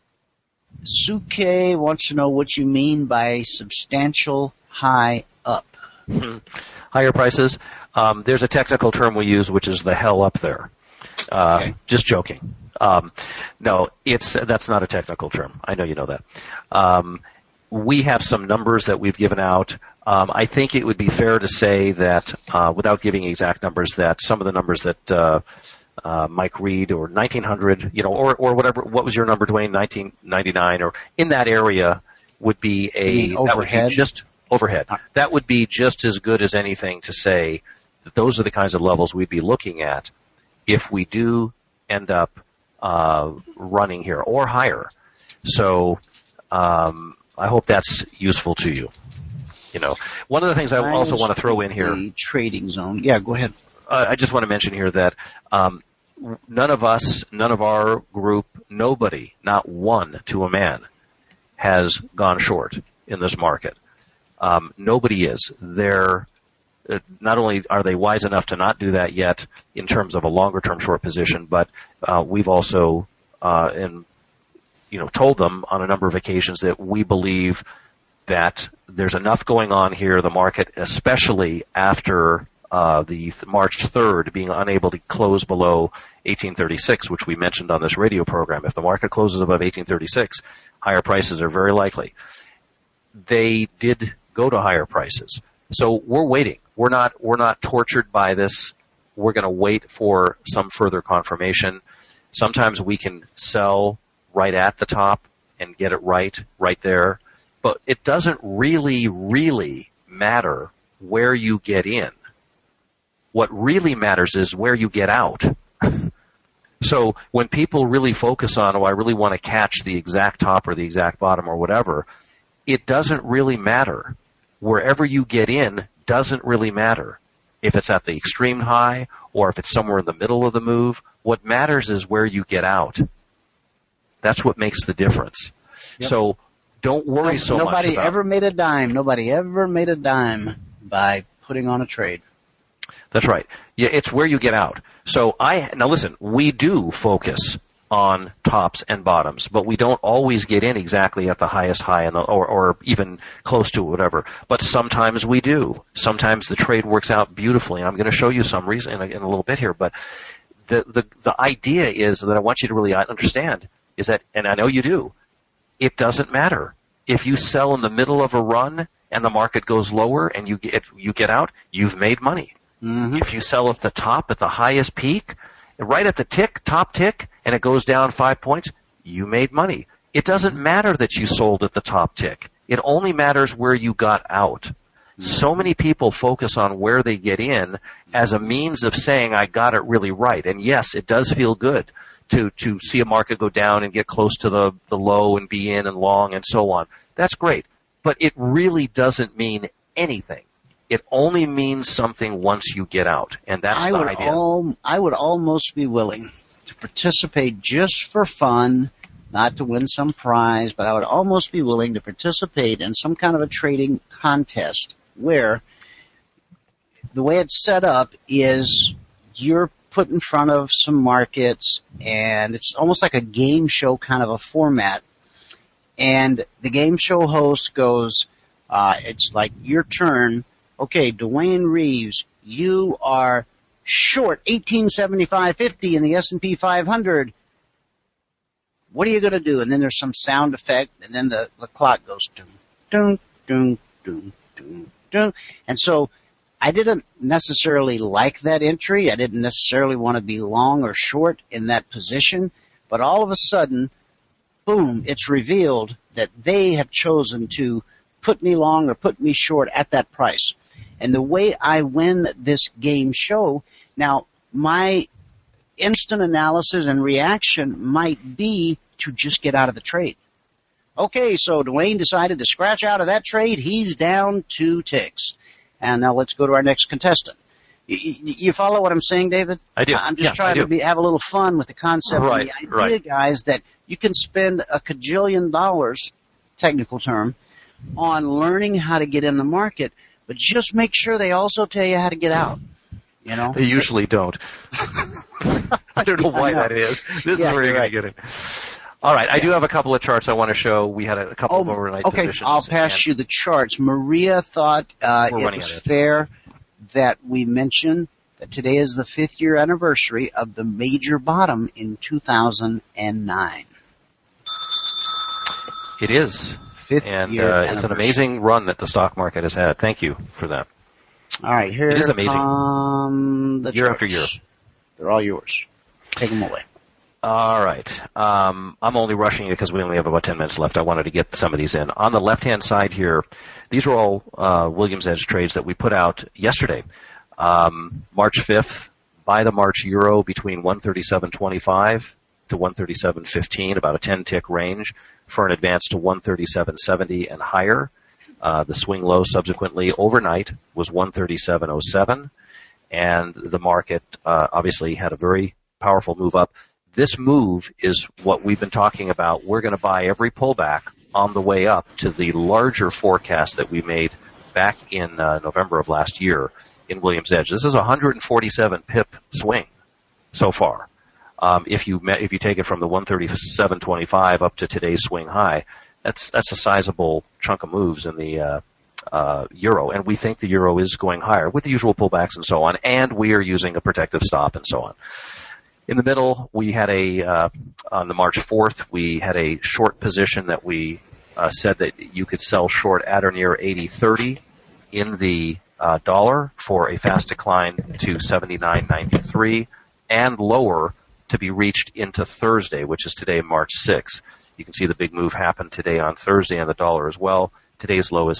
Suke wants to know what you mean by substantial high up. Higher prices. There's a technical term we use, which is the hell up there. Okay. Just joking. No, that's not a technical term. I know you know that. We have some numbers that we've given out. I think it would be fair to say that, without giving exact numbers, that some of the numbers that Mike Reed, or 1900, or whatever. What was your number, Dwayne? 1999, or in that area would be overhead? That would be just overhead. That would be just as good as anything to say that those are the kinds of levels we'd be looking at if we do end up running here or higher. So I hope that's useful to you. One of the things I also want to throw in here. The trading zone. Yeah, go ahead. I just want to mention here that none of us, none of our group, nobody, not one to a man, has gone short in this market. Nobody is. Not only are they wise enough to not do that yet in terms of a longer-term short position, but we've also told them on a number of occasions that we believe that there's enough going on here, the market, especially after the March 3rd being unable to close below 1836, which we mentioned on this radio program. If the market closes above 1836, higher prices are very likely. They did go to higher prices. So we're waiting. We're not tortured by this. We're going to wait for some further confirmation. Sometimes we can sell right at the top and get it right there. But it doesn't really, really matter where you get in. What really matters is where you get out. So when people really focus on, I really want to catch the exact top or the exact bottom or whatever, it doesn't really matter. Wherever you get in doesn't really matter. If it's at the extreme high or if it's somewhere in the middle of the move, what matters is where you get out. That's what makes the difference. Yep. So don't worry so much about it. Nobody ever made a dime by putting on a trade. That's right. Yeah, it's where you get out. So now listen, we do focus on tops and bottoms, but we don't always get in exactly at the highest high or even close to whatever. But sometimes we do. Sometimes the trade works out beautifully, and I'm going to show you some reason in a little bit here. But the idea is that I want you to really understand is that, and I know you do, it doesn't matter if you sell in the middle of a run and the market goes lower and you get out, you've made money. Mm-hmm. If you sell at the top, at the highest peak, right at the top tick, and it goes down 5 points, you made money. It doesn't matter that you sold at the top tick. It only matters where you got out. Mm-hmm. So many people focus on where they get in as a means of saying, I got it really right. And yes, it does feel good to see a market go down and get close to the low and be in and long and so on. That's great. But it really doesn't mean anything. It only means something once you get out, and that's the idea. I would almost be willing to participate just for fun, not to win some prize, but I would almost be willing to participate in some kind of a trading contest where the way it's set up is you're put in front of some markets, and it's almost like a game show kind of a format. And the game show host goes, it's like your turn. Okay, Dwayne Reeves, you are short 1875.50 in the S&P 500. What are you going to do? And then there's some sound effect, and then the clock goes dun, dun, dun, dun, dun, dun. And so I didn't necessarily like that entry. I didn't necessarily want to be long or short in that position. But all of a sudden, boom, it's revealed that they have chosen to put me long or put me short at that price. And the way I win this game show, now my instant analysis and reaction might be to just get out of the trade. Okay, so Dwayne decided to scratch out of that trade. He's down 2 ticks. And now let's go to our next contestant. You follow what I'm saying, David? I do. I'm just trying to have a little fun with the concept and the idea, guys, that you can spend a cajillion dollars, technical term, on learning how to get in the market, but just make sure they also tell you how to get out. You know? They usually don't. I don't know why that is. This is where you're going to get it. All right, I do have a couple of charts I want to show. We had a couple of overnight positions. Okay, I'll pass you the charts. Maria thought it was fair that we mention that today is the 5th year anniversary of the major bottom in 2009. It is. 5th year anniversary. It's an amazing run that the stock market has had. Thank you for that. All right, here it is amazing. The year charts. after year. They're all yours. Take them away. All right. I'm only rushing it because we only have about 10 minutes left. I wanted to get some of these in. On the left-hand side here, these are all Williams Edge trades that we put out yesterday. March 5th, buy the March euro between 137.25 to 137.15, about a 10-tick range for an advance to 137.70 and higher. The swing low subsequently overnight was 137.07, and the market obviously had a very powerful move up. This move is what we've been talking about. We're going to buy every pullback on the way up to the larger forecast that we made back in November of last year in Williams Edge. This is a 147 pip swing so far. If you take it from the 137.25 up to today's swing high, that's a sizable chunk of moves in the euro, and we think the euro is going higher with the usual pullbacks and so on, and we are using a protective stop and so on. In the middle, we had on the March 4th, we had a short position that we said that you could sell short at or near 80.30 in the dollar for a fast decline to 79.93 and lower to be reached into Thursday, which is today, March 6th. You can see the big move happened today on Thursday on the dollar as well. Today's low is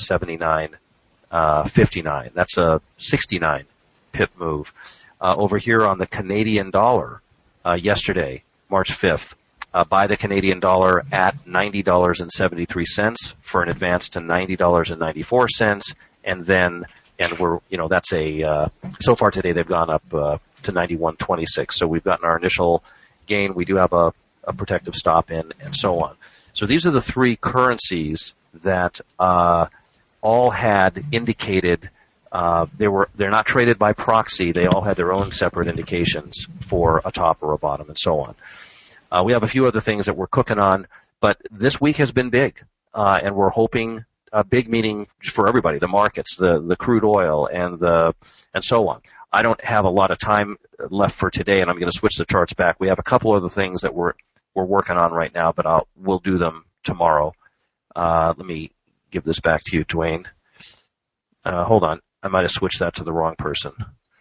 79.59. That's a 69 pip move. Over here on the Canadian dollar, yesterday, March 5th, buy the Canadian dollar at $90.73 for an advance to $90.94, and that's so far today they've gone up to 91.26. So we've gotten our initial gain. We do have a protective stop in, and so on. So these are the three currencies that all had indicated they're not traded by proxy. They all had their own separate indications for a top or a bottom and so on. We have a few other things that we're cooking on, but this week has been big, and we're hoping a big meeting for everybody, the markets, the crude oil, and so on. I don't have a lot of time left for today, and I'm going to switch the charts back. We have a couple other things that we're working on right now, but we'll do them tomorrow. Let me give this back to you, Dwayne. Hold on. I might have switched that to the wrong person.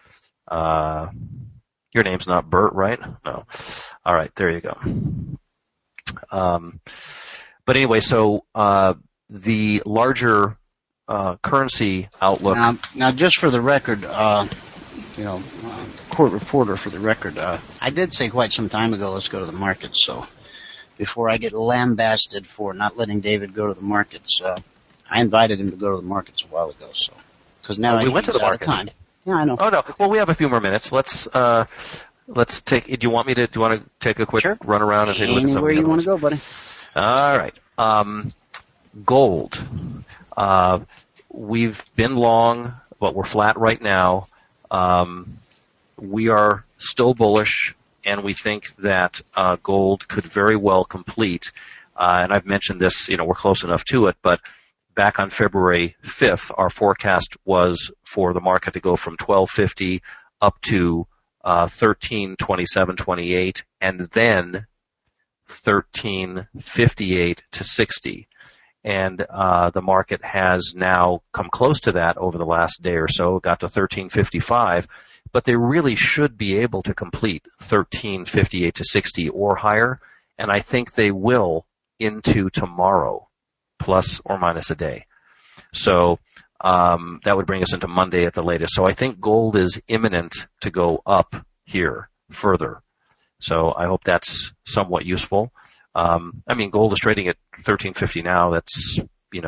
Your name's not Bert, right? No. All right, there you go. But anyway, so the larger currency outlook. Now, just for the record, court reporter for the record, I did say quite some time ago, let's go to the markets. So before I get lambasted for not letting David go to the markets, I invited him to go to the markets a while ago. So. Because now we went to the market. Time. Yeah, I know. Oh no. Well, we have a few more minutes. Let's take. Do you want to take a quick run around and take a look at some of the Anywhere you want to go, buddy. All right. Gold. We've been long, but we're flat right now. We are still bullish, and we think that gold could very well complete. And I've mentioned this. We're close enough to it, but. Back on February 5th, our forecast was for the market to go from 1250 up to 1327.28, and then 1358 to 60. And the market has now come close to that over the last day or so, got to 1355, but they really should be able to complete 1358 to 60 or higher, and I think they will into tomorrow. Plus or minus a day. So that would bring us into Monday at the latest. So I think gold is imminent to go up here further. So I hope that's somewhat useful. Gold is trading at 1350 now. That's,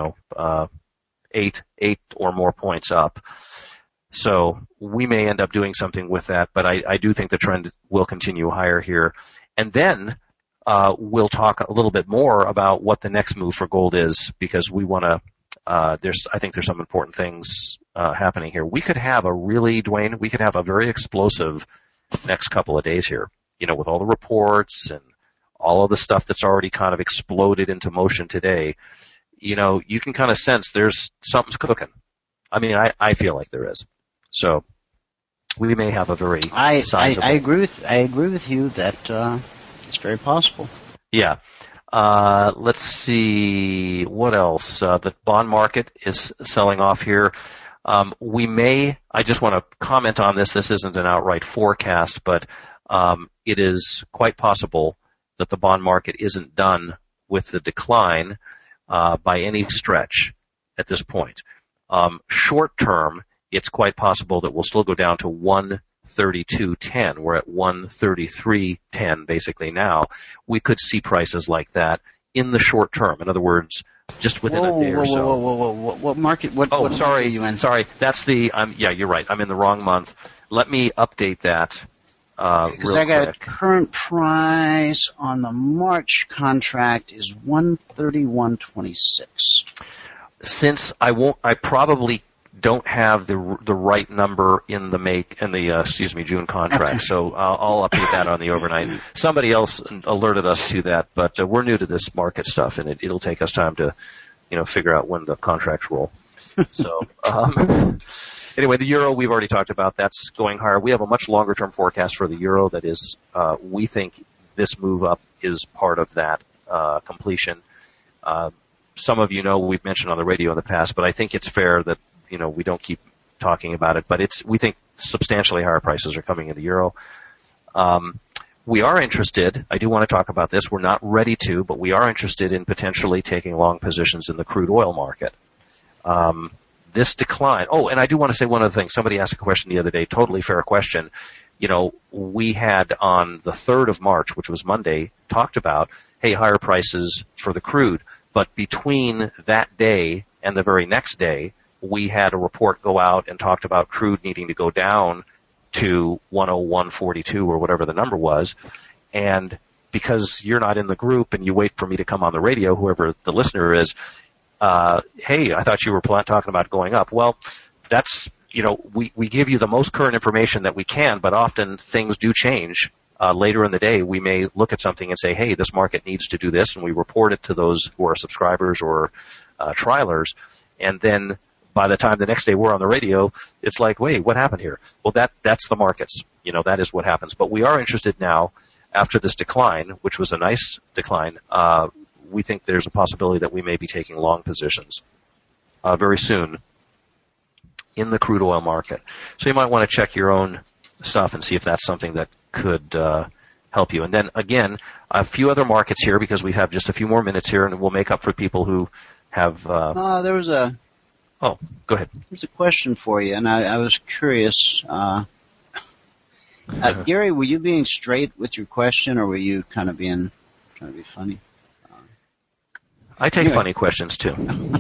8 or more points up. So we may end up doing something with that, but I do think the trend will continue higher here. And then we'll talk a little bit more about what the next move for gold is, because we want to. I think there's some important things happening here. We could have Dwayne, we could have a very explosive next couple of days here. With all the reports and all of the stuff that's already kind of exploded into motion today. You can kind of sense there's something's cooking. I feel like there is. So we may have a very sizable. I agree with you that. It's very possible. Yeah. Let's see what else. The bond market is selling off here. I just want to comment on this. This isn't an outright forecast, but it is quite possible that the bond market isn't done with the decline by any stretch at this point. Short term, it's quite possible that we'll still go down to 132.10. We're at 133.10 basically now. We could see prices like that in the short term. In other words, just within a day or so. What market? What sorry. market are you in? Sorry. That's the. Yeah, you're right. I'm in the wrong month. Let me update that. Because I got a current price on the March contract is 131.26. Since I probably don't have the right number in the June contract, okay. So I'll update that on the overnight. Somebody else alerted us to that, but we're new to this market stuff, and it'll take us time to, figure out when the contracts roll. So. Anyway, the euro, we've already talked about. That's going higher. We have a much longer-term forecast for the euro. That is, we think this move up is part of that completion. Some of you know we've mentioned on the radio in the past, but I think it's fair that we don't keep talking about it. But we think substantially higher prices are coming in the euro. We are interested. I do want to talk about this. We're not ready to, but we are interested in potentially taking long positions in the crude oil market. This decline. Oh, and I do want to say one other thing. Somebody asked a question the other day, totally fair question. We had on the 3rd of March, which was Monday, talked about, hey, higher prices for the crude. But between that day and the very next day, we had a report go out and talked about crude needing to go down to 101.42 or whatever the number was. And because you're not in the group and you wait for me to come on the radio, whoever the listener is, hey, I thought you were talking about going up. Well, that's, we give you the most current information that we can, but often things do change. Later in the day, we may look at something and say, hey, this market needs to do this, and we report it to those who are subscribers or trialers. And then by the time the next day we're on the radio, it's like, wait, what happened here? Well, that's the markets. That is what happens. But we are interested now, after this decline, which was a nice decline, we think there's a possibility that we may be taking long positions very soon in the crude oil market. So you might want to check your own stuff and see if that's something that could help you. And then, again, a few other markets here because we have just a few more minutes here, and we'll make up for people who have... there was a... Oh, go ahead. There's a question for you, and I was curious. Gary, were you being straight with your question, or were you kind of trying to be funny? I take funny questions, too.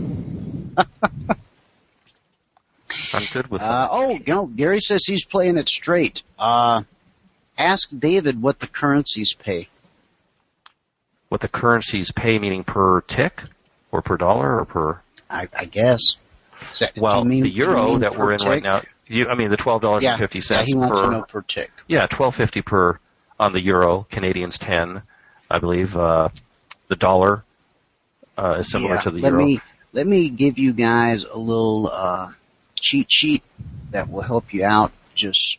I'm good with that. Gary says he's playing it straight. Ask David what the currencies pay. What the currencies pay, meaning per tick or per dollar or per... I guess. Well, the euro that we're in tick? right now, the $12.50 yeah, he wants to know per tick. Yeah, $12.50 per on the euro, Canadians 10, I believe. The dollar is similar to the euro. Let me give you guys a little cheat sheet that will help you out just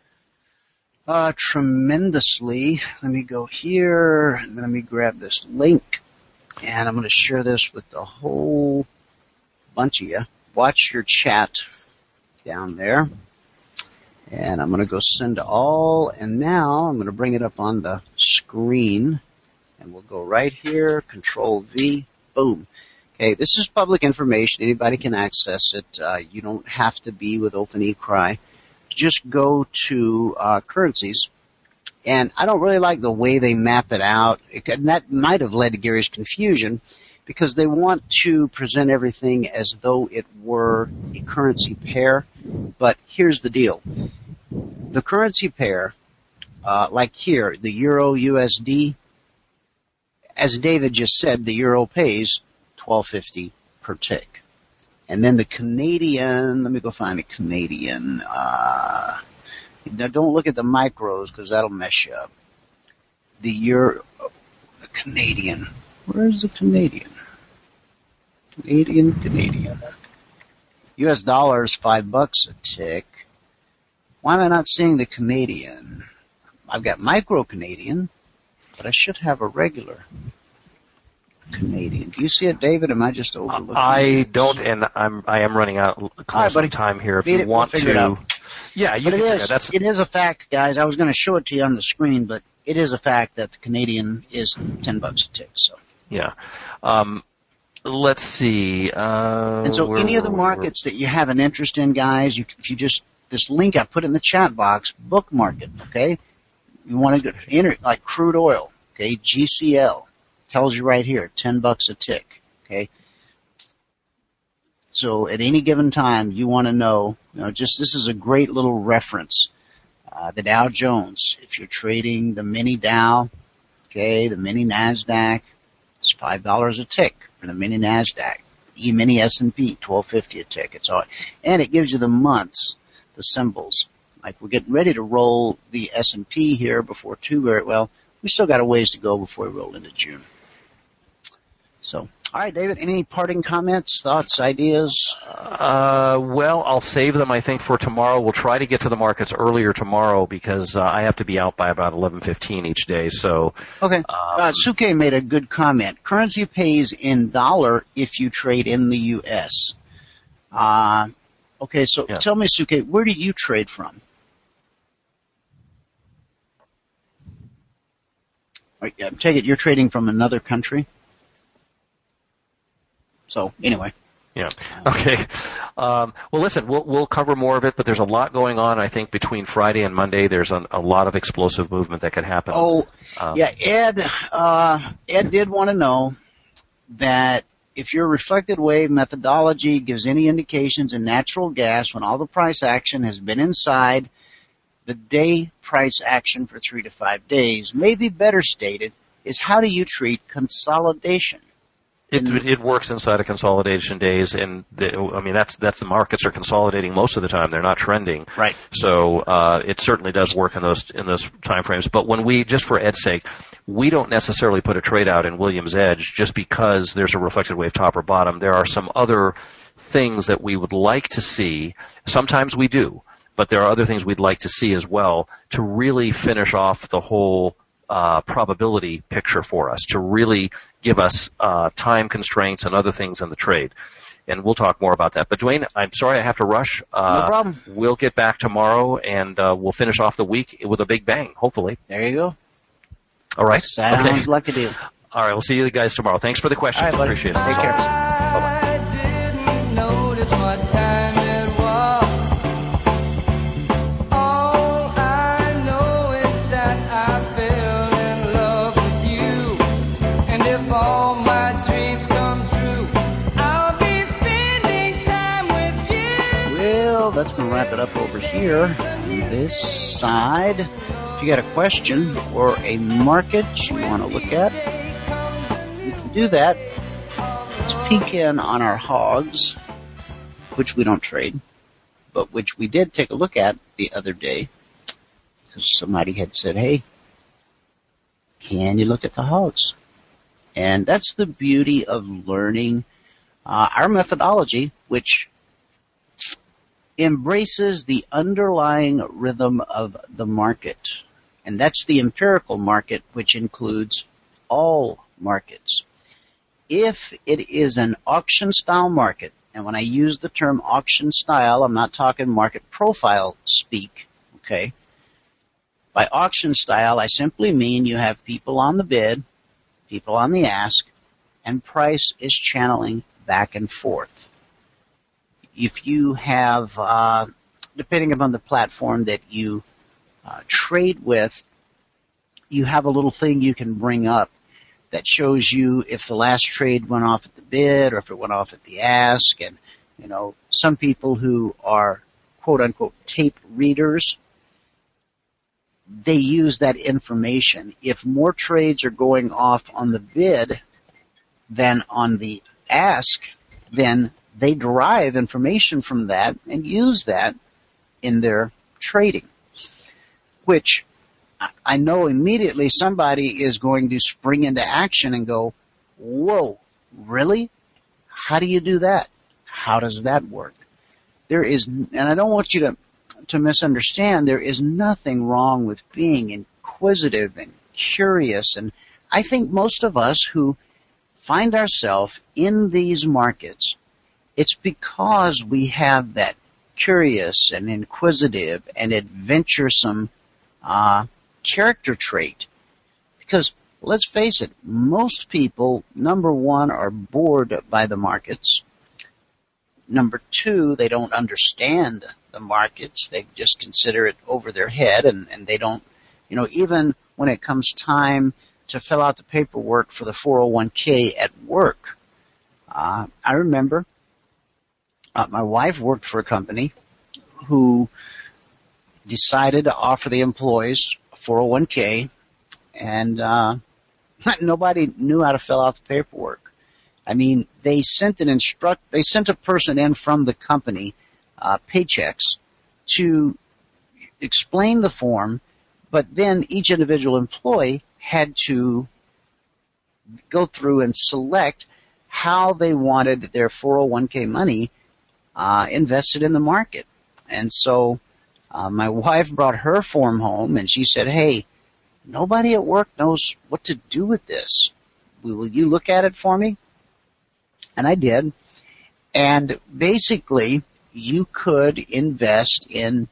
tremendously. Let me go here, and let me grab this link, and I'm going to share this with the whole bunch of you. Watch your chat down there. And I'm going to go send to all, and now I'm going to bring it up on the screen, and we'll go right here, Control V, boom. Okay, this is public information. Anybody can access it. You don't have to be with OpenECry. Just go to currencies, and I don't really like the way they map it out. And that might have led to Gary's confusion, because they want to present everything as though it were a currency pair. But here's the deal. The currency pair, like here, the Euro USD, as David just said, the Euro pays $12.50 per tick. And then the Canadian, let me go find a Canadian. Now don't look at the micros because that'll mess you up. The Euro, the Canadian. Where's the Canadian? Canadian. US dollar is $5 a tick. Why am I not seeing the Canadian? I've got micro Canadian, but I should have a regular. Canadian. Do you see it, David? Am I just overlooking it? I don't, and I am running out close on time here. If you want to, yeah, you can. It is a fact, guys. I was going to show it to you on the screen, but it is a fact that the Canadian is $10 a tick. So yeah. Let's see. And so, any of the markets that you have an interest in, guys, if you just this link I put in the chat box, bookmark it. Okay, you want to enter like crude oil. Okay, GCL. Tells you right here, $10 a tick. Okay. So at any given time, you want to know, this is a great little reference. The Dow Jones, if you're trading the mini Dow, okay, the mini NASDAQ, it's $5 a tick for the mini NASDAQ. E-mini S&P, $12.50 a tick. It's all, and it gives you the months, the symbols. Like we're getting ready to roll the S&P here before we still got a ways to go before we roll into June. So, all right, David, any parting comments, thoughts, ideas? Well, I'll save them, I think, for tomorrow. We'll try to get to the markets earlier tomorrow because I have to be out by about 11:15 each day. So, okay. Suke made a good comment. Currency pays in dollar if you trade in the U.S. Okay, so Tell me, Suke, where do you trade from? I take it you're trading from another country? So, anyway. Yeah. Okay. Well, listen, we'll cover more of it, but there's a lot going on, I think, between Friday and Monday. There's a lot of explosive movement that could happen. Yeah. Ed did want to know that if your reflected wave methodology gives any indications in natural gas when all the price action has been inside the day price action for 3 to 5 days, maybe better stated, is how do you treat consolidation? It works inside of consolidation days, and that's the markets are consolidating most of the time. They're not trending, right? So it certainly does work in those time frames. But when we, just for Ed's sake, we don't necessarily put a trade out in Williams Edge just because there's a reflected wave top or bottom. There are some other things that we would like to see. Sometimes we do, but there are other things we'd like to see as well to really finish off the whole probability picture for us, to really give us time constraints and other things in the trade. And we'll talk more about that. But Dwayne, I'm sorry I have to rush. No problem. We'll get back tomorrow, and we'll finish off the week with a big bang, hopefully. There you go. All right. Sounds like a deal. All right, we'll see you guys tomorrow. Thanks for the questions. All right, Appreciate it. Take care. Bye-bye. I didn't notice what time it was. All I know is that I fell in love with you. And if all my dreams come true, I'll be spending time with you. Well, that's going to wrap it up over here on this side. If you got a question or a market you want to look at, you can do that. Let's peek in on our hogs, which we don't trade, but which we did take a look at the other day because somebody had said, hey, can you look at the hogs? And that's the beauty of learning our methodology, which embraces the underlying rhythm of the market. And that's the empirical market, which includes all markets. If it is an auction style market, and when I use the term auction style, I'm not talking market profile speak, okay? By auction style, I simply mean you have people on the bid, people on the ask, and price is channeling back and forth. If you have, depending upon the platform that you trade with, you have a little thing you can bring up that shows you if the last trade went off at the bid or if it went off at the ask. And, some people who are quote unquote tape readers, they use that information. If more trades are going off on the bid than on the ask, then they derive information from that and use that in their trading, which I know immediately somebody is going to spring into action and go, whoa, really? How do you do that? How does that work? And I don't want you to misunderstand, there is nothing wrong with being inquisitive and curious. And I think most of us who find ourselves in these markets, it's because we have that curious and inquisitive and adventuresome character trait. Because let's face it, most people, number one, are bored by the markets. Number two, they don't understand the markets. They just consider it over their head, and they don't, even when it comes time to fill out the paperwork for the 401k at work. I remember my wife worked for a company who decided to offer the employees a 401k, and nobody knew how to fill out the paperwork. I mean, they sent a person in from the company, Paychecks, to explain the form, but then each individual employee had to go through and select how they wanted their 401k money invested in the market. And so my wife brought her form home, and she said, "Hey, nobody at work knows what to do with this. Will you look at it for me?" And I did. And basically, you could invest in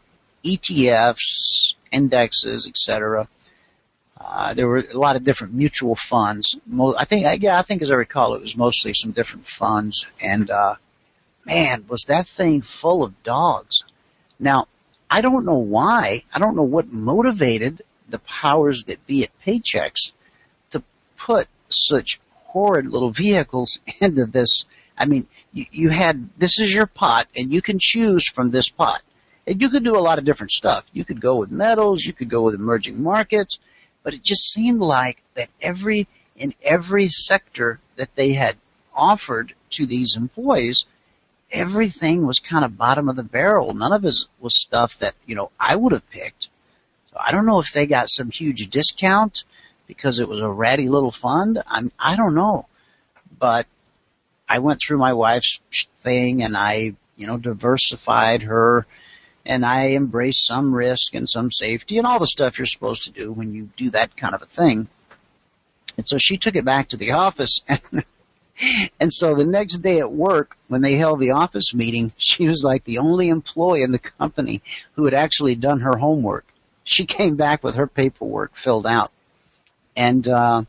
ETFs, indexes, etc. There were a lot of different mutual funds. I think as I recall, it was mostly some different funds. And man, was that thing full of dogs. Now, I don't know why. I don't know what motivated the powers that be at Paychecks to put such horrid little vehicles into this. I mean, you had, this is your pot, and you can choose from this pot. And you could do a lot of different stuff. You could go with metals, you could go with emerging markets, but it just seemed like that in every sector that they had offered to these employees, everything was kind of bottom of the barrel. None of it was stuff that, I would have picked. So I don't know if they got some huge discount because it was a ratty little fund. I don't know. But I went through my wife's thing, and I, diversified her, and I embraced some risk and some safety and all the stuff you're supposed to do when you do that kind of a thing. And so she took it back to the office, and so the next day at work, when they held the office meeting, she was like the only employee in the company who had actually done her homework. She came back with her paperwork filled out. And, of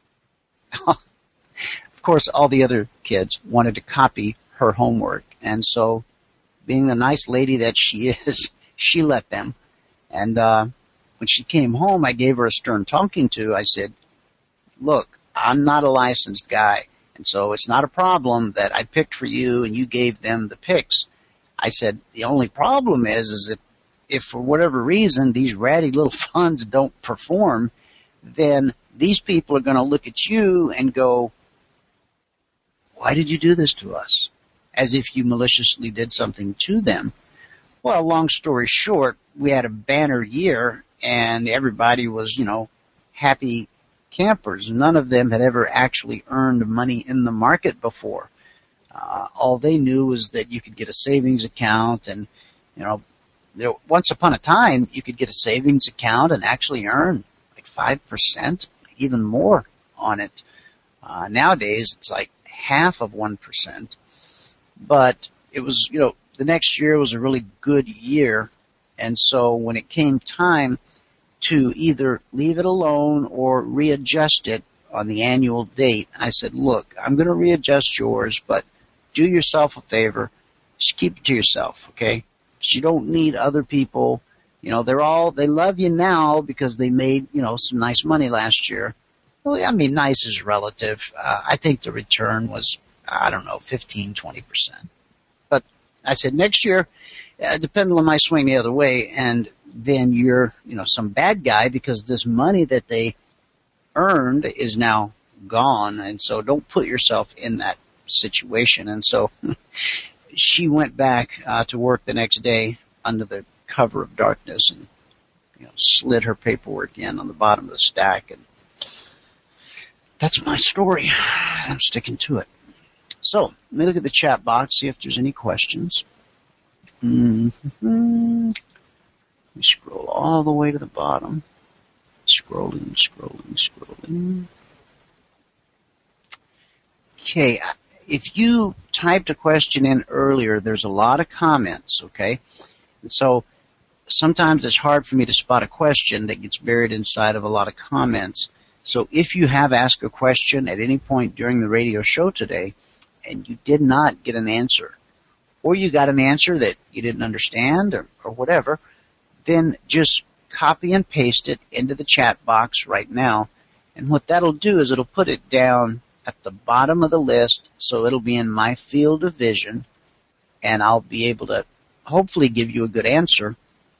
course, all the other kids wanted to copy her homework. And so, being the nice lady that she is, she let them. And when she came home, I gave her a stern talking to. I said, "Look, I'm not a licensed guy, and so it's not a problem that I picked for you and you gave them the picks." I said, "The only problem is if for whatever reason these ratty little funds don't perform, then these people are going to look at you and go, 'Why did you do this to us?' As if you maliciously did something to them." Well, long story short, we had a banner year, and everybody was, happy campers. None of them had ever actually earned money in the market before. All they knew was that you could get a savings account, and, once upon a time, you could get a savings account and actually earn like 5%, even more on it. Nowadays, it's like half of 1%. But it was, the next year was a really good year. And so when it came time to either leave it alone or readjust it on the annual date, I said, "Look, I'm going to readjust yours, but do yourself a favor. Just keep it to yourself, okay? Because you don't need other people. They love you now because they made, some nice money last year." Well, I mean, nice is relative. I think the return was, 15, 20%. But I said, next year, the pendulum might swing the other way, and then you're, some bad guy because this money that they earned is now gone, and so don't put yourself in that situation. And so she went back to work the next day under the cover of darkness and, slid her paperwork in on the bottom of the stack. And that's my story. I'm sticking to it. So, let me look at the chat box, see if there's any questions. Let me scroll all the way to the bottom. Scrolling. Okay, if you typed a question in earlier, there's a lot of comments, okay? And so sometimes it's hard for me to spot a question that gets buried inside of a lot of comments. So if you have asked a question at any point during the radio show today and you did not get an answer, or you got an answer that you didn't understand or whatever, then just copy and paste it into the chat box right now. And what that'll do is it'll put it down at the bottom of the list, so it'll be in my field of vision, and I'll be able to hopefully give you a good answer.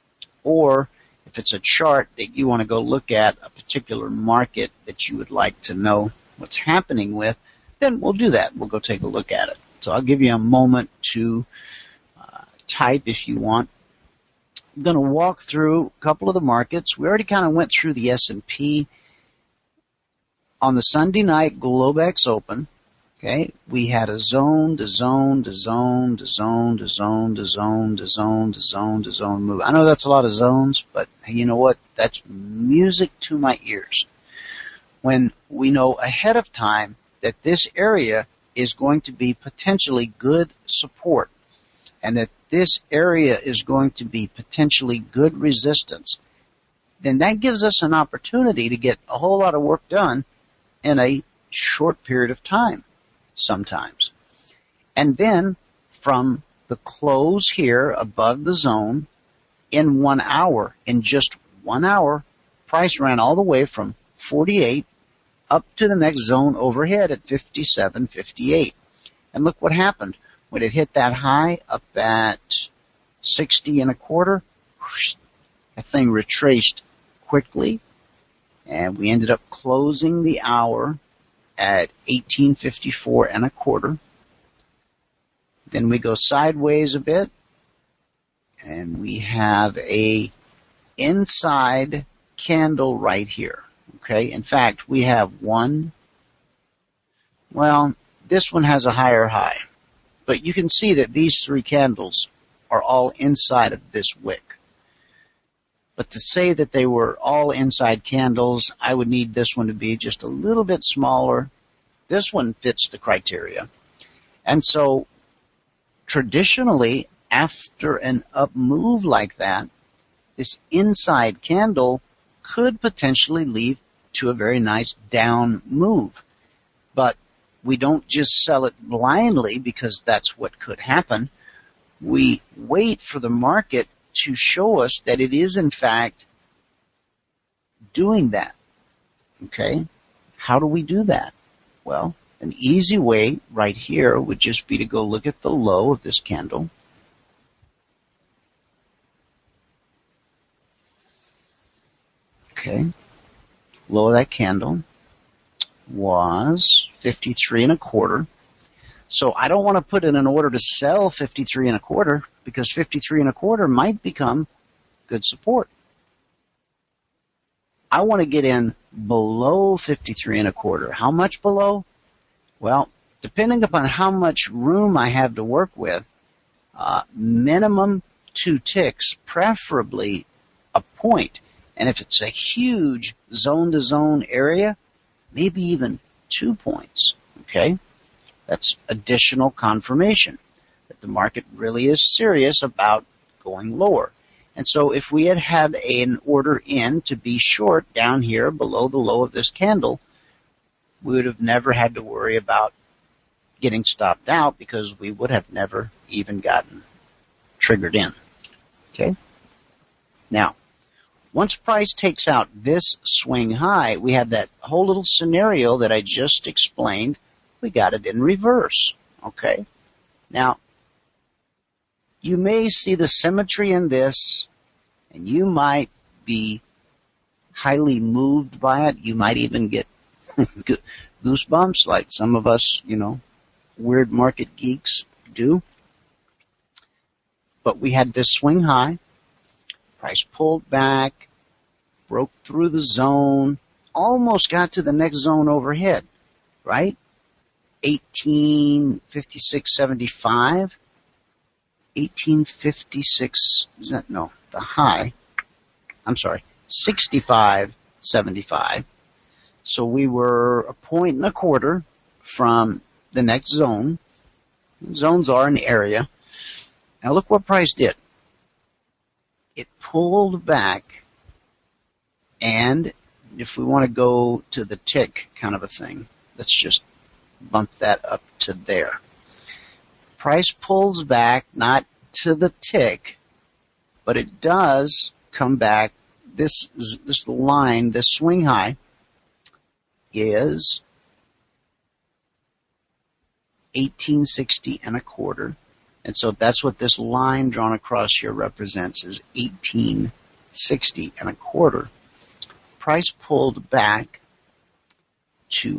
Or if it's a chart that you want to go look at, a particular market that you would like to know what's happening with, then we'll do that. We'll go take a look at it. So I'll give you a moment to type if you want. I'm going to walk through a couple of the markets. We already kind of went through the S&P. On the Sunday night Globex Open, okay, we had a zone to zone to zone to zone to zone to zone to zone to zone to zone move. I know that's a lot of zones, but you know what? That's music to my ears. When we know ahead of time that this area is going to be potentially good support and that this area is going to be potentially good resistance, then that gives us an opportunity to get a whole lot of work done in a short period of time sometimes. And then from the close here above the zone in 1 hour, in just 1 hour, price ran all the way from 48 up to the next zone overhead at 57.58. And look what happened. When it hit that high up at 60 and a quarter, whoosh, that thing retraced quickly. And we ended up closing the hour at 18.54 and a quarter. Then we go sideways a bit, and we have a inside candle right here. Okay, in fact, we have one. Well, this one has a higher high, but you can see that these three candles are all inside of this wick. But to say that they were all inside candles, I would need this one to be just a little bit smaller. This one fits the criteria. And so traditionally, after an up move like that, this inside candle could potentially lead to a very nice down move. But we don't just sell it blindly because that's what could happen. We wait for the market to show us that it is, in fact, doing that. Okay? How do we do that? Well, an easy way right here would just be to go look at the low of this candle. Okay. Low of that candle was 53 and a quarter. So I don't want to put in an order to sell 53 and a quarter because 53 and a quarter might become good support. I want to get in below 53 and a quarter. How much below? Well, depending upon how much room I have to work with, minimum 2 ticks, preferably a point. And if it's a huge zone-to-zone area, maybe even 2 points. Okay? That's additional confirmation that the market really is serious about going lower. And so if we had had an order in to be short down here below the low of this candle, we would have never had to worry about getting stopped out because we would have never even gotten triggered in. Okay? Now, once price takes out this swing high, we have that whole little scenario that I just explained. We got it in reverse. Okay? Now, you may see the symmetry in this, and you might be highly moved by it. You might even get goosebumps like some of us, weird market geeks do. But we had this swing high. Price pulled back, broke through the zone, almost got to the next zone overhead, right? 1856.75. 1856, is that, no, the high, I'm sorry, 65.75. So we were a point and a quarter from the next zone. Zones are an area. Now look what price did. It pulled back, and if we want to go to the tick kind of a thing, let's just bump that up to there. Price pulls back, not to the tick, but it does come back. This line, this swing high, is 18.60 1/4, and so that's what this line drawn across here represents, is 18.60 1/4. Price pulled back to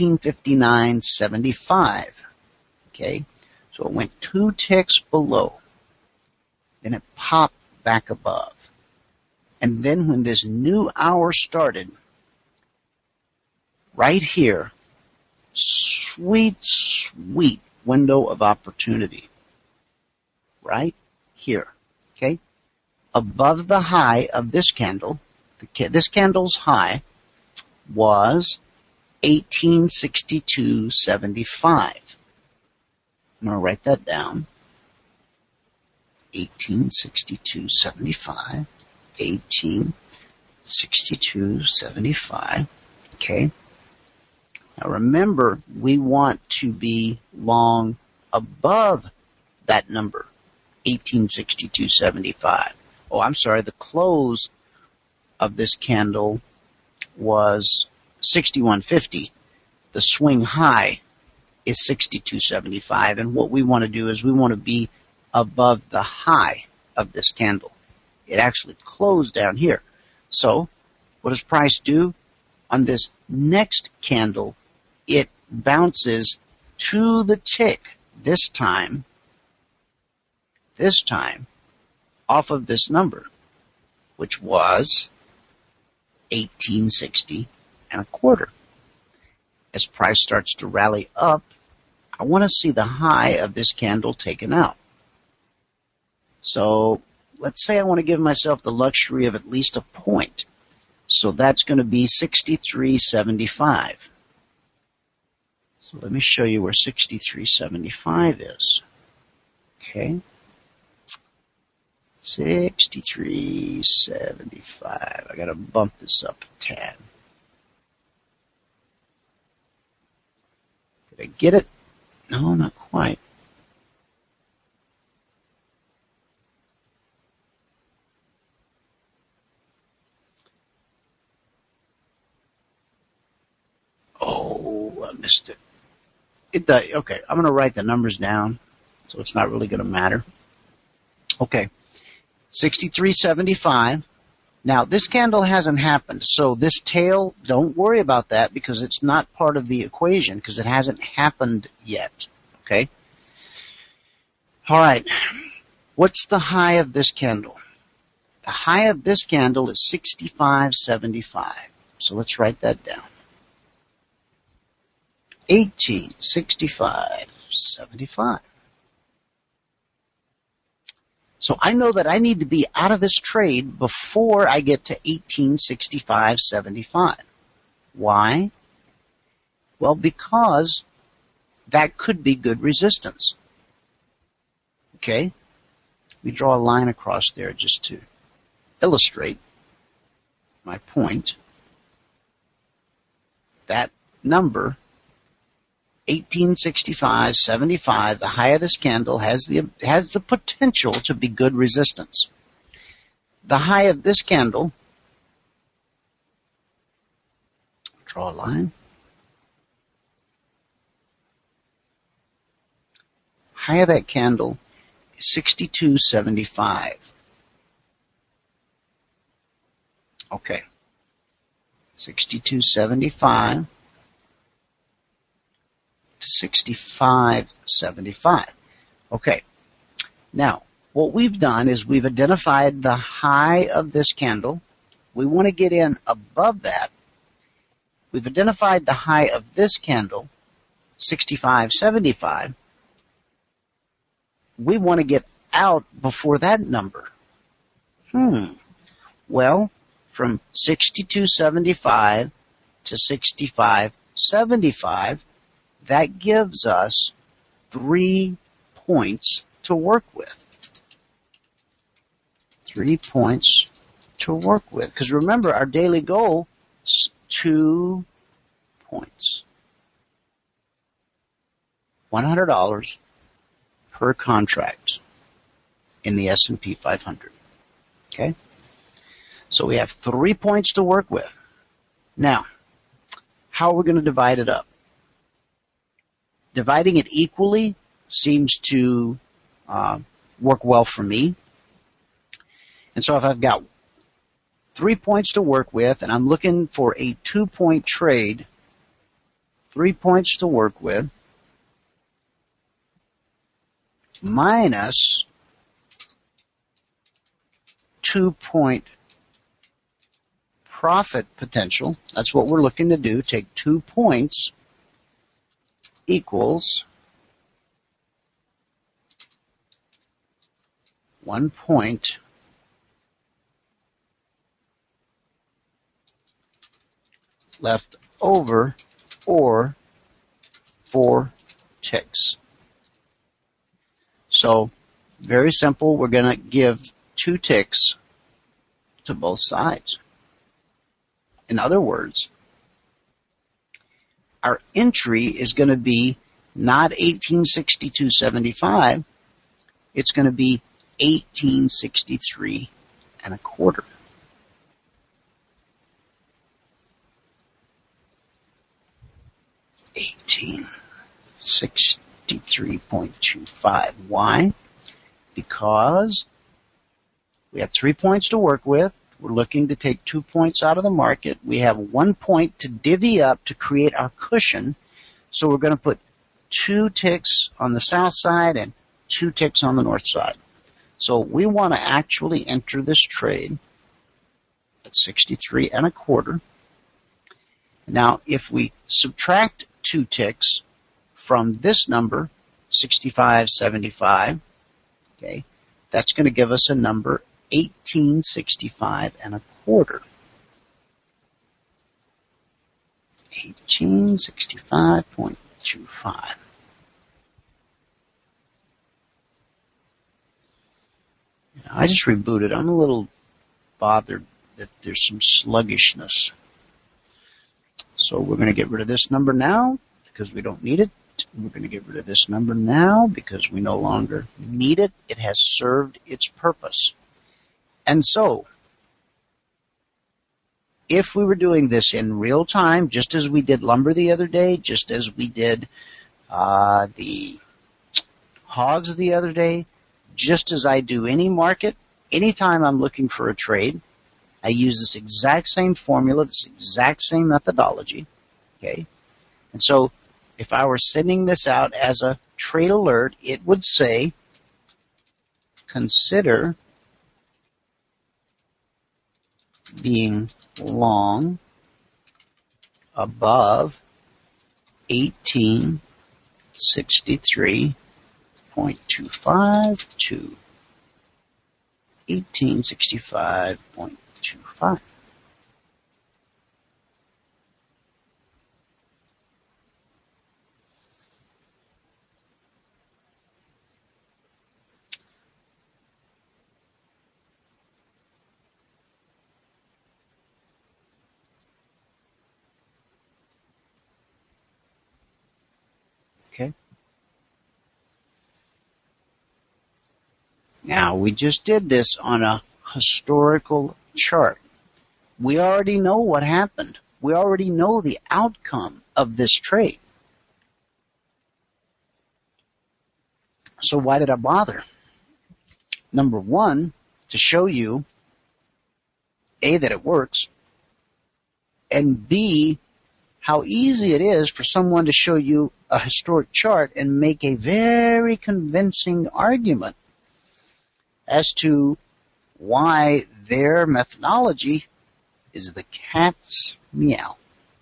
1859.75. Okay, so it went 2 ticks below, then it popped back above, and then when this new hour started, right here, sweet, sweet window of opportunity. Right here. Okay? Above the high of this candle, this candle's high was 1862.75. I'm going to write that down. 1862.75. 1862.75. Okay? Now remember, we want to be long above that number, 1862.75. Oh, I'm sorry, the close of this candle was 61.50. The swing high is 62.75, and what we want to do is we want to be above the high of this candle. It actually closed down here. So, what does price do? On this next candle, it bounces to the tick this time, off of this number, which was 18.60 1/4. As price starts to rally up, I want to see the high of this candle taken out. So let's say I want to give myself the luxury of at least a point. So that's going to be 63.75. So let me show you where 63.75 is. Okay. 63.75. I got to bump this up a tad. Did I get it? No, not quite. Oh, I missed it. Okay, I'm going to write the numbers down, so it's not really going to matter. Okay, 63.75. Now, this candle hasn't happened, so this tail, don't worry about that because it's not part of the equation because it hasn't happened yet. Okay? All right. What's the high of this candle? The high of this candle is 65.75. So let's write that down. 1865.75. So I know that I need to be out of this trade before I get to 1865.75. Why? Well, because that could be good resistance. Okay? We draw a line across there just to illustrate my point. That number, 1865.75, the high of this candle has the potential to be good resistance. The high of this candle, draw a line. High of that candle is 62.75. Okay. 62.75 to 65.75. Okay. Now, what we've done is we've identified the high of this candle. We want to get in above that. We've identified the high of this candle, 65.75. We want to get out before that number. Well, from 62.75 to 65.75, that gives us 3 points to work with. 3 points to work with. Because remember, our daily goal is 2 points. $100 per contract in the S&P 500. Okay? So we have 3 points to work with. Now, how are we going to divide it up? Dividing it equally seems to work well for me. And so if I've got 3 points to work with and I'm looking for a 2-point trade, 3 points to work with, minus 2-point profit potential. That's what we're looking to do. Take 2 points equals 1 point left over, or 4 ticks. So, very simple. We're going to give 2 ticks to both sides. In other words, our entry is going to be not 1862.75. It's going to be 1863 and a quarter. $1863.25. Why? Because we have 3 points to work with. We're looking to take 2 points out of the market. We have 1 point to divvy up to create our cushion. So we're going to put 2 ticks on the south side and 2 ticks on the north side. So we want to actually enter this trade at 63 and a quarter. Now, if we subtract 2 ticks from this number, 65.75, okay, that's going to give us a number 1865 and a quarter. 1865.25. I just rebooted. I'm a little bothered that there's some sluggishness. So we're going to get rid of this number now because we don't need it. We're going to get rid of this number now because we no longer need it. It has served its purpose. And so, if we were doing this in real time, just as we did lumber the other day, just as we did the hogs the other day, just as I do any market, anytime I'm looking for a trade, I use this exact same formula, this exact same methodology, okay? And so, if I were sending this out as a trade alert, it would say, consider being long above 1863.25 to 1865.25. Okay. Now, we just did this on a historical chart. We already know what happened. We already know the outcome of this trade. So why did I bother? Number one, to show you, A, that it works, and B, how easy it is for someone to show you a historic chart and make a very convincing argument as to why their methodology is the cat's meow.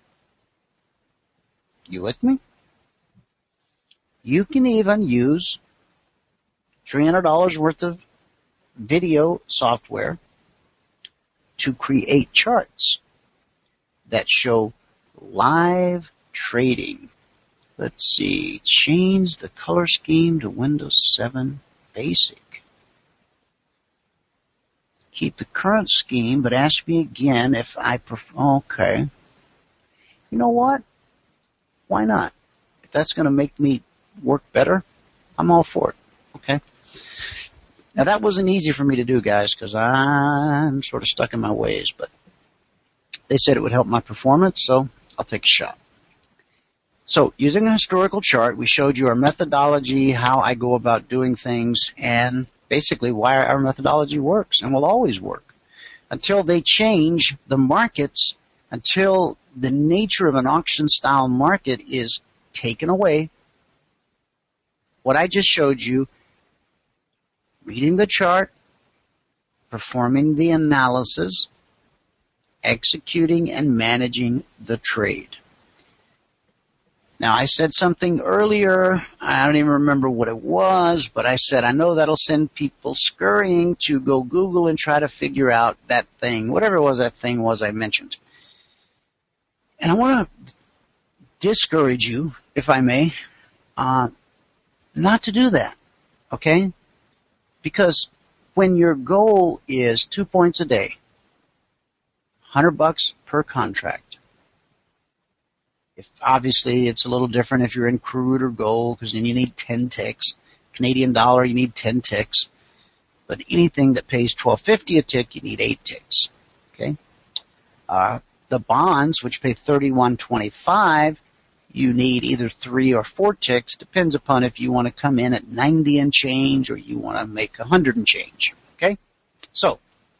You with me? You can even use $300 worth of video software to create charts that show live trading Let's see. Change the color scheme to Windows 7 Basic. Keep the current scheme, but ask me again if I prefer. Okay. You know what? Why not? If that's going to make me work better, I'm all for it. Okay. Now that wasn't easy for me to do, guys, because I'm sort of stuck in my ways, but they said it would help my performance, so I'll take a shot. So using a historical chart, we showed you our methodology, how I go about doing things, and basically why our methodology works and will always work. Until they change the markets, until the nature of an auction-style market is taken away, what I just showed you, reading the chart, performing the analysis, executing and managing the trade. Now, I said something earlier, I don't even remember what it was, but I said, I know that'll send people scurrying to go Google and try to figure out that thing, whatever it was that thing was I mentioned. And I want to discourage you, if I may, not to do that, okay? Because when your goal is 2 points a day, $100 per contract, if obviously it's a little different if you're in crude or gold, because then you need 10 ticks. Canadian dollar, you need 10 ticks. But anything that pays $12.50 a tick, you need 8 ticks. Okay? The bonds, which pay $31.25, you need either 3 or 4 ticks. Depends upon if you want to come in at 90 and change or you want to make 100 and change. Okay? So,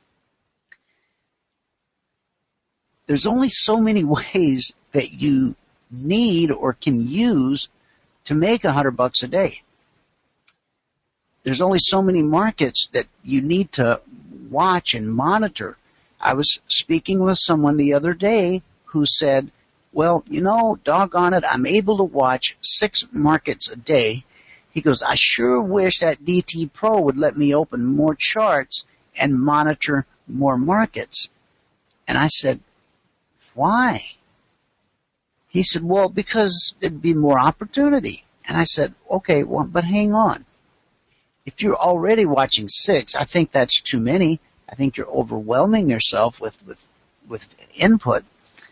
there's only so many ways that you need or can use to make $100 a day. There's only so many markets that you need to watch and monitor. I was speaking with someone the other day who said, well, you know, doggone it, I'm able to watch 6 markets a day. He goes, I sure wish that DT Pro would let me open more charts and monitor more markets. And I said, why? He said, well, because there'd be more opportunity. And I said, okay, well, but hang on. If you're already watching 6, I think that's too many. I think you're overwhelming yourself with input.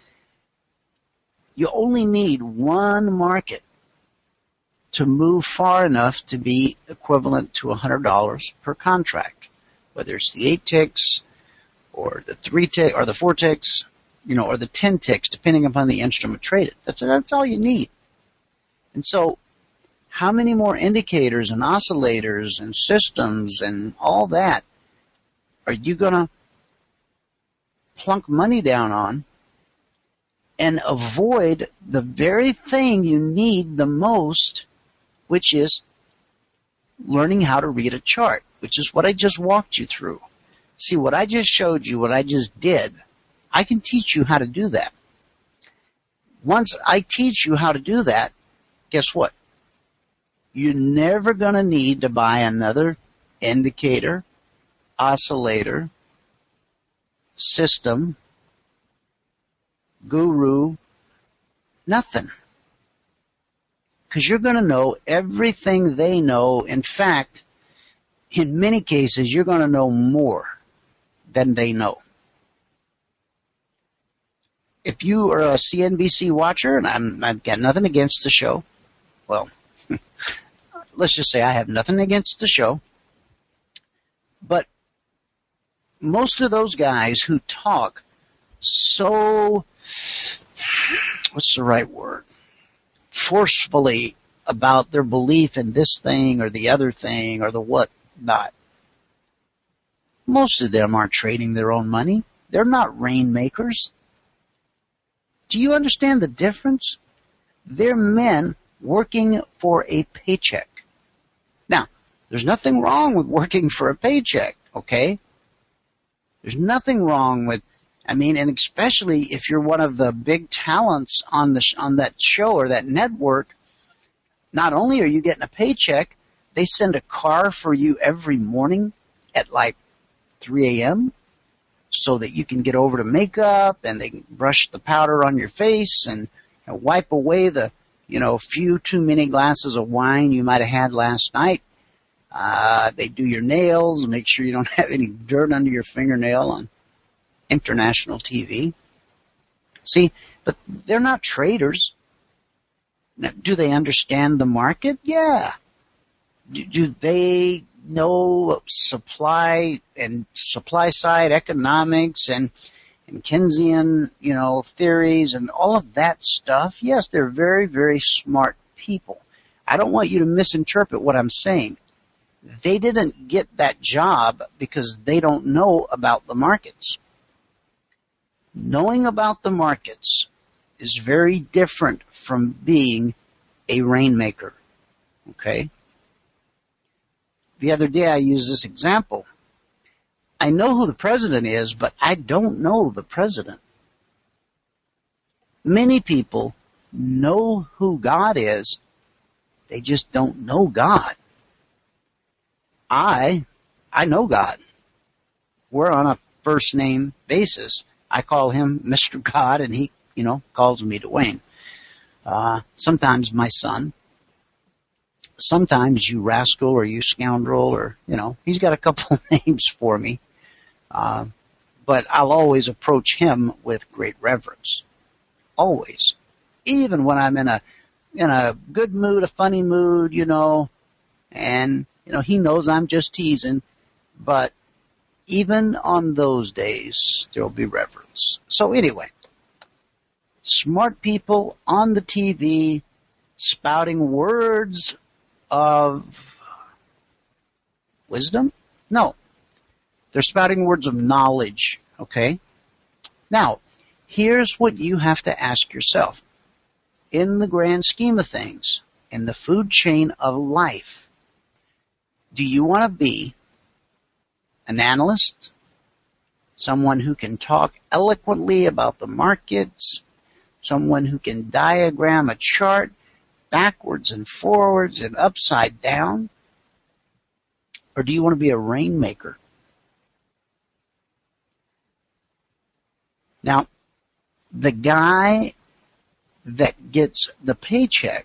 You only need one market to move far enough to be equivalent to $100 per contract, whether it's the 8 ticks or the 3 tick or the 4 ticks, you know, or the 10 ticks, depending upon the instrument traded. That's all you need. And so, how many more indicators and oscillators and systems and all that are you going to plunk money down on and avoid the very thing you need the most, which is learning how to read a chart, which is what I just walked you through. See, what I just showed you, what I just did, I can teach you how to do that. Once I teach you how to do that, guess what? You're never going to need to buy another indicator, oscillator, system, guru, nothing. Because you're going to know everything they know. In fact, in many cases, you're going to know more than they know. If you are a CNBC watcher, and I've got nothing against the show, well, let's just say I have nothing against the show, but most of those guys who talk so, what's the right word, forcefully about their belief in this thing or the other thing or the what not, most of them aren't trading their own money. They're not rainmakers. Do you understand the difference? They're men working for a paycheck. Now, there's nothing wrong with working for a paycheck, okay? There's nothing wrong with, and especially if you're one of the big talents on that show or that network, not only are you getting a paycheck, they send a car for you every morning at like 3 a.m. so that you can get over to makeup and they can brush the powder on your face and wipe away the a few too many glasses of wine you might have had last night. They do your nails, make sure you don't have any dirt under your fingernail on international TV. See, but they're not traders. Now, do they understand the market? Yeah. Do they know supply side economics and Keynesian, theories and all of that stuff? Yes, they're very, very smart people. I don't want you to misinterpret what I'm saying. They didn't get that job because they don't know about the markets. Knowing about the markets is very different from being a rainmaker. Okay? The other day I used this example. I know who the president is, but I don't know the president. Many people know who God is. They just don't know God. I know God. We're on a first name basis. I call him Mr. God, and he, calls me Dwayne. Sometimes my son. Sometimes you rascal or you scoundrel or, he's got a couple names for me. But I'll always approach him with great reverence. Always. Even when I'm in a good mood, a funny mood, and, he knows I'm just teasing, but even on those days, there'll be reverence. So anyway, smart people on the TV spouting words of wisdom? No. They're spouting words of knowledge, okay? Now, here's what you have to ask yourself. In the grand scheme of things, in the food chain of life, do you want to be an analyst, someone who can talk eloquently about the markets, someone who can diagram a chart backwards and forwards and upside down? Or do you want to be a rainmaker? Now, the guy that gets the paycheck,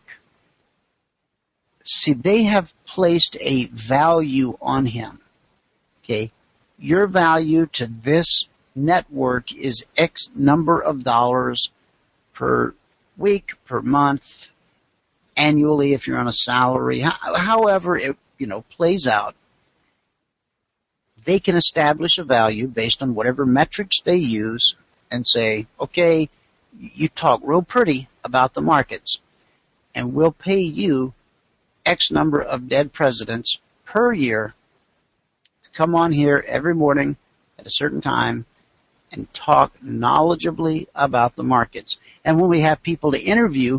see, they have placed a value on him. Okay? Your value to this network is X number of dollars per week, per month, annually if you're on a salary, however it, plays out. They can establish a value based on whatever metrics they use and say, okay, you talk real pretty about the markets, and we'll pay you X number of dead presidents per year to come on here every morning at a certain time and talk knowledgeably about the markets. And when we have people to interview,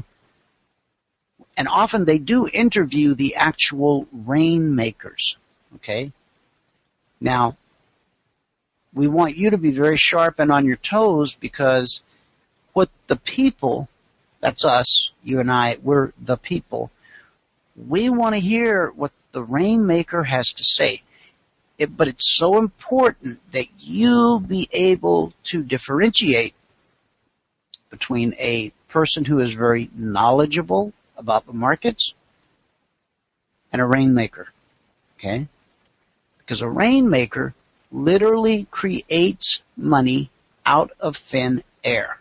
and often they do interview the actual rainmakers, okay? Now, we want you to be very sharp and on your toes, because what the people, that's us, you and I, we're the people, we want to hear what the rainmaker has to say. But it's so important that you be able to differentiate between a person who is very knowledgeable about the markets and a rainmaker, okay? Because a rainmaker literally creates money out of thin air.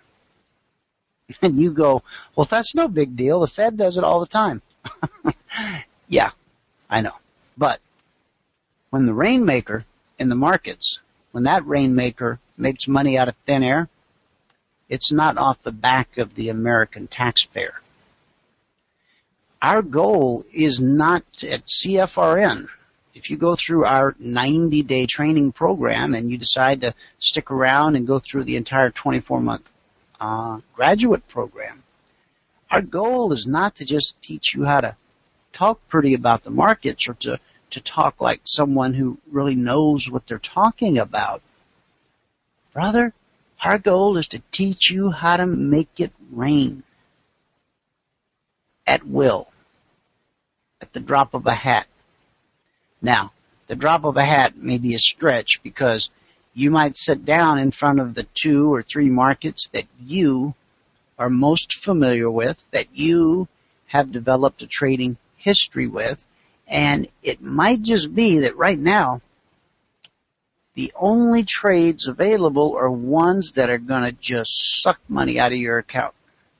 And you go, well, that's no big deal. The Fed does it all the time. Yeah, I know. But when the rainmaker in the markets, when that rainmaker makes money out of thin air, it's not off the back of the American taxpayer. Our goal is not at CFRN. If you go through our 90-day training program and you decide to stick around and go through the entire 24-month graduate program, our goal is not to just teach you how to talk pretty about the markets or to talk like someone who really knows what they're talking about. Brother, our goal is to teach you how to make it rain at will, at the drop of a hat. Now, the drop of a hat may be a stretch, because you might sit down in front of the 2 or 3 markets that you are most familiar with, that you have developed a trading history with. And it might just be that right now, the only trades available are ones that are going to just suck money out of your account.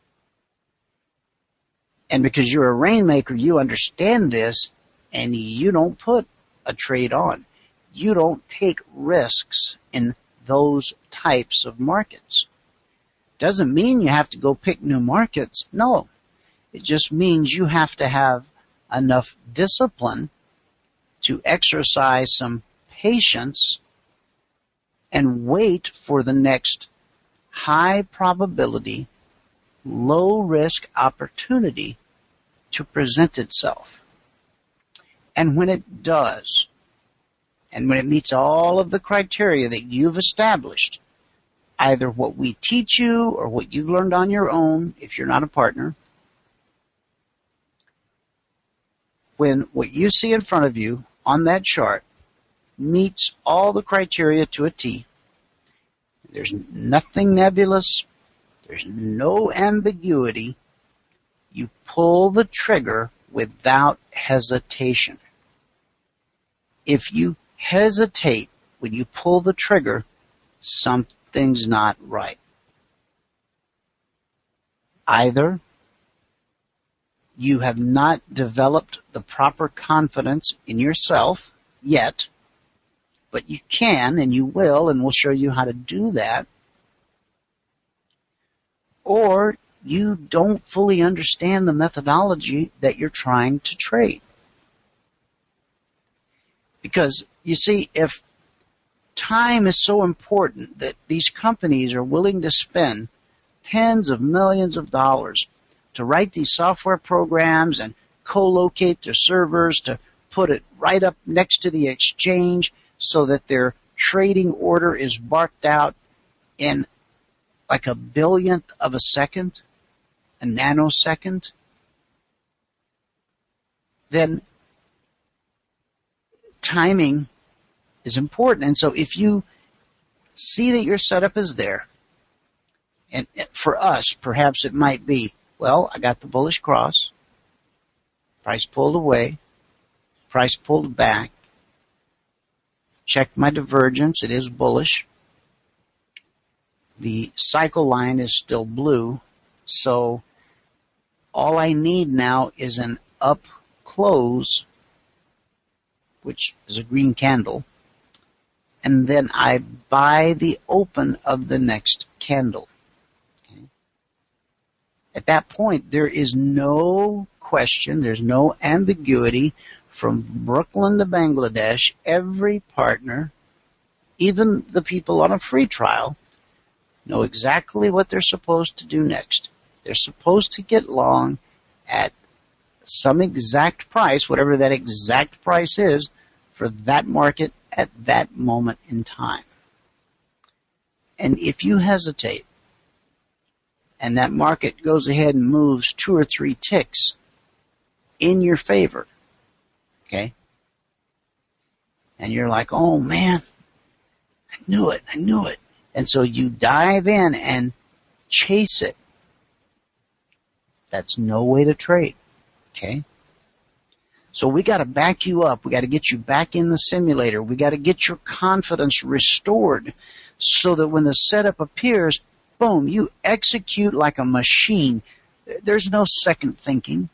And because you're a rainmaker, you understand this, and you don't put a trade on. You don't take risks in those types of markets. Doesn't mean you have to go pick new markets. No. It just means you have to have enough discipline to exercise some patience and wait for the next high probability, low risk opportunity to present itself. And when it does, and when it meets all of the criteria that you've established, either what we teach you or what you've learned on your own, if you're not a partner, when what you see in front of you on that chart meets all the criteria to a T, there's nothing nebulous, there's no ambiguity, you pull the trigger without hesitation. If you hesitate when you pull the trigger, something's not right. Either you have not developed the proper confidence in yourself yet, but you can and you will, and we'll show you how to do that, or you don't fully understand the methodology that you're trying to trade. Because, you see, if time is so important that these companies are willing to spend tens of millions of dollars to write these software programs and co-locate their servers, to put it right up next to the exchange so that their trading order is barked out in like a billionth of a second, a nanosecond, then timing is important. And so if you see that your setup is there, and for us, perhaps it might be, well, I got the bullish cross, price pulled away, price pulled back, checked my divergence, it is bullish. The cycle line is still blue, so all I need now is an up close, which is a green candle, and then I buy the open of the next candle. Okay. At that point, there is no question, there's no ambiguity. From Brooklyn to Bangladesh, every partner, even the people on a free trial, know exactly what they're supposed to do next. They're supposed to get long at some exact price, whatever that exact price is, for that market at that moment in time. And if you hesitate, and that market goes ahead and moves 2 or 3 ticks in your favor, okay, and you're like, oh man, I knew it. And so you dive in and chase it. That's no way to trade, okay? So we got to back you up. We got to get you back in the simulator. We got to get your confidence restored so that when the setup appears, boom, you execute like a machine. There's no second thinking.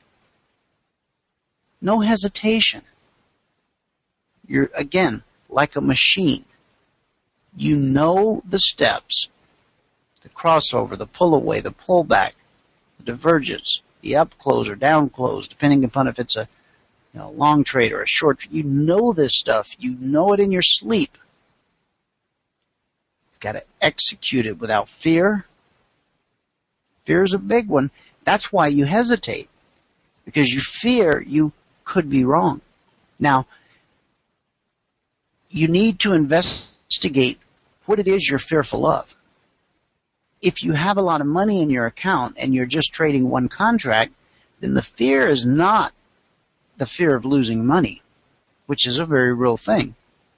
No hesitation. You're, again, like a machine. You know the steps, the crossover, the pull away, the pullback, the divergence, the up close or down close, depending upon if it's a long trade or a short trade. You know this stuff. You know it in your sleep. You've got to execute it without fear. Fear is a big one. That's why you hesitate, because you fear you could be wrong. Now, you need to investigate what it is you're fearful of. If you have a lot of money in your account and you're just trading one contract, then the fear is not the fear of losing money, which is a very real thing.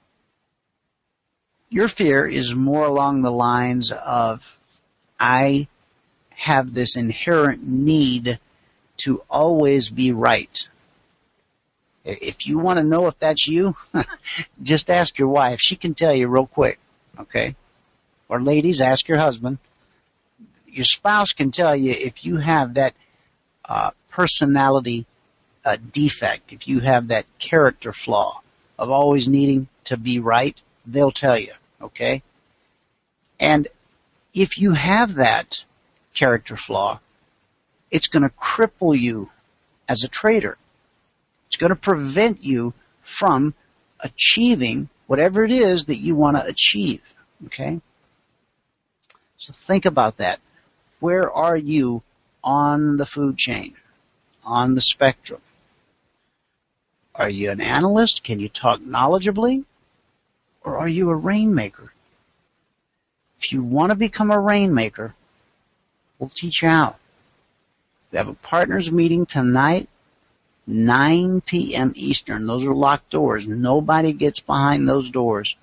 Your fear is more along the lines of, I have this inherent need to always be right. If you want to know if that's you, just ask your wife. She can tell you real quick, okay? Or ladies, ask your husband. Your spouse can tell you if you have that personality defect, if you have that character flaw of always needing to be right, they'll tell you, okay? And if you have that character flaw, it's going to cripple you as a trader. It's going to prevent you from achieving whatever it is that you want to achieve, okay? So think about that. Where are you on the food chain, on the spectrum? Are you an analyst? Can you talk knowledgeably? Or are you a rainmaker? If you want to become a rainmaker, we'll teach you how. We have a partners meeting tonight, 9 p.m. Eastern. Those are locked doors. Nobody gets behind those doors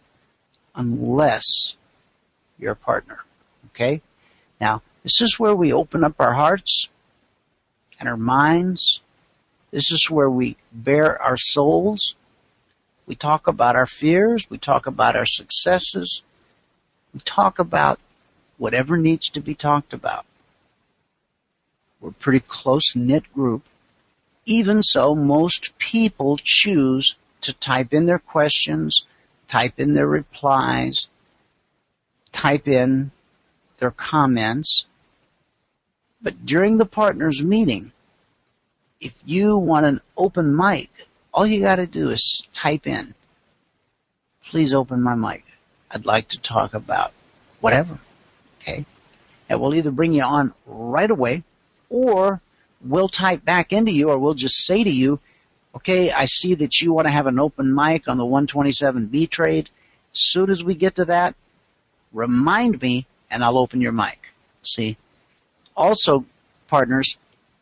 unless you're a partner. Okay? Now, this is where we open up our hearts and our minds. This is where we bare our souls. We talk about our fears. We talk about our successes. We talk about whatever needs to be talked about. We're a pretty close-knit group. Even so, most people choose to type in their questions, type in their replies, type in their comments. But during the partners meeting, if you want an open mic, all you got to do is type in, please open my mic. I'd like to talk about whatever, okay? And we'll either bring you on right away, or we'll type back into you, or we'll just say to you, okay, I see that you want to have an open mic on the 127B trade. As soon as we get to that, remind me, and I'll open your mic. See? Also, partners,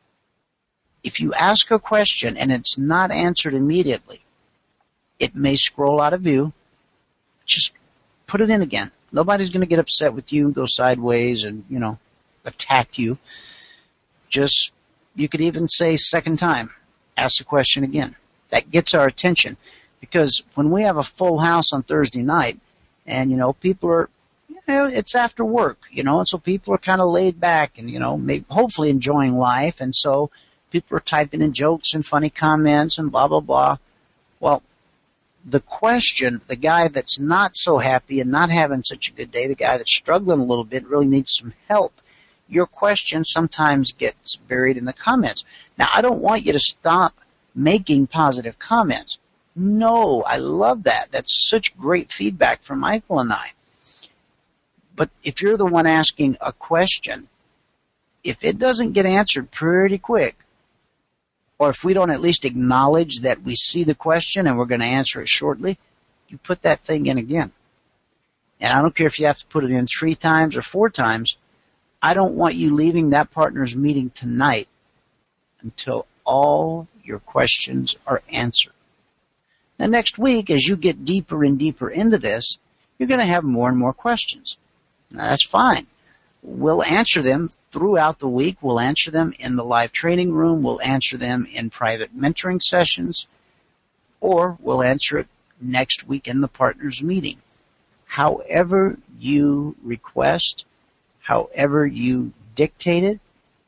if you ask a question and it's not answered immediately, it may scroll out of view. Just put it in again. Nobody's going to get upset with you and go sideways and, attack you. Just, you could even say second time, ask the question again. That gets our attention, because when we have a full house on Thursday night and, people are, it's after work, and so people are kind of laid back and, maybe, hopefully enjoying life. And so people are typing in jokes and funny comments and blah, blah, blah. Well, the question, the guy that's not so happy and not having such a good day, the guy that's struggling a little bit, really needs some help. Your question sometimes gets buried in the comments. Now, I don't want you to stop making positive comments. No, I love that. That's such great feedback from Michael and I. But if you're the one asking a question, if it doesn't get answered pretty quick, or if we don't at least acknowledge that we see the question and we're going to answer it shortly, you put that thing in again. And I don't care if you have to put it in 3 times or 4 times. I don't want you leaving that partners meeting tonight until all your questions are answered. Now, next week, as you get deeper and deeper into this, you're going to have more and more questions. Now, that's fine. We'll answer them throughout the week. We'll answer them in the live training room. We'll answer them in private mentoring sessions. Or we'll answer it next week in the partners meeting. However you request, however you dictate it,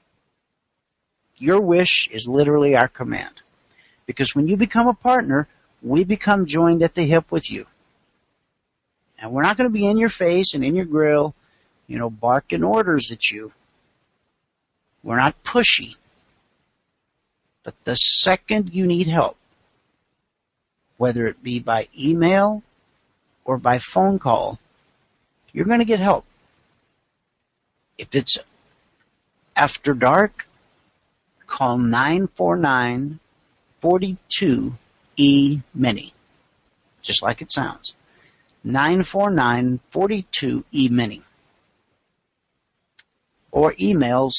your wish is literally our command. Because when you become a partner, we become joined at the hip with you. And we're not going to be in your face and in your grill, barking orders at you. We're not pushy. But the second you need help, whether it be by email or by phone call, you're going to get help. If it's after dark, call 949-42-E-MINI. Just like it sounds. 949-42-E-MINI. Or email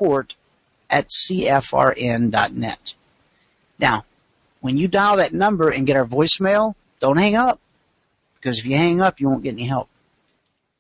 support@cfrn.net. Now, when you dial that number and get our voicemail, don't hang up. Because if you hang up, you won't get any help.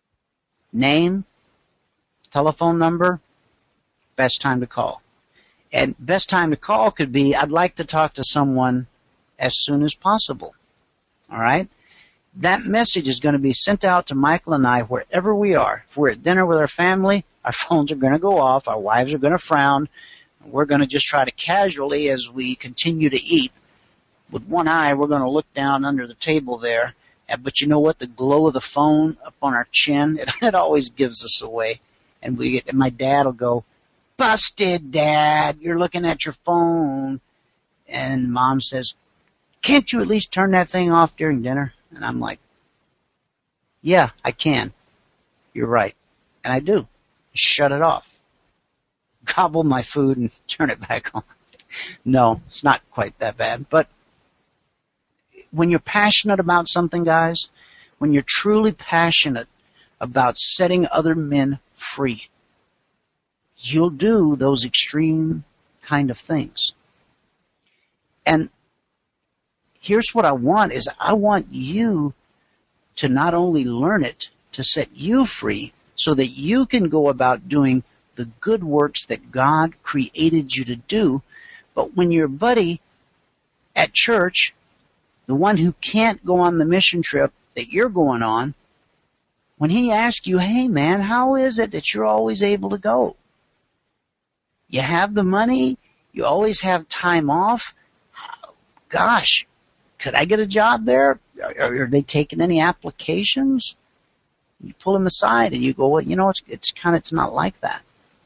Name, telephone number, best time to call. And best time to call could be, I'd like to talk to someone as soon as possible. All right? That message is going to be sent out to Michael and I wherever we are. If we're at dinner with our family, our phones are going to go off, our wives are going to frown, and we're going to just try to casually, as we continue to eat, with one eye, we're going to look down under the table there. But you know what? The glow of the phone up on our chin, it always gives us away. And my dad will go, "Busted, Dad, you're looking at your phone." And Mom says, "Can't you at least turn that thing off during dinner?" And I'm like, "Yeah, I can. You're right." And I do. Shut it off. Gobble my food and turn it back on. No, it's not quite that bad. But when you're passionate about something, guys, when you're truly passionate about setting other men free, you'll do those extreme kind of things. And here's what I want is I want you to not only learn it, to set you free so that you can go about doing the good works that God created you to do. But when your buddy at church, the one who can't go on the mission trip that you're going on, when he asks you, "Hey man, how is it that you're always able to go? You have the money, you always have time off. Gosh, could I get a job there? Are they taking any applications?" You pull him aside and you go, "Well, you know, it's not like that.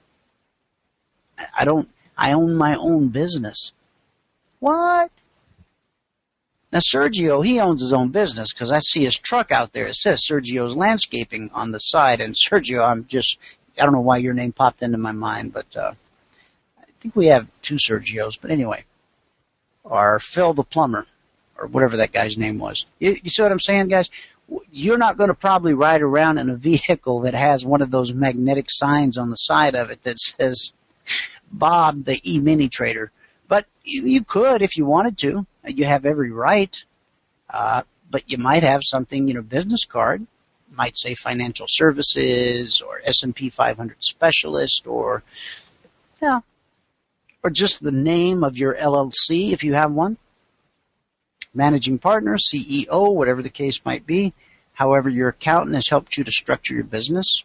I own my own business." What? Now Sergio, he owns his own business because I see his truck out there. It says Sergio's Landscaping on the side. And Sergio, I don't know why your name popped into my mind, but I think we have two Sergios. But anyway, or Phil the plumber, or whatever that guy's name was. You see what I'm saying, guys? You're not going to probably ride around in a vehicle that has one of those magnetic signs on the side of it that says Bob, the E-mini trader. But you could if you wanted to. You have every right. But you might have something, business card. It might say financial services or S&P 500 specialist or just the name of your LLC if you have one. Managing partner, CEO, whatever the case might be. However, your accountant has helped you to structure your business.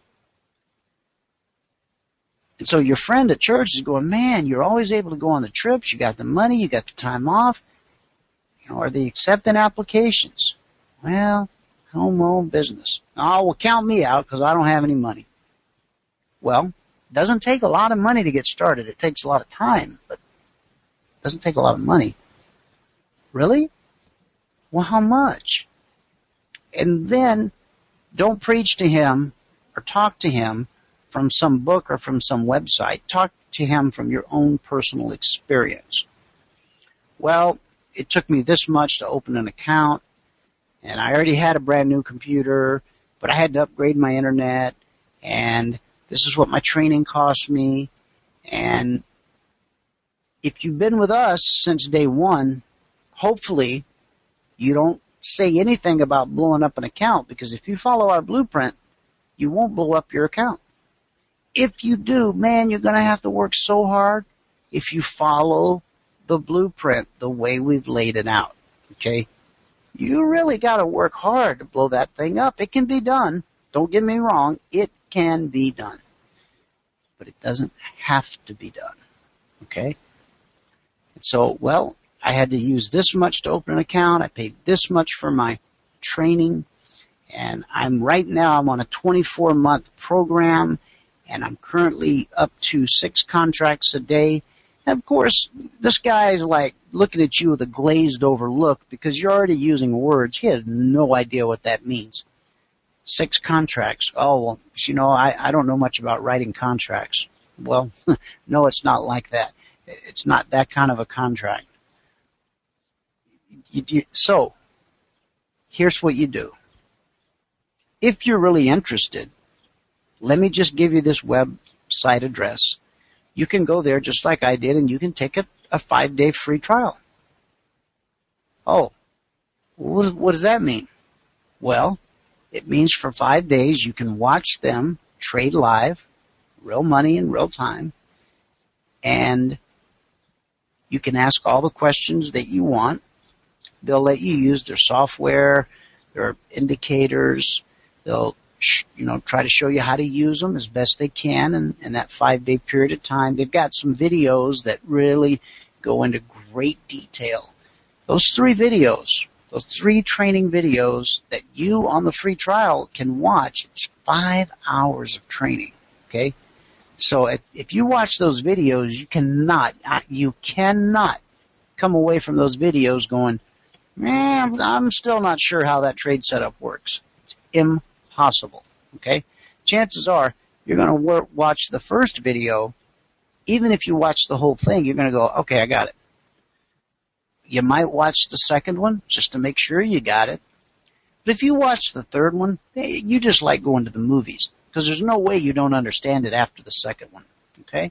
And so your friend at church is going, "Man, you're always able to go on the trips. You got the money. You got the time off. Are they accepting applications?" "Well, I own my own business." "Oh, well, count me out because I don't have any money." Well, it doesn't take a lot of money to get started. It takes a lot of time, but it doesn't take a lot of money. "Really? Well, how much?" And then don't preach to him or talk to him from some book or from some website. Talk to him from your own personal experience. "Well, it took me this much to open an account, and I already had a brand new computer, but I had to upgrade my internet, and this is what my training cost me." And if you've been with us since day one, hopefully you don't say anything about blowing up an account, because if you follow our blueprint, you won't blow up your account. If you do, man, you're going to have to work so hard if you follow the blueprint the way we've laid it out, okay? You really got to work hard to blow that thing up. It can be done. Don't get me wrong. It can be done. But it doesn't have to be done, okay? And so, well, I had to use this much to open an account. I paid this much for my training. And I'm on a 24-month program, and I'm currently up to 6 contracts a day. And of course, this guy is like looking at you with a glazed over look because you're already using words. He has no idea what that means. 6 contracts. Oh, well, I don't know much about writing contracts. Well, no, it's not like that. It's not that kind of a contract. So, here's what you do. If you're really interested, let me just give you this website address. You can go there just like I did, and you can take a 5-day free trial. Oh, what does that mean? Well, it means for 5 days you can watch them trade live, real money in real time, and you can ask all the questions that you want. They'll let you use their software, their indicators. They'll try to show you how to use them as best they can in that 5-day period of time. They've got some videos that really go into great detail. Those 3 videos, those 3 training videos that you on the free trial can watch, it's 5 hours of training, okay? So if you watch those videos, you cannot come away from those videos going, man, I'm still not sure how that trade setup works. It's impossible, okay? Chances are you're going to watch the first video. Even if you watch the whole thing, you're going to go, okay, I got it. You might watch the second one just to make sure you got it. But if you watch the third one, you just like going to the movies, because there's no way you don't understand it after the second one, okay?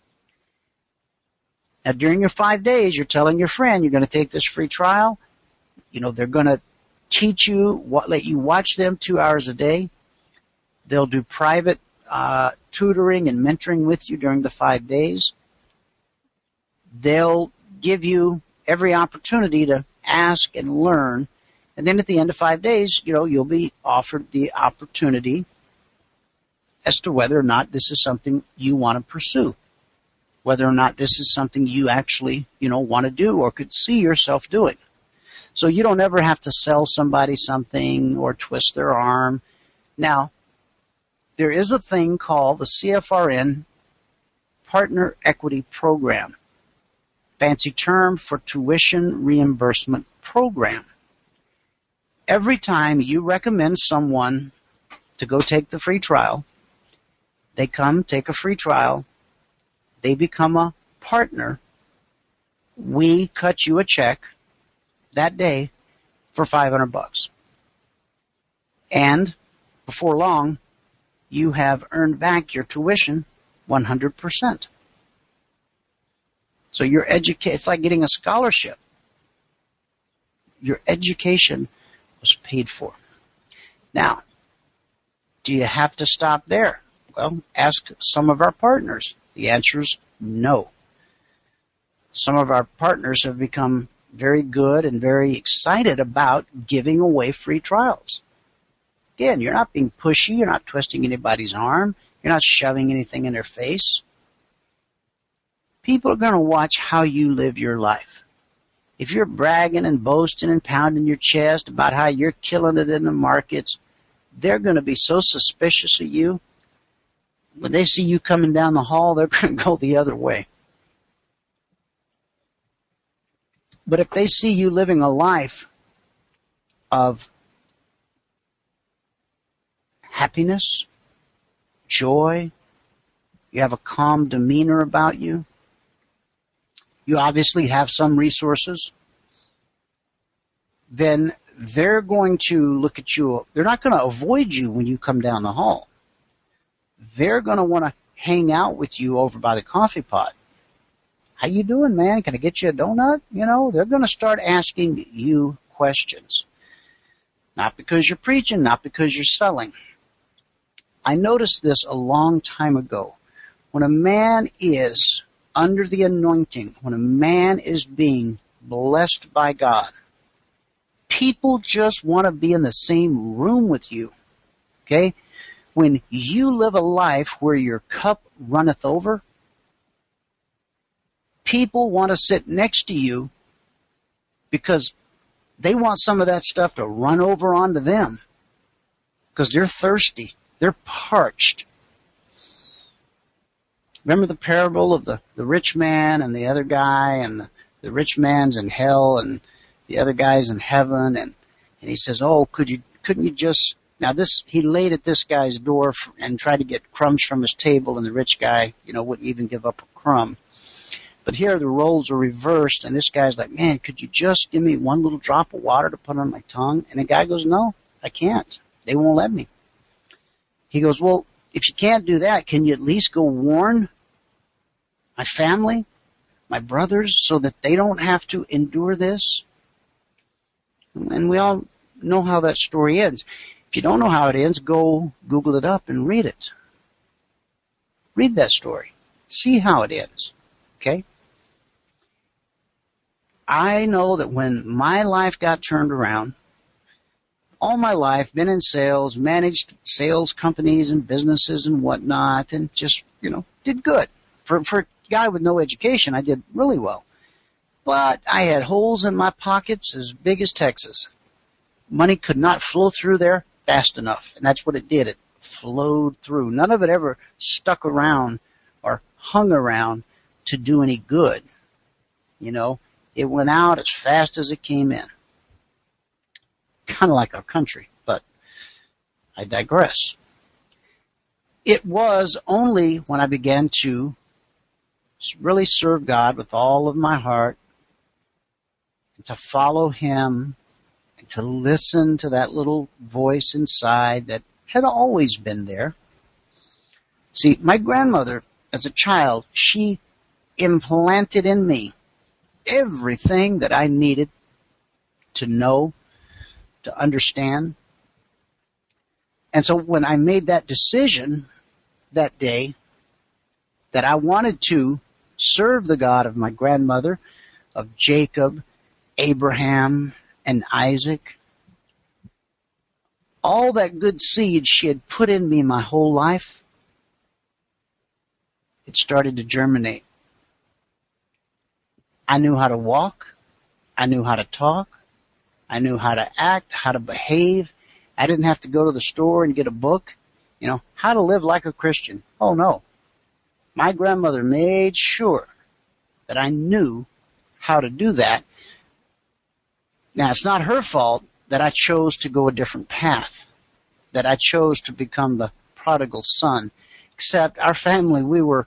Now, during your 5 days, you're telling your friend you're going to take this free trial. They're going to teach you, let you watch them 2 hours a day. They'll do private tutoring and mentoring with you during the 5 days. They'll give you every opportunity to ask and learn. And then at the end of 5 days, you'll be offered the opportunity as to whether or not this is something you want to pursue, whether or not this is something you actually, want to do or could see yourself doing. So you don't ever have to sell somebody something or twist their arm. Now, there is a thing called the CFRN Partner Equity Program. Fancy term for Tuition Reimbursement Program. Every time you recommend someone to go take the free trial, they come take a free trial, they become a partner, we cut you a check that day for $500. And before long, you have earned back your tuition 100%. So your it's like getting a scholarship. Your education was paid for. Now, do you have to stop there? Well, ask some of our partners. The answer is no. Some of our partners have become very good and very excited about giving away free trials. Again, you're not being pushy. You're not twisting anybody's arm. You're not shoving anything in their face. People are going to watch how you live your life. If you're bragging and boasting and pounding your chest about how you're killing it in the markets, they're going to be so suspicious of you. When they see you coming down the hall, they're going to go the other way. But if they see you living a life of happiness, joy, you have a calm demeanor about you, you obviously have some resources, then they're going to look at you. They're not going to avoid you when you come down the hall. They're going to want to hang out with you over by the coffee pot. How you doing, man? Can I get you a donut? They're going to start asking you questions. Not because you're preaching, not because you're selling. I noticed this a long time ago. When a man is under the anointing, when a man is being blessed by God, people just want to be in the same room with you. Okay? When you live a life where your cup runneth over, people want to sit next to you because they want some of that stuff to run over onto them because they're thirsty. They're parched. Remember the parable of the rich man and the other guy, and the rich man's in hell and the other guy's in heaven, and he says, oh, couldn't you just, now he laid at this guy's door and tried to get crumbs from his table, and the rich guy, wouldn't even give up a crumb. But here the roles are reversed, and this guy's like, man, could you just give me one little drop of water to put on my tongue? And the guy goes, no, I can't. They won't let me. He goes, well, if you can't do that, can you at least go warn my family, my brothers, so that they don't have to endure this? And we all know how that story ends. If you don't know how it ends, go Google it up and read it. Read that story. See how it ends. Okay? I know that when my life got turned around, all my life, been in sales, managed sales companies and businesses and whatnot, and just, did good. For a guy with no education, I did really well. But I had holes in my pockets as big as Texas. Money could not flow through there fast enough, and that's what it did. It flowed through. None of it ever stuck around or hung around to do any good. It went out as fast as it came in. Kind of like our country, but I digress. It was only when I began to really serve God with all of my heart, and to follow Him, and to listen to that little voice inside that had always been there. See, my grandmother, as a child, she implanted in me everything that I needed to know, to understand. And so when I made that decision that day that I wanted to serve the God of my grandmother, of Jacob, Abraham, and Isaac, all that good seed she had put in me my whole life, it started to germinate. I knew how to walk. I knew how to talk. I knew how to act, how to behave. I didn't have to go to the store and get a book, how to live like a Christian. Oh, no. My grandmother made sure that I knew how to do that. Now, it's not her fault that I chose to go a different path, that I chose to become the prodigal son, except our family, we were,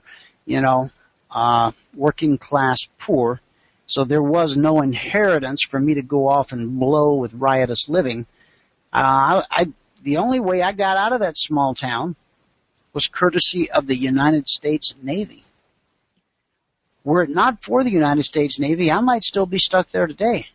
working class poor. So there was no inheritance for me to go off and blow with riotous living. The only way I got out of that small town was courtesy of the United States Navy. Were it not for the United States Navy, I might still be stuck there today.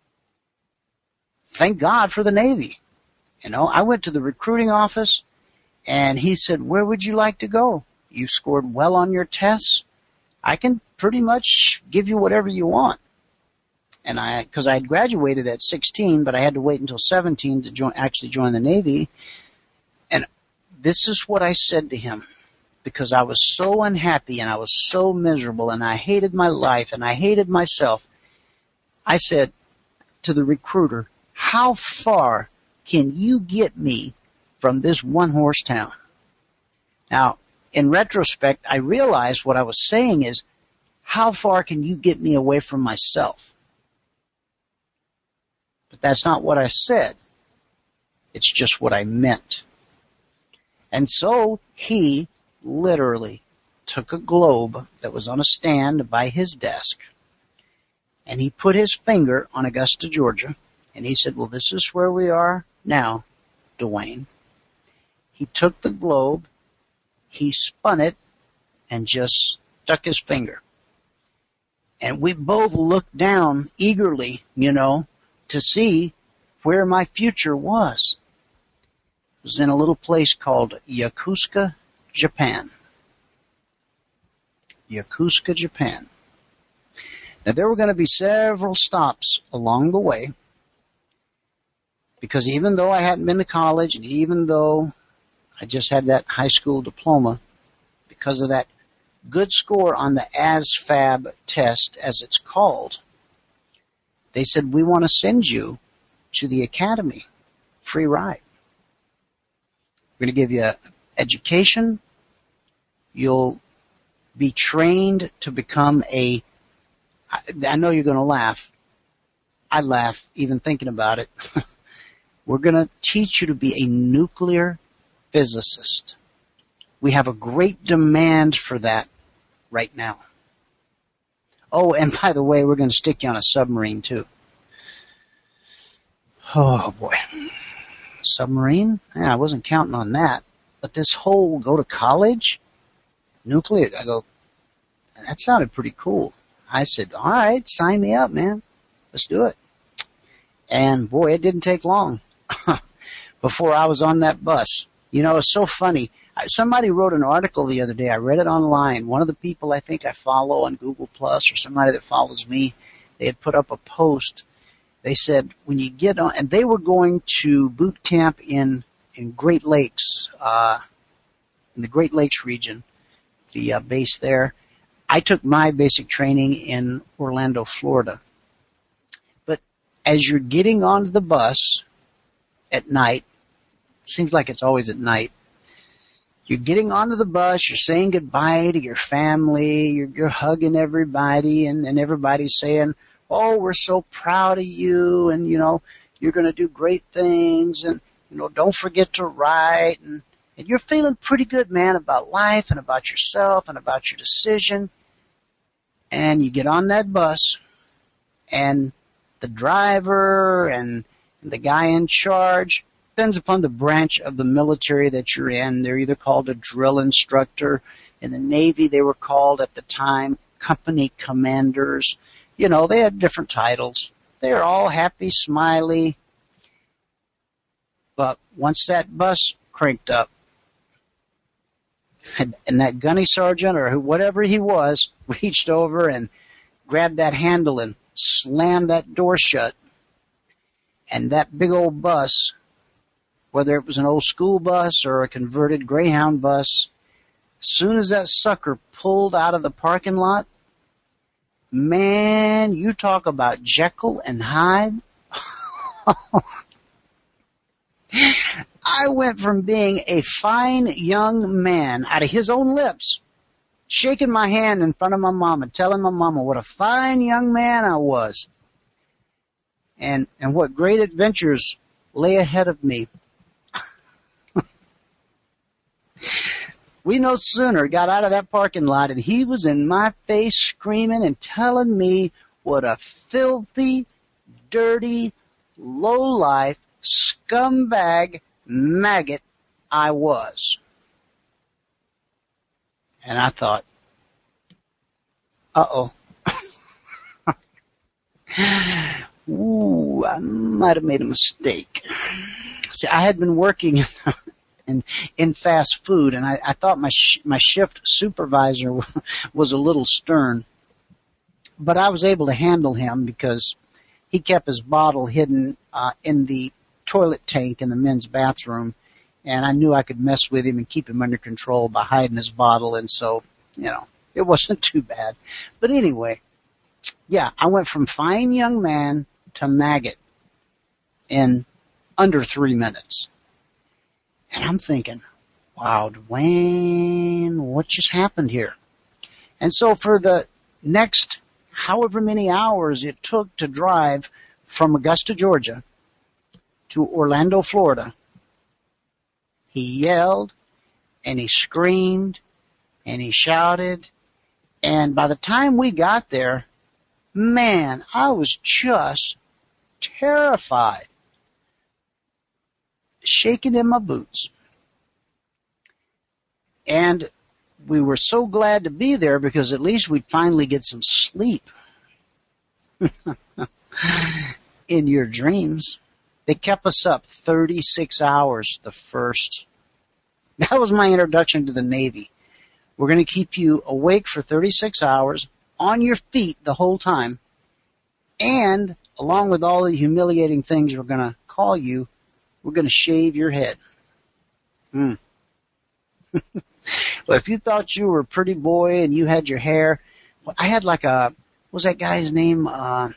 Thank God for the Navy. I went to the recruiting office, and he said, "Where would you like to go? You scored well on your tests. I can pretty much give you whatever you want." And because I had graduated at 16, but I had to wait until 17 to join the Navy. And this is what I said to him, because I was so unhappy and I was so miserable and I hated my life and I hated myself. I said to the recruiter, "How far can you get me from this one-horse town?" Now, in retrospect, I realized what I was saying is, how far can you get me away from myself? But that's not what I said. It's just what I meant. And so he literally took a globe that was on a stand by his desk, and he put his finger on Augusta, Georgia, and he said, "Well, this is where we are now, Dwayne." He took the globe, he spun it, and just stuck his finger. And we both looked down eagerly, to see where my future was. It was in a little place called Yokosuka, Japan. Yokosuka, Japan. Now, there were going to be several stops along the way, because even though I hadn't been to college, and even though I just had that high school diploma, because of that good score on the ASVAB test, as it's called, they said, "We want to send you to the academy, free ride. We're going to give you education. You'll be trained to become I know you're going to laugh. I laugh even thinking about it. We're going to teach you to be a nuclear physicist. We have a great demand for that right now. Oh, and by the way, we're going to stick you on a submarine too." Oh boy. Submarine? Yeah, I wasn't counting on that. But this whole go to college, nuclear, I go, that sounded pretty cool. I said, "All right, sign me up, man. Let's do it." And boy, it didn't take long before I was on that bus. It's so funny. Somebody wrote an article the other day. I read it online. One of the people I think I follow on Google Plus, or somebody that follows me, they had put up a post. They said when you get on, and they were going to boot camp in Great Lakes, in the Great Lakes region, the base there. I took my basic training in Orlando, Florida. But as you're getting onto the bus at night, it seems like it's always at night, you're getting onto the bus, you're saying goodbye to your family, you're hugging everybody, and everybody's saying, oh, we're so proud of you, and, you know, you're going to do great things, and, you know, don't forget to write, and you're feeling pretty good, man, about life and about yourself and about your decision. And you get on that bus, and the driver and the guy in charge, depends upon the branch of the military that you're in. They're either called a drill instructor. In the Navy, they were called at the time company commanders. You know, they had different titles. They're all happy, smiley. But once that bus cranked up, and that gunny sergeant or whatever he was reached over and grabbed that handle and slammed that door shut, and that big old bus, whether it was an old school bus or a converted Greyhound bus, as soon as that sucker pulled out of the parking lot, man, you talk about Jekyll and Hyde. I went from being a fine young man out of his own lips, shaking my hand in front of my mama, telling my mama what a fine young man I was, and what great adventures lay ahead of me. We no sooner got out of that parking lot, and he was in my face screaming and telling me what a filthy, dirty, low-life, scumbag maggot I was. And I thought, uh-oh. Ooh, I might have made a mistake. See, I had been working in fast food, and I thought my shift supervisor was a little stern. But I was able to handle him because he kept his bottle hidden in the toilet tank in the men's bathroom, and I knew I could mess with him and keep him under control by hiding his bottle, and so, you know, it wasn't too bad. But anyway, yeah, I went from fine young man to maggot in under 3 minutes. And I'm thinking, wow, Dwayne, what just happened here? And so for the next however many hours it took to drive from Augusta, Georgia, to Orlando, Florida, he yelled, and he screamed, and he shouted, and by the time we got there, man, I was just terrified, shaking in my boots. And we were so glad to be there because at least we'd finally get some sleep. In your dreams. They kept us up 36 hours the first. That was my introduction to the Navy. We're going to keep you awake for 36 hours, on your feet the whole time, and along with all the humiliating things we're going to call you, we're going to shave your head. Well, if you thought you were a pretty boy and you had your hair, well, I had like what was that guy's name?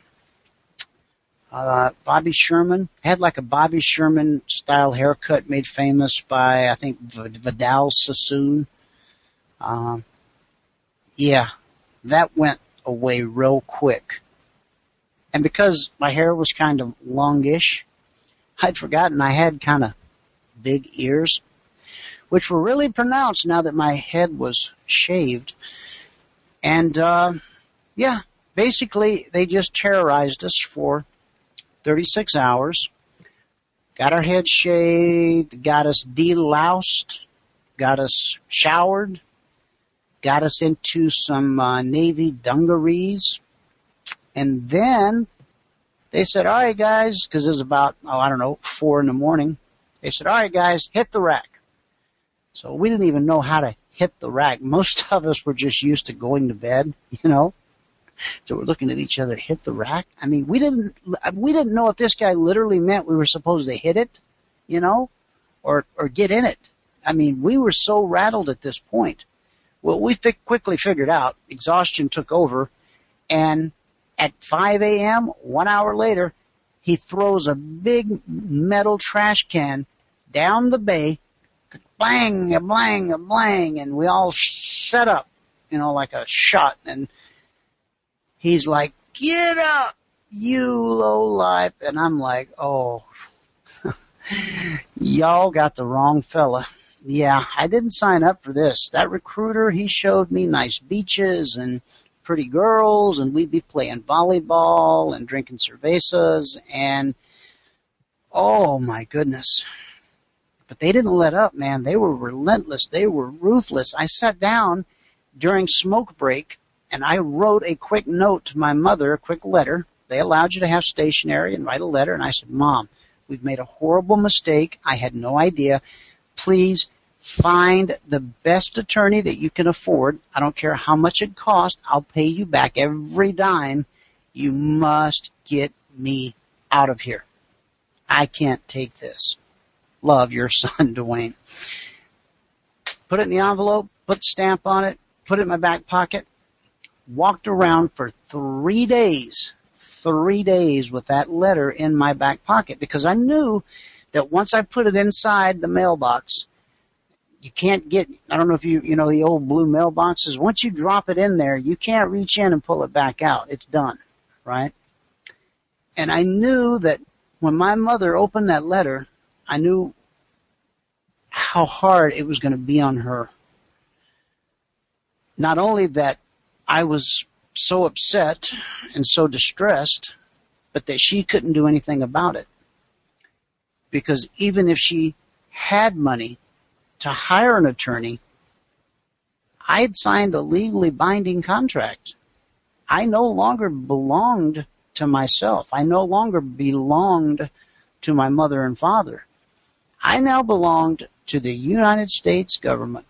Bobby Sherman. I had like a Bobby Sherman style haircut made famous by, I think, Vidal Sassoon. Yeah, that went away real quick. And because my hair was kind of longish, I'd forgotten I had kind of big ears, which were really pronounced now that my head was shaved. And, yeah, basically they just terrorized us for 36 hours, got our heads shaved, got us deloused, got us showered, got us into some Navy dungarees, and then they said, all right, guys, because it was about, 4 in the morning, they said, all right, guys, hit the rack. So we didn't even know how to hit the rack. Most of us were just used to going to bed, you know. So we're looking at each other, hit the rack. I mean, we didn't know if this guy literally meant we were supposed to hit it, you know, or get in it. I mean, we were so rattled at this point. Well, we quickly figured out exhaustion took over, and at 5 a.m., 1 hour later, he throws a big metal trash can down the bay, bang, a blang, a blang, and we all set up, you know, like a shot, and he's like, "Get up, you lowlife," and I'm like, "Oh, y'all got the wrong fella." Yeah, I didn't sign up for this. That recruiter, he showed me nice beaches and pretty girls, and we'd be playing volleyball and drinking cervezas, and oh my goodness. But they didn't let up, man. They were relentless. They were ruthless. I sat down during smoke break, and I wrote a quick note to my mother, a quick letter. They allowed you to have stationery and write a letter, and I said, "Mom, we've made a horrible mistake. I had no idea. Please find the best attorney that you can afford. I don't care how much it costs. I'll pay you back every dime. You must get me out of here. I can't take this. Love, your son, Dwayne." Put it in the envelope, put the stamp on it, put it in my back pocket. Walked around for 3 days with that letter in my back pocket, because I knew that once I put it inside the mailbox, you can't get, I don't know if you know the old blue mailboxes. Once you drop it in there, you can't reach in and pull it back out. It's done, right? And I knew that when my mother opened that letter, I knew how hard it was going to be on her. Not only that I was so upset and so distressed, but that she couldn't do anything about it. Because even if she had money to hire an attorney, I had signed a legally binding contract. I no longer belonged to myself. I no longer belonged to my mother and father. I now belonged to the United States government.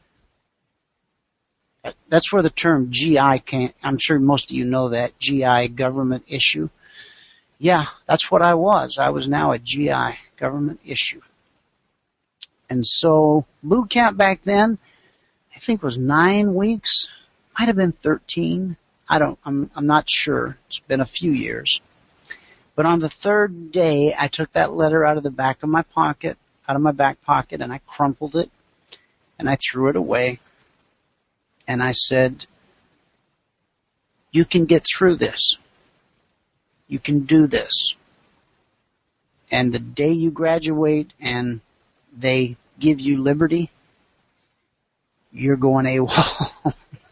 That's where the term GI came. I'm sure most of you know that, GI, government issue. Yeah, that's what I was. I was now a GI, government issue. And so boot camp back then, I think was 9 weeks, might have been 13. I'm not sure. It's been a few years. But on the third day, I took that letter out of my back pocket, and I crumpled it, and I threw it away. And I said, "You can get through this. You can do this. And the day you graduate and they give you liberty, you're going AWOL."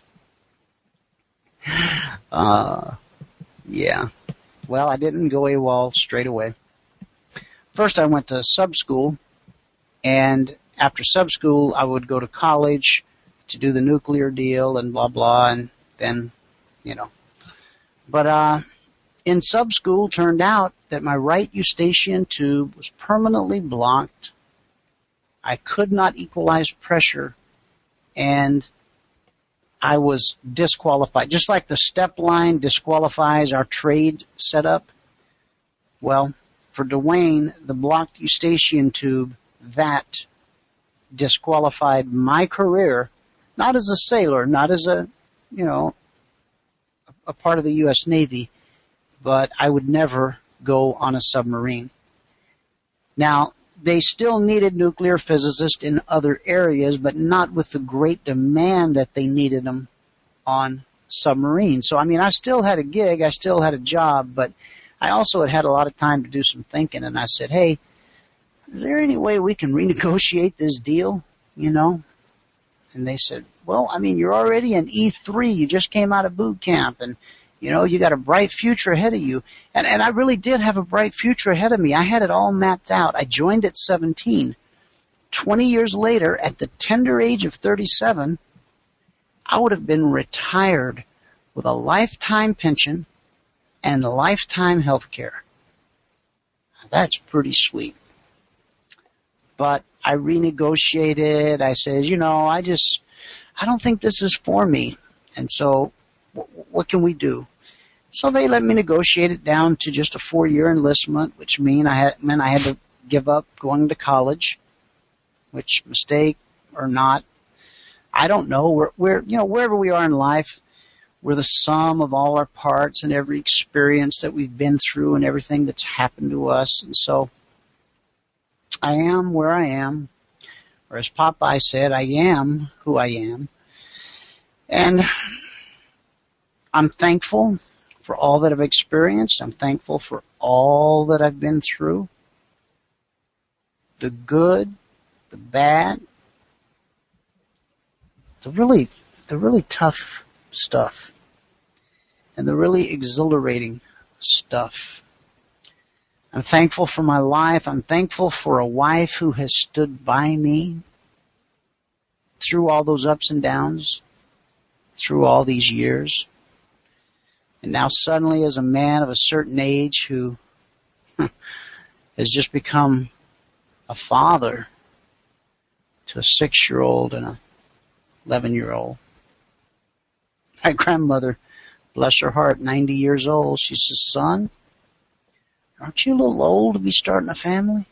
Yeah. Well, I didn't go AWOL straight away. First, I went to sub school, and after sub school, I would go to college to do the nuclear deal and blah, blah, and then, you know. But in sub school, turned out that my right eustachian tube was permanently blocked. I could not equalize pressure, and I was disqualified. Just like the step line disqualifies our trade setup, well, for Dwayne, the blocked eustachian tube, that disqualified my career, not as a sailor, not as a part of the U.S. Navy, but I would never go on a submarine. Now, they still needed nuclear physicists in other areas, but not with the great demand that they needed them on submarines. So, I mean, I still had a gig, I still had a job, but I also had a lot of time to do some thinking, and I said, "Hey, is there any way we can renegotiate this deal, you know?" And they said, "Well, I mean, you're already an E3, you just came out of boot camp, and you know, you got a bright future ahead of you." And I really did have a bright future ahead of me. I had it all mapped out. I joined at 17. 20 years later, at the tender age of 37, I would have been retired with a lifetime pension and lifetime health care. That's pretty sweet. But I renegotiated. I said, I don't think this is for me. And so what can we do? So they let me negotiate it down to just a 4-year enlistment, which meant I had to give up going to college, which, mistake or not, I don't know. We're wherever we are in life, we're the sum of all our parts and every experience that we've been through and everything that's happened to us. And so I am where I am, or as Popeye said, I am who I am. And I'm thankful for all that I've experienced. I'm thankful for all that I've been through. The good, the bad, the really tough stuff, and the really exhilarating stuff. I'm thankful for my life. I'm thankful for a wife who has stood by me through all those ups and downs, through all these years. And now suddenly, as a man of a certain age who has just become a father to a 6-year-old and a 11-year-old. My grandmother, bless her heart, 90 years old, she says, son, aren't you a little old to be starting a family?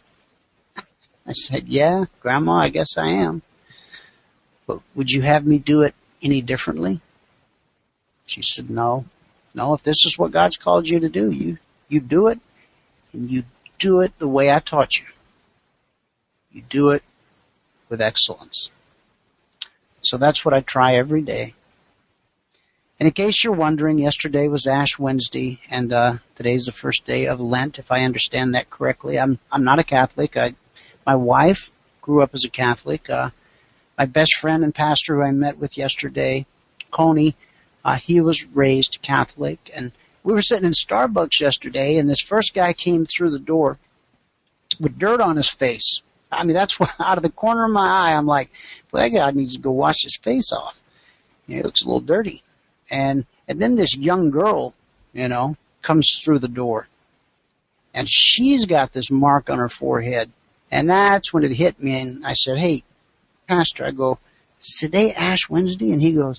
I said, yeah, Grandma, I guess I am. But would you have me do it any differently? She said, no, if this is what God's called you to do, you do it, and you do it the way I taught you. You do it with excellence. So that's what I try every day. And in case you're wondering, yesterday was Ash Wednesday, and today's the first day of Lent, if I understand that correctly. I'm not a Catholic. My wife grew up as a Catholic. My best friend and pastor who I met with yesterday, Coney, he was raised Catholic. And we were sitting in Starbucks yesterday, and this first guy came through the door with dirt on his face. I mean, that's what, out of the corner of my eye, I'm like, well, that guy needs to go wash his face off. He looks a little dirty. And then this young girl, comes through the door. And she's got this mark on her forehead. And that's when it hit me. And I said, hey, Pastor, I go, is today Ash Wednesday? And he goes,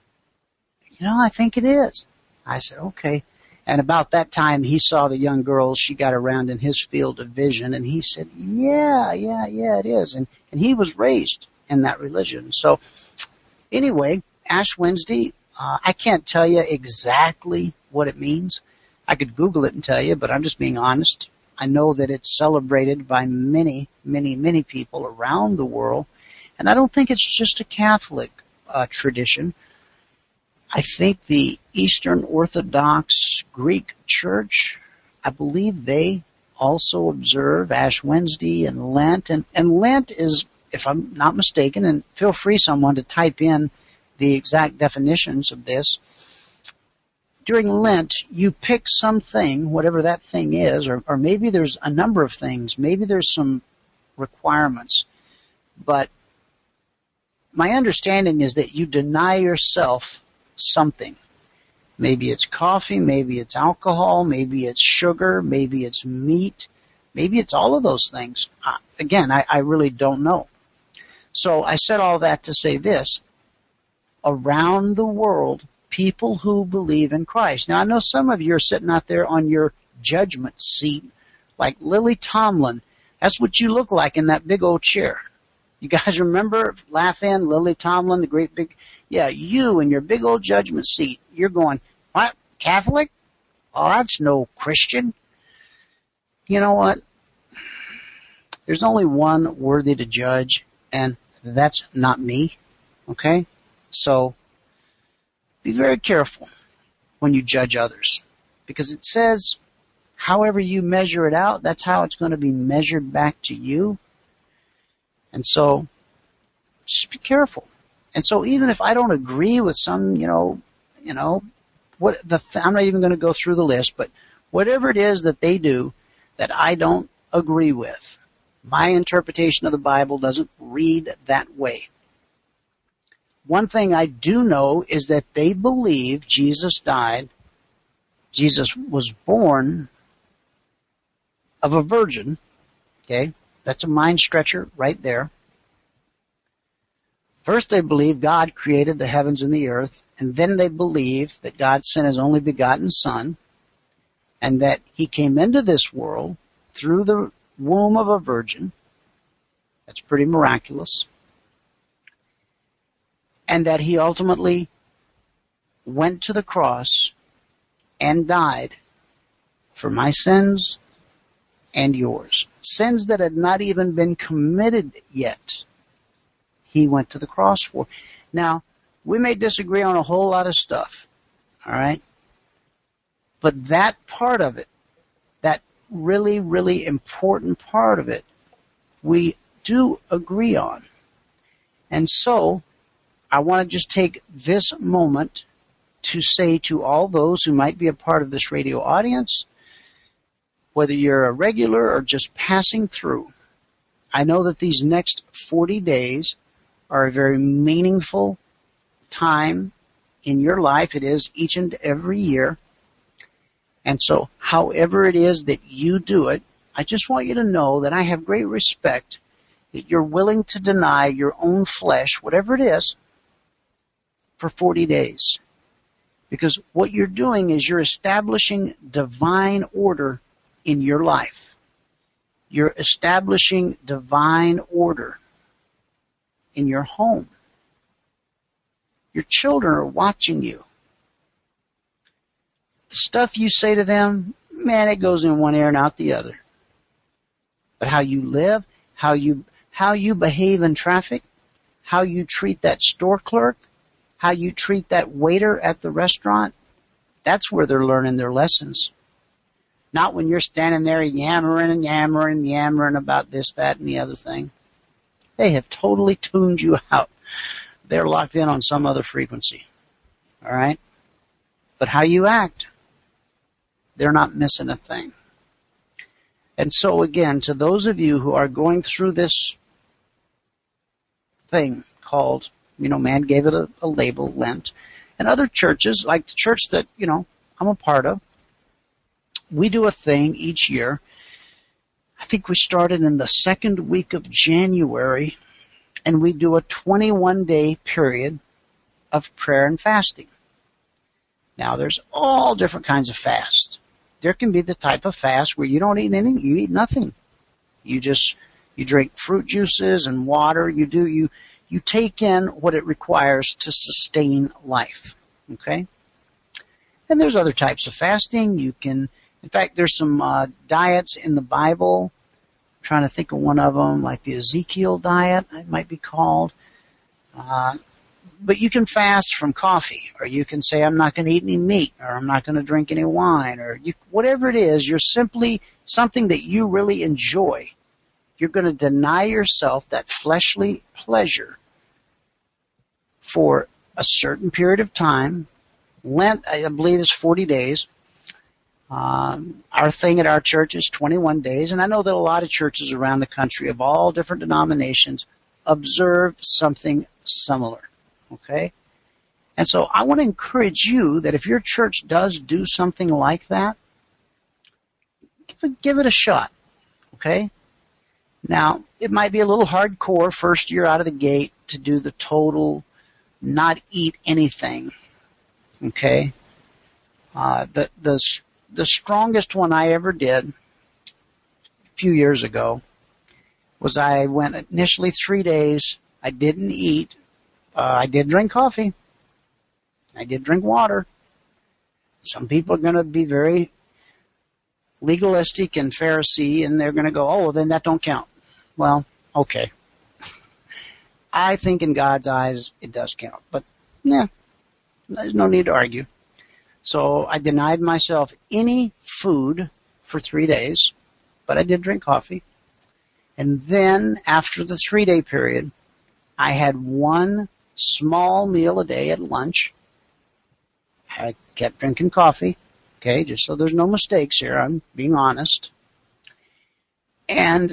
I think it is. I said, okay. And about that time, he saw the young girl. She got around in his field of vision. And he said, yeah, it is. And he was raised in that religion. So anyway, Ash Wednesday, I can't tell you exactly what it means. I could Google it and tell you, but I'm just being honest. I know that it's celebrated by many, many, many people around the world. And I don't think it's just a Catholic tradition. I think the Eastern Orthodox Greek Church, I believe they also observe Ash Wednesday and Lent. And Lent is, if I'm not mistaken, and feel free someone to type in the exact definitions of this. During Lent, you pick something, whatever that thing is, or maybe there's a number of things. Maybe there's some requirements. But my understanding is that you deny yourself something. Maybe it's coffee, maybe it's alcohol, maybe it's sugar, maybe it's meat, maybe it's all of those things. Again, I really don't know. So I said all that to say this. Around the world, people who believe in Christ. Now, I know some of you are sitting out there on your judgment seat, like Lily Tomlin. That's what you look like in that big old chair. You guys remember, laugh in, Lily Tomlin, the great big, yeah, you in your big old judgment seat. You're going, what, Catholic? Oh, that's no Christian. You know what? There's only one worthy to judge, and that's not me, okay? So be very careful when you judge others, because it says, however you measure it out, that's how it's going to be measured back to you. And so just be careful. And so even if I don't agree with some, I'm not even going to go through the list, but whatever it is that they do that I don't agree with, my interpretation of the Bible doesn't read that way. One thing I do know is that they believe Jesus died, Jesus was born of a virgin, okay? That's a mind stretcher right there. First they believe God created the heavens and the earth, and then they believe that God sent his only begotten Son, and that he came into this world through the womb of a virgin. That's pretty miraculous. And that he ultimately went to the cross and died for my sins and yours. Sins that had not even been committed yet. He went to the cross for. Now, we may disagree on a whole lot of stuff, all right? But that part of it, that really, really important part of it, we do agree on. And so, I want to just take this moment to say to all those who might be a part of this radio audience, whether you're a regular or just passing through, I know that these next 40 days are a very meaningful time in your life. It is each and every year. And so, however it is that you do it, I just want you to know that I have great respect that you're willing to deny your own flesh, whatever it is, for 40 days. Because what you're doing is you're establishing divine order in your life. You're establishing divine order in your home. Your children are watching you. The stuff you say to them, man, it goes in one ear and out the other. But how you live, how you behave in traffic, how you treat that store clerk, how you treat that waiter at the restaurant, that's where they're learning their lessons. Not when you're standing there yammering about this, that, and the other thing. They have totally tuned you out. They're locked in on some other frequency. All right? But how you act, they're not missing a thing. And so again, to those of you who are going through this thing called, man gave it a label, Lent, and other churches, like the church that, I'm a part of, we do a thing each year. I think we started in the second week of January, and we do a 21-day period of prayer and fasting. Now, there's all different kinds of fasts. There can be the type of fast where you don't eat anything, you eat nothing. You drink fruit juices and water. You take in what it requires to sustain life. Okay? And there's other types of fasting. In fact, there's some diets in the Bible. I'm trying to think of one of them, like the Ezekiel diet, it might be called. But you can fast from coffee, or you can say, I'm not going to eat any meat, or I'm not going to drink any wine, or whatever it is, you're simply something that you really enjoy. You're going to deny yourself that fleshly pleasure for a certain period of time. Lent, I believe, is 40 days. Our thing at our church is 21 days, and I know that a lot of churches around the country of all different denominations observe something similar. Okay? And so I want to encourage you that if your church does do something like that, give it a shot. Okay? Now, it might be a little hardcore first year out of the gate to do the total not eat anything. Okay? The strongest one I ever did a few years ago was I went initially 3 days. I didn't eat. I did drink coffee. I did drink water. Some people are going to be very legalistic and Pharisee, and they're going to go, oh, well, then that don't count. Well, okay. I think in God's eyes it does count. But, yeah, there's no need to argue. So I denied myself any food for 3 days, but I did drink coffee. And then after the 3-day period, I had one small meal a day at lunch. I kept drinking coffee, okay, just so there's no mistakes here. I'm being honest. And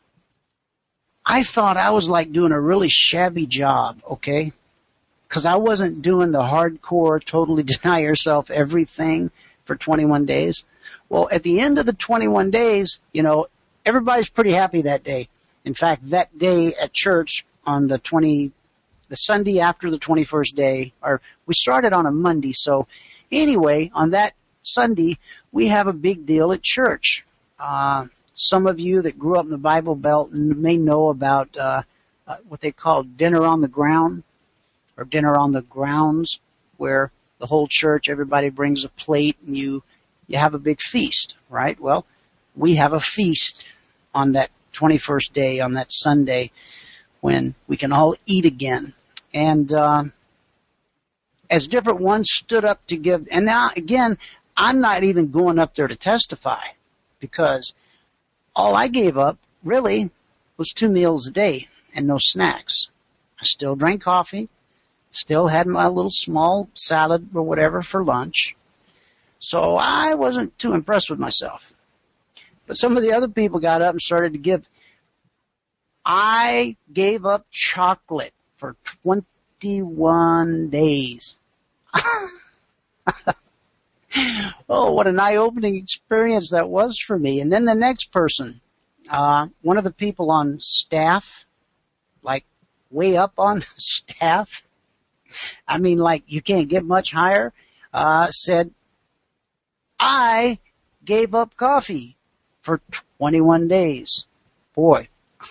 I thought I was like doing a really shabby job, okay, because I wasn't doing the hardcore, totally deny yourself everything for 21 days. Well, at the end of the 21 days, everybody's pretty happy that day. In fact, that day at church on the Sunday after the 21st day, or we started on a Monday, so anyway, on that Sunday, we have a big deal at church. Some of you that grew up in the Bible Belt may know about what they call dinner on the ground, or dinner on the grounds, where the whole church, everybody brings a plate and you have a big feast, right? Well, we have a feast on that 21st day, on that Sunday, when we can all eat again. And as different ones stood up to give, and now again, I'm not even going up there to testify, because all I gave up really was 2 meals a day and no snacks. I still drank coffee, still had my little small salad or whatever for lunch. So I wasn't too impressed with myself. But some of the other people got up and started to give. I gave up chocolate for 21 days. Oh, what an eye-opening experience that was for me. And then the next person, one of the people on staff, like way up on staff, I mean, like you can't get much higher, said, I gave up coffee for 21 days. Boy.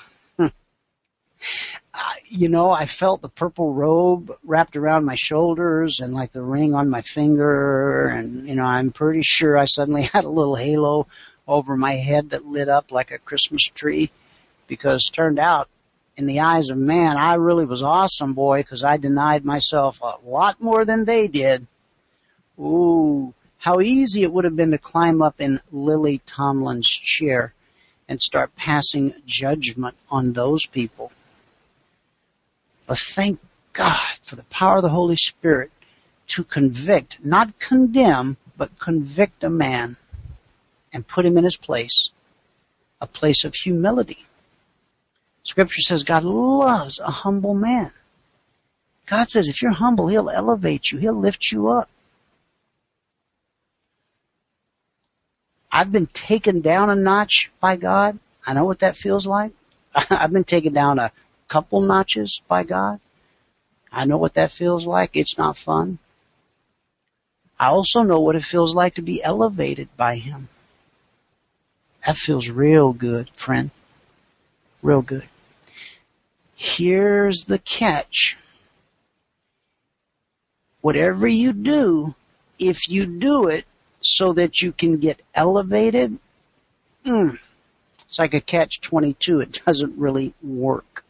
I felt the purple robe wrapped around my shoulders and like the ring on my finger. And, I'm pretty sure I suddenly had a little halo over my head that lit up like a Christmas tree, because it turned out in the eyes of man, I really was awesome, boy, because I denied myself a lot more than they did. Ooh, how easy it would have been to climb up in Lily Tomlin's chair and start passing judgment on those people. But thank God for the power of the Holy Spirit to convict, not condemn, but convict a man and put him in his place, a place of humility. Scripture says God loves a humble man. God says if you're humble, He'll elevate you. He'll lift you up. I've been taken down a notch by God. I know what that feels like. I've been taken down a couple notches by God. I know what that feels like. It's not fun. I also know what it feels like to be elevated by Him. That feels real good, friend. Real good. Here's the catch. Whatever you do, if you do it so that you can get elevated, it's like a catch-22. It doesn't really work.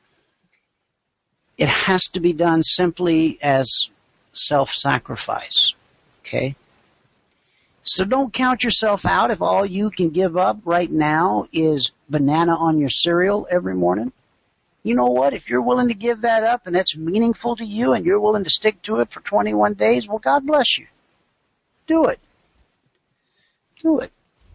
It has to be done simply as self-sacrifice. Okay? So don't count yourself out if all you can give up right now is banana on your cereal every morning. You know what? If you're willing to give that up and that's meaningful to you and you're willing to stick to it for 21 days, well, God bless you. Do it. Do it.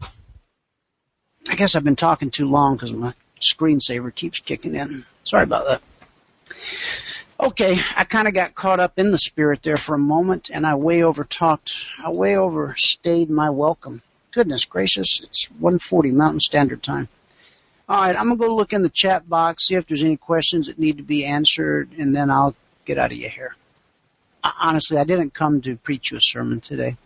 I guess I've been talking too long because my screensaver keeps kicking in. Sorry about that. Okay, I kind of got caught up in the spirit there for a moment, and I way overstayed my welcome. Goodness gracious, it's 1:40 Mountain Standard Time. All right, I'm going to go look in the chat box, see if there's any questions that need to be answered, and then I'll get out of your hair. Honestly, I didn't come to preach you a sermon today.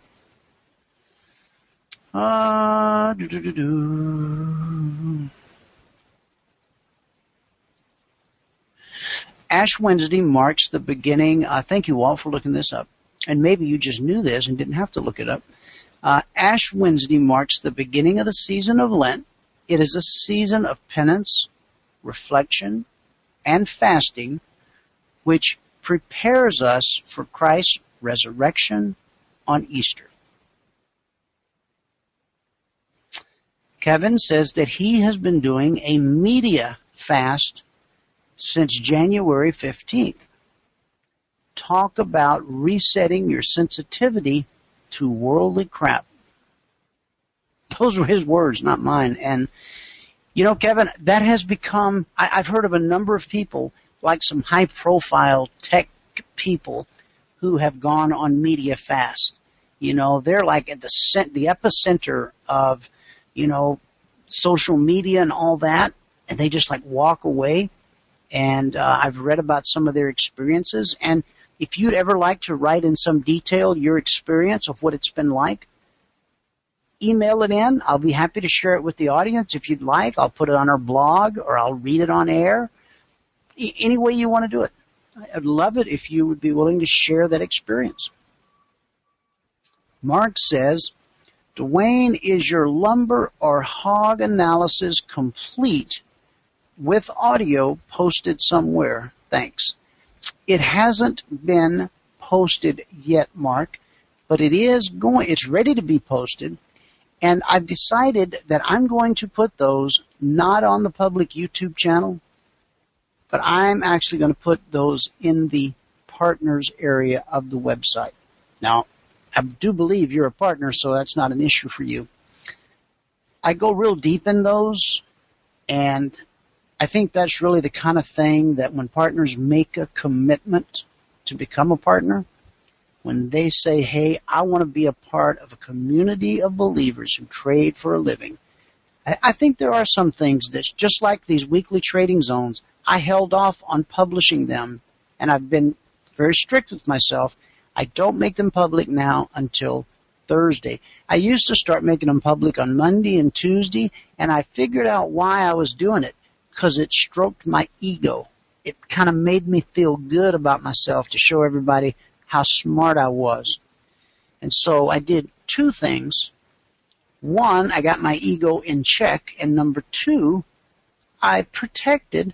Ash Wednesday marks the beginning. Thank you all for looking this up. And maybe you just knew this and didn't have to look it up. Ash Wednesday marks the beginning of the season of Lent. It is a season of penance, reflection, and fasting, which prepares us for Christ's resurrection on Easter. Kevin says that he has been doing a media fast since January 15th. Talk about resetting your sensitivity to worldly crap. Those were his words, not mine. And, Kevin, that has become, I've heard of a number of people, like some high-profile tech people, who have gone on media fast. They're like at the epicenter of, social media and all that, and they just like walk away. And I've read about some of their experiences. And if you'd ever like to write in some detail your experience of what it's been like, email it in. I'll be happy to share it with the audience if you'd like. I'll put it on our blog or I'll read it on air. Any way you want to do it. I'd love it if you would be willing to share that experience. Mark says, Dwayne, is your lumber or hog analysis complete with audio posted somewhere? Thanks. It hasn't been posted yet, Mark, but it's ready to be posted. And I've decided that I'm going to put those not on the public YouTube channel, but I'm actually going to put those in the partners area of the website. Now, I do believe you're a partner, so that's not an issue for you. I go real deep in those, and I think that's really the kind of thing that when partners make a commitment to become a partner, when they say, hey, I want to be a part of a community of believers who trade for a living, I think there are some things that, just like these weekly trading zones, I held off on publishing them, and I've been very strict with myself. I don't make them public now until Thursday. I used to start making them public on Monday and Tuesday, and I figured out why I was doing it, because it stroked my ego. It kind of made me feel good about myself to show everybody how smart I was. And so I did two things. One, I got my ego in check, and number two, I protected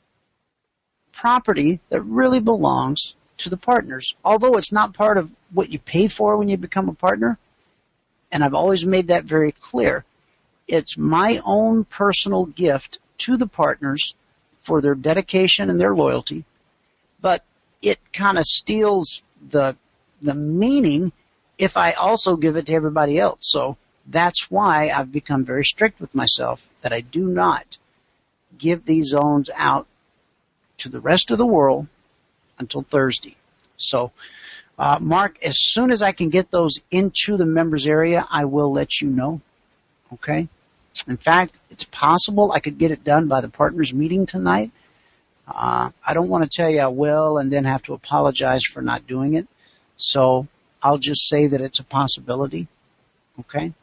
property that really belongs to the partners. Although it's not part of what you pay for when you become a partner, and I've always made that very clear, it's my own personal gift to the partners for their dedication and their loyalty, but it kind of steals the meaning if I also give it to everybody else. So that's why I've become very strict with myself that I do not give these zones out to the rest of the world until Thursday. So, Mark, as soon as I can get those into the members area, I will let you know. Okay? In fact, it's possible I could get it done by the partners meeting tonight. I don't want to tell you I will and then have to apologize for not doing it. So I'll just say that it's a possibility. Okay?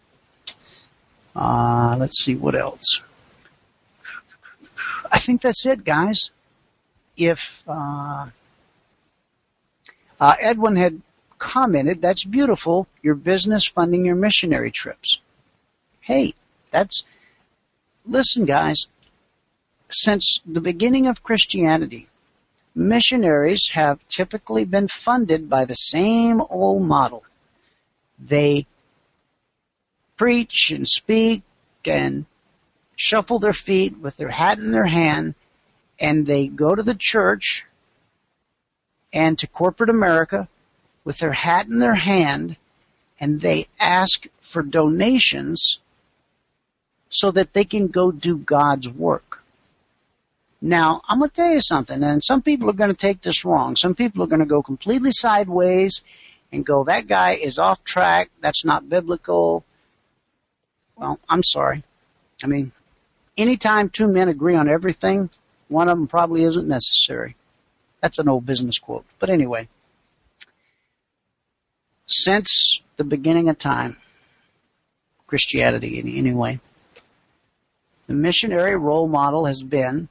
Let's see what else. I think that's it, guys. If Edwin had commented, that's beautiful, your business funding your missionary trips. Hey, listen, guys, since the beginning of Christianity, missionaries have typically been funded by the same old model. They preach and speak and shuffle their feet with their hat in their hand, and they go to the church and to corporate America with their hat in their hand, and they ask for donations so that they can go do God's work. Now, I'm going to tell you something, and some people are going to take this wrong. Some people are going to go completely sideways and go, that guy is off track, that's not biblical. Well, I'm sorry. I mean, anytime two men agree on everything, one of them probably isn't necessary. That's an old business quote. But anyway, since the beginning of time, Christianity anyway, the missionary role model has been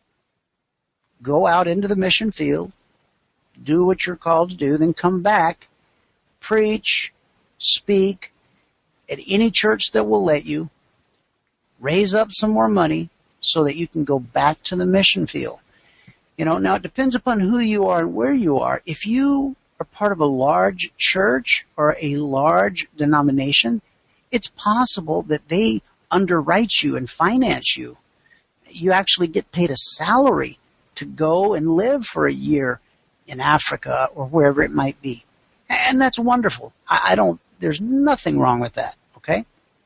go out into the mission field, do what you're called to do, then come back, preach, speak at any church that will let you, raise up some more money so that you can go back to the mission field. You know, now it depends upon who you are and where you are. If you are part of a large church or a large denomination, it's possible that they underwrite you and finance you. You actually get paid a salary to go and live for a year in Africa or wherever it might be. And that's wonderful. There's nothing wrong with that, okay?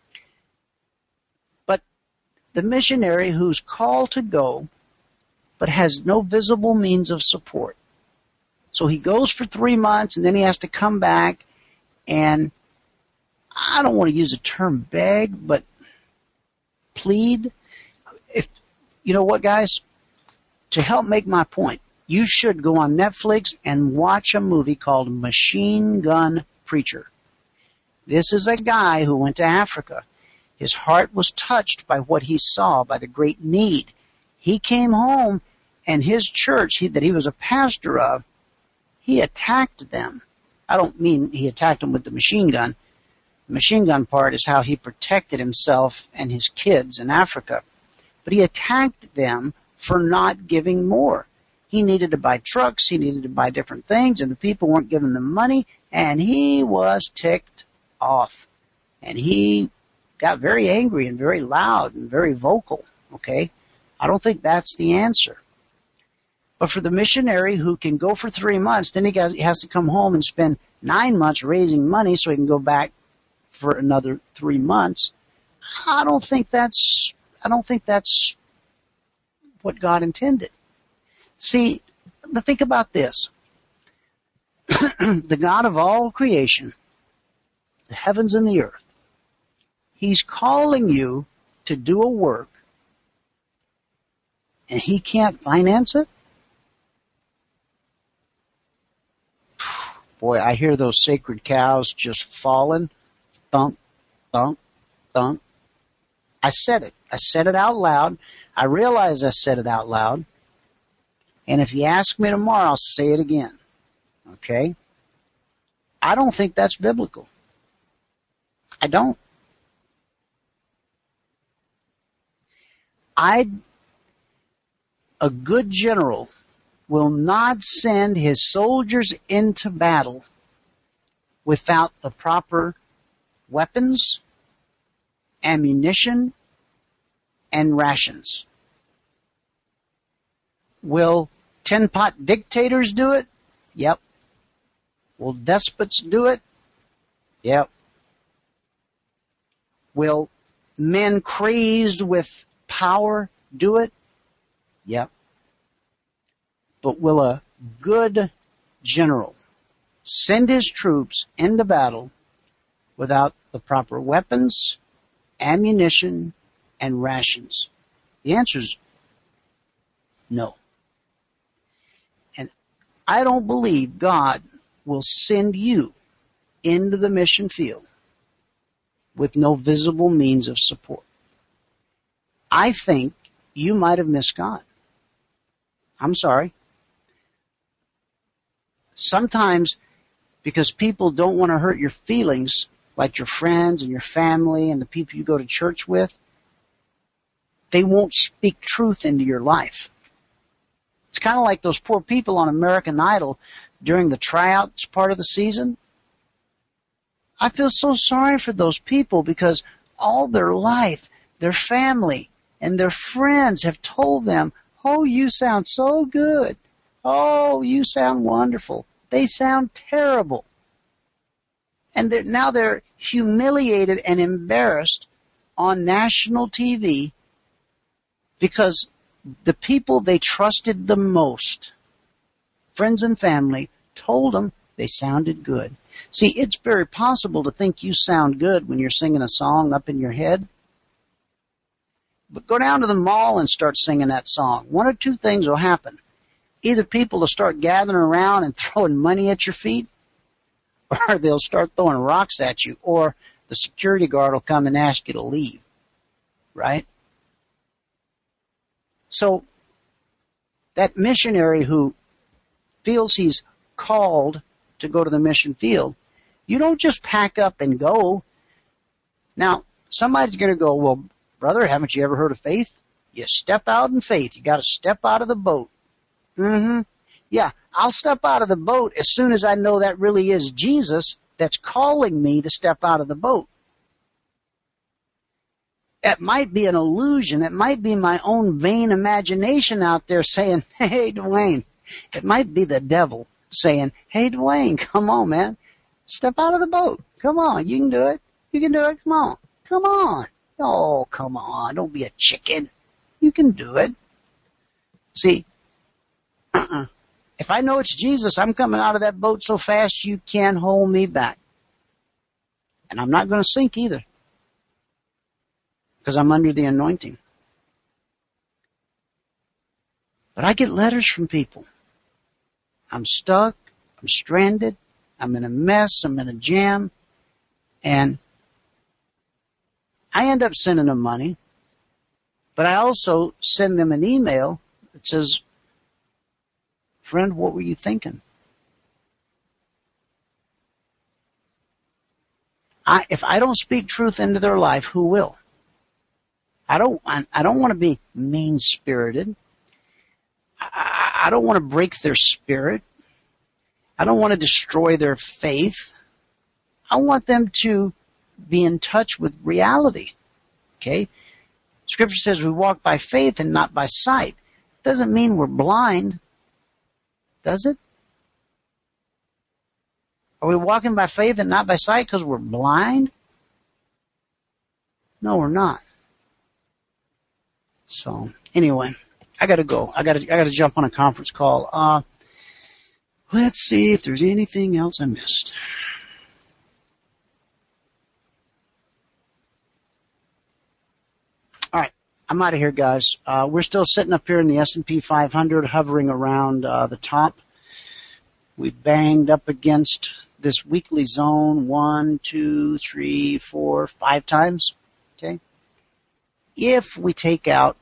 But the missionary who's called to go but has no visible means of support. So he goes for 3 months and then he has to come back, and I don't want to use the term beg, but plead. If you know what, guys, to help make my point, you should go on Netflix and watch a movie called Machine Gun Preacher. This is a guy who went to Africa. His heart was touched by what he saw, by the great need. He came home, and his church that he was a pastor of, he attacked them. I don't mean he attacked them with the machine gun. The machine gun part is how he protected himself and his kids in Africa. But he attacked them for not giving more. He needed to buy trucks, he needed to buy different things, and the people weren't giving them money, and he was ticked off. And he got very angry and very loud and very vocal, okay? I don't think that's the answer. But for the missionary who can go for 3 months, then he has to come home and spend 9 months raising money so he can go back for another 3 months. I don't think that's what God intended. See, think about this. The God of all creation, the heavens and the earth, He's calling you to do a work, and He can't finance it? Boy, I hear those sacred cows just falling. Thump, thump, thump. I said it. I said it out loud. I realize I said it out loud. And if you ask me tomorrow, I'll say it again. Okay? I don't think that's biblical. I don't. A good general will not send his soldiers into battle without the proper weapons, ammunition, and rations. Will tin-pot dictators do it? Yep. Will despots do it? Yep. Will men crazed with power do it? Yep. But will a good general send his troops into battle without the proper weapons, ammunition, and rations? The answer is no. And I don't believe God will send you into the mission field with no visible means of support. I think you might have missed God. I'm sorry. Sometimes, because people don't want to hurt your feelings, like your friends and your family and the people you go to church with, they won't speak truth into your life. It's kind of like those poor people on American Idol during the tryouts part of the season. I feel so sorry for those people because all their life, their family and their friends have told them, "Oh, you sound so good. Oh, you sound wonderful." They sound terrible. And now they're humiliated and embarrassed on national TV because the people they trusted the most, friends and family, told them they sounded good. See, it's very possible to think you sound good when you're singing a song up in your head. But go down to the mall and start singing that song. One or two things will happen. Either people will start gathering around and throwing money at your feet, or they'll start throwing rocks at you, or the security guard will come and ask you to leave. Right? So, that missionary who feels he's called to go to the mission field, you don't just pack up and go. Now, somebody's going to go, "Well, brother, haven't you ever heard of faith? You step out in faith. You got to step out of the boat." Yeah, I'll step out of the boat as soon as I know that really is Jesus that's calling me to step out of the boat. It might be an illusion. It might be my own vain imagination out there saying, "Hey, Dwayne." It might be the devil saying, "Hey, Dwayne, come on, man. Step out of the boat. Come on, you can do it. You can do it. Come on. Come on. Oh, come on. Don't be a chicken. You can do it." See, if I know it's Jesus, I'm coming out of that boat so fast you can't hold me back. And I'm not going to sink either. because I'm under the anointing. But I get letters from people. I'm stuck. I'm stranded. I'm in a mess. I'm in a jam. And I end up sending them money. But I also send them an email that says, friend, what were you thinking? If I don't speak truth into their life, who will? I don't want to be mean-spirited. I don't want to break their spirit. I don't want to destroy their faith. I want them to be in touch with reality. Okay? Scripture says we walk by faith and not by sight. Doesn't mean we're blind, does it? Are we walking by faith and not by sight because we're blind? No, we're not. So, anyway, I gotta go. I gotta jump on a conference call. Let's see if there's anything else I missed. All right, I'm out of here, guys. We're still sitting up here in the S&P 500, hovering around the top. We banged up against this weekly zone 1, 2, 3, 4, 5 times. Okay? If we take out,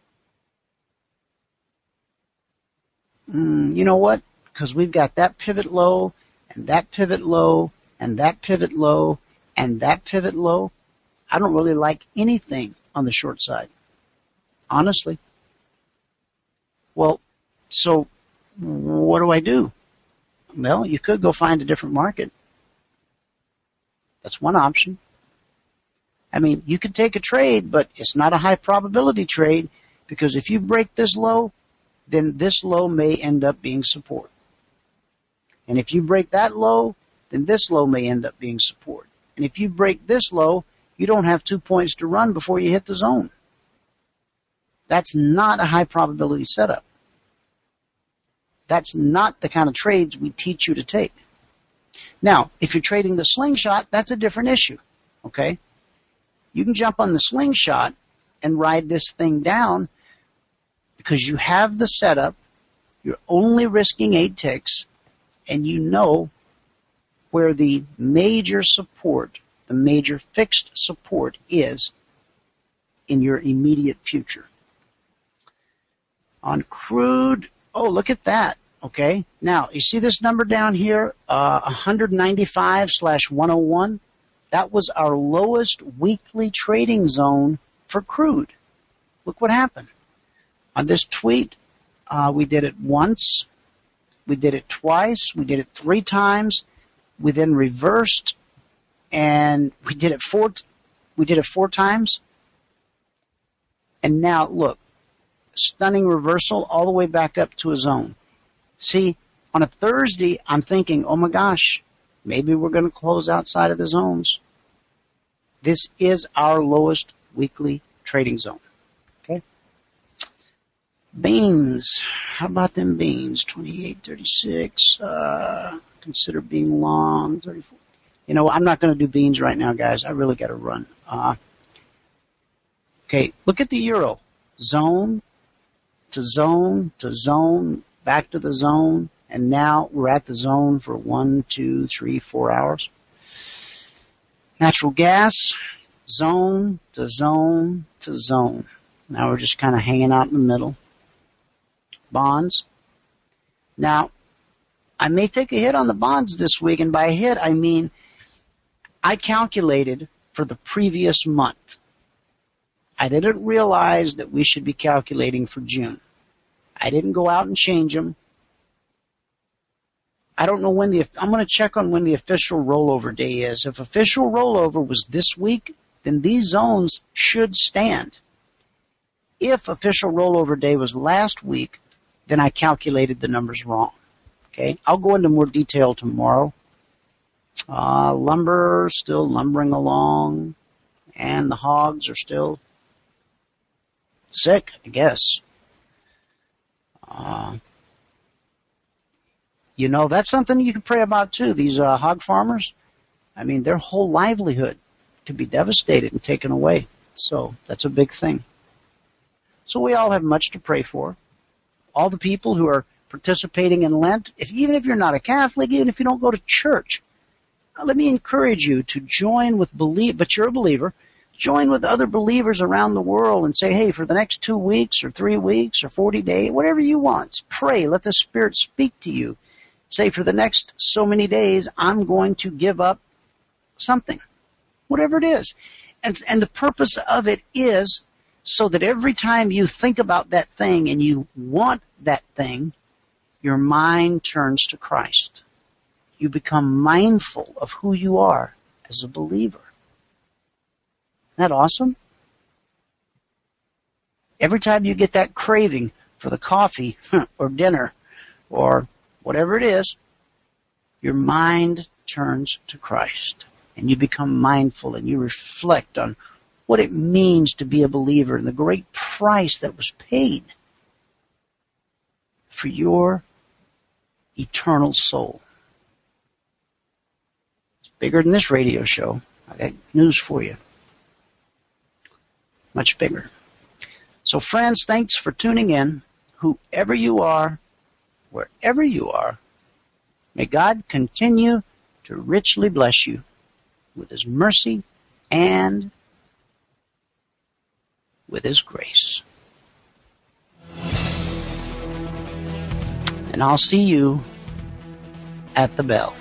you know what? Because we've got that pivot low, and that pivot low, and that pivot low, and that pivot low, I don't really like anything on the short side. Honestly. Well, so what do? Well, you could go find a different market. That's one option. I mean, you could take a trade, but it's not a high probability trade because if you break this low, then this low may end up being support. And if you break that low, then this low may end up being support. And if you break this low, you don't have 2 points to run before you hit the zone. That's not a high probability setup. That's not the kind of trades we teach you to take. Now, if you're trading the slingshot, that's a different issue, okay? You can jump on the slingshot and ride this thing down because you have the setup, you're only risking 8 ticks, and you know where the major support, the major fixed support is in your immediate future. On crude, oh, look at that. Okay. Now, you see this number down here, 195/101? That was our lowest weekly trading zone for crude. Look what happened. On this tweet, we did it once. We did it twice. We did it 3 times. We then reversed, and we did it 4 times. And now, look, stunning reversal all the way back up to a zone. See, on a Thursday, I'm thinking, oh my gosh, maybe we're going to close outside of the zones. This is our lowest weekly trading zone. Okay? Beans. How about them beans? 28.36. Consider being long. 34. You know, I'm not going to do beans right now, guys. I really got to run. Okay, look at the euro. Zone to zone to zone, back to the zone, and now we're at the zone for 1, 2, 3, 4 hours. Natural gas, zone to zone to zone. Now we're just kind of hanging out in the middle. Bonds. Now, I may take a hit on the bonds this week, and by a hit, I mean I calculated for the previous month. I didn't realize that we should be calculating for June. I didn't go out and change them. I don't know when I'm going to check on when the official rollover day is. If official rollover was this week, then these zones should stand. If official rollover day was last week, then I calculated the numbers wrong. Okay, I'll go into more detail tomorrow. Lumber still lumbering along, and the hogs are still sick, I guess. You know, that's something you can pray about too. These hog farmers, I mean, their whole livelihood could be devastated and taken away. So that's a big thing. So we all have much to pray for. All the people who are participating in Lent, even if you're not a Catholic, even if you don't go to church, let me encourage you to join with but you're a believer, join with other believers around the world and say, hey, for the next 2 weeks or 3 weeks or 40 days, whatever you want, pray, let the Spirit speak to you. Say, for the next so many days, I'm going to give up something, whatever it is. And the purpose of it is so that every time you think about that thing and you want that thing, your mind turns to Christ. You become mindful of who you are as a believer. Isn't that awesome? Every time you get that craving for the coffee or dinner or whatever it is, your mind turns to Christ. And you become mindful and you reflect on what it means to be a believer and the great price that was paid for your eternal soul. It's bigger than this radio show. I got news for you. Much bigger. So friends, thanks for tuning in. Whoever you are, wherever you are, may God continue to richly bless you with His mercy and with His grace. And I'll see you at the bell.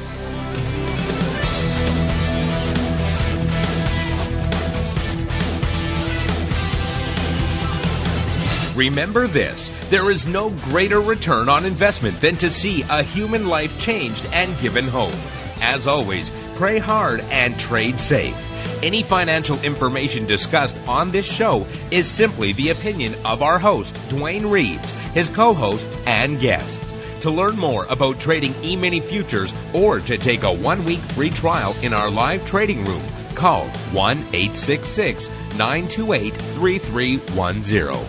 Remember this, there is no greater return on investment than to see a human life changed and given hope. As always, pray hard and trade safe. Any financial information discussed on this show is simply the opinion of our host, Dwayne Reeves, his co-hosts, and guests. To learn more about trading E-mini futures or to take a 1-week free trial in our live trading room, call 1-866-928-3310.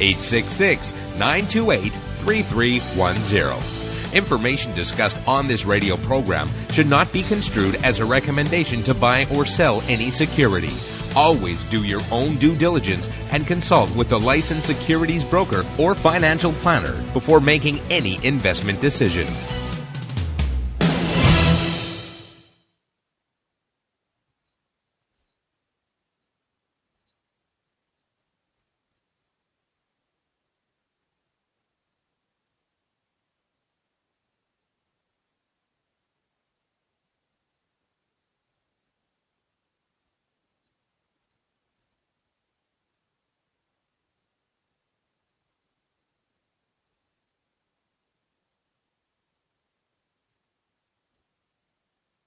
866-928-3310. Information discussed on this radio program should not be construed as a recommendation to buy or sell any security. Always do your own due diligence and consult with the licensed securities broker or financial planner before making any investment decision.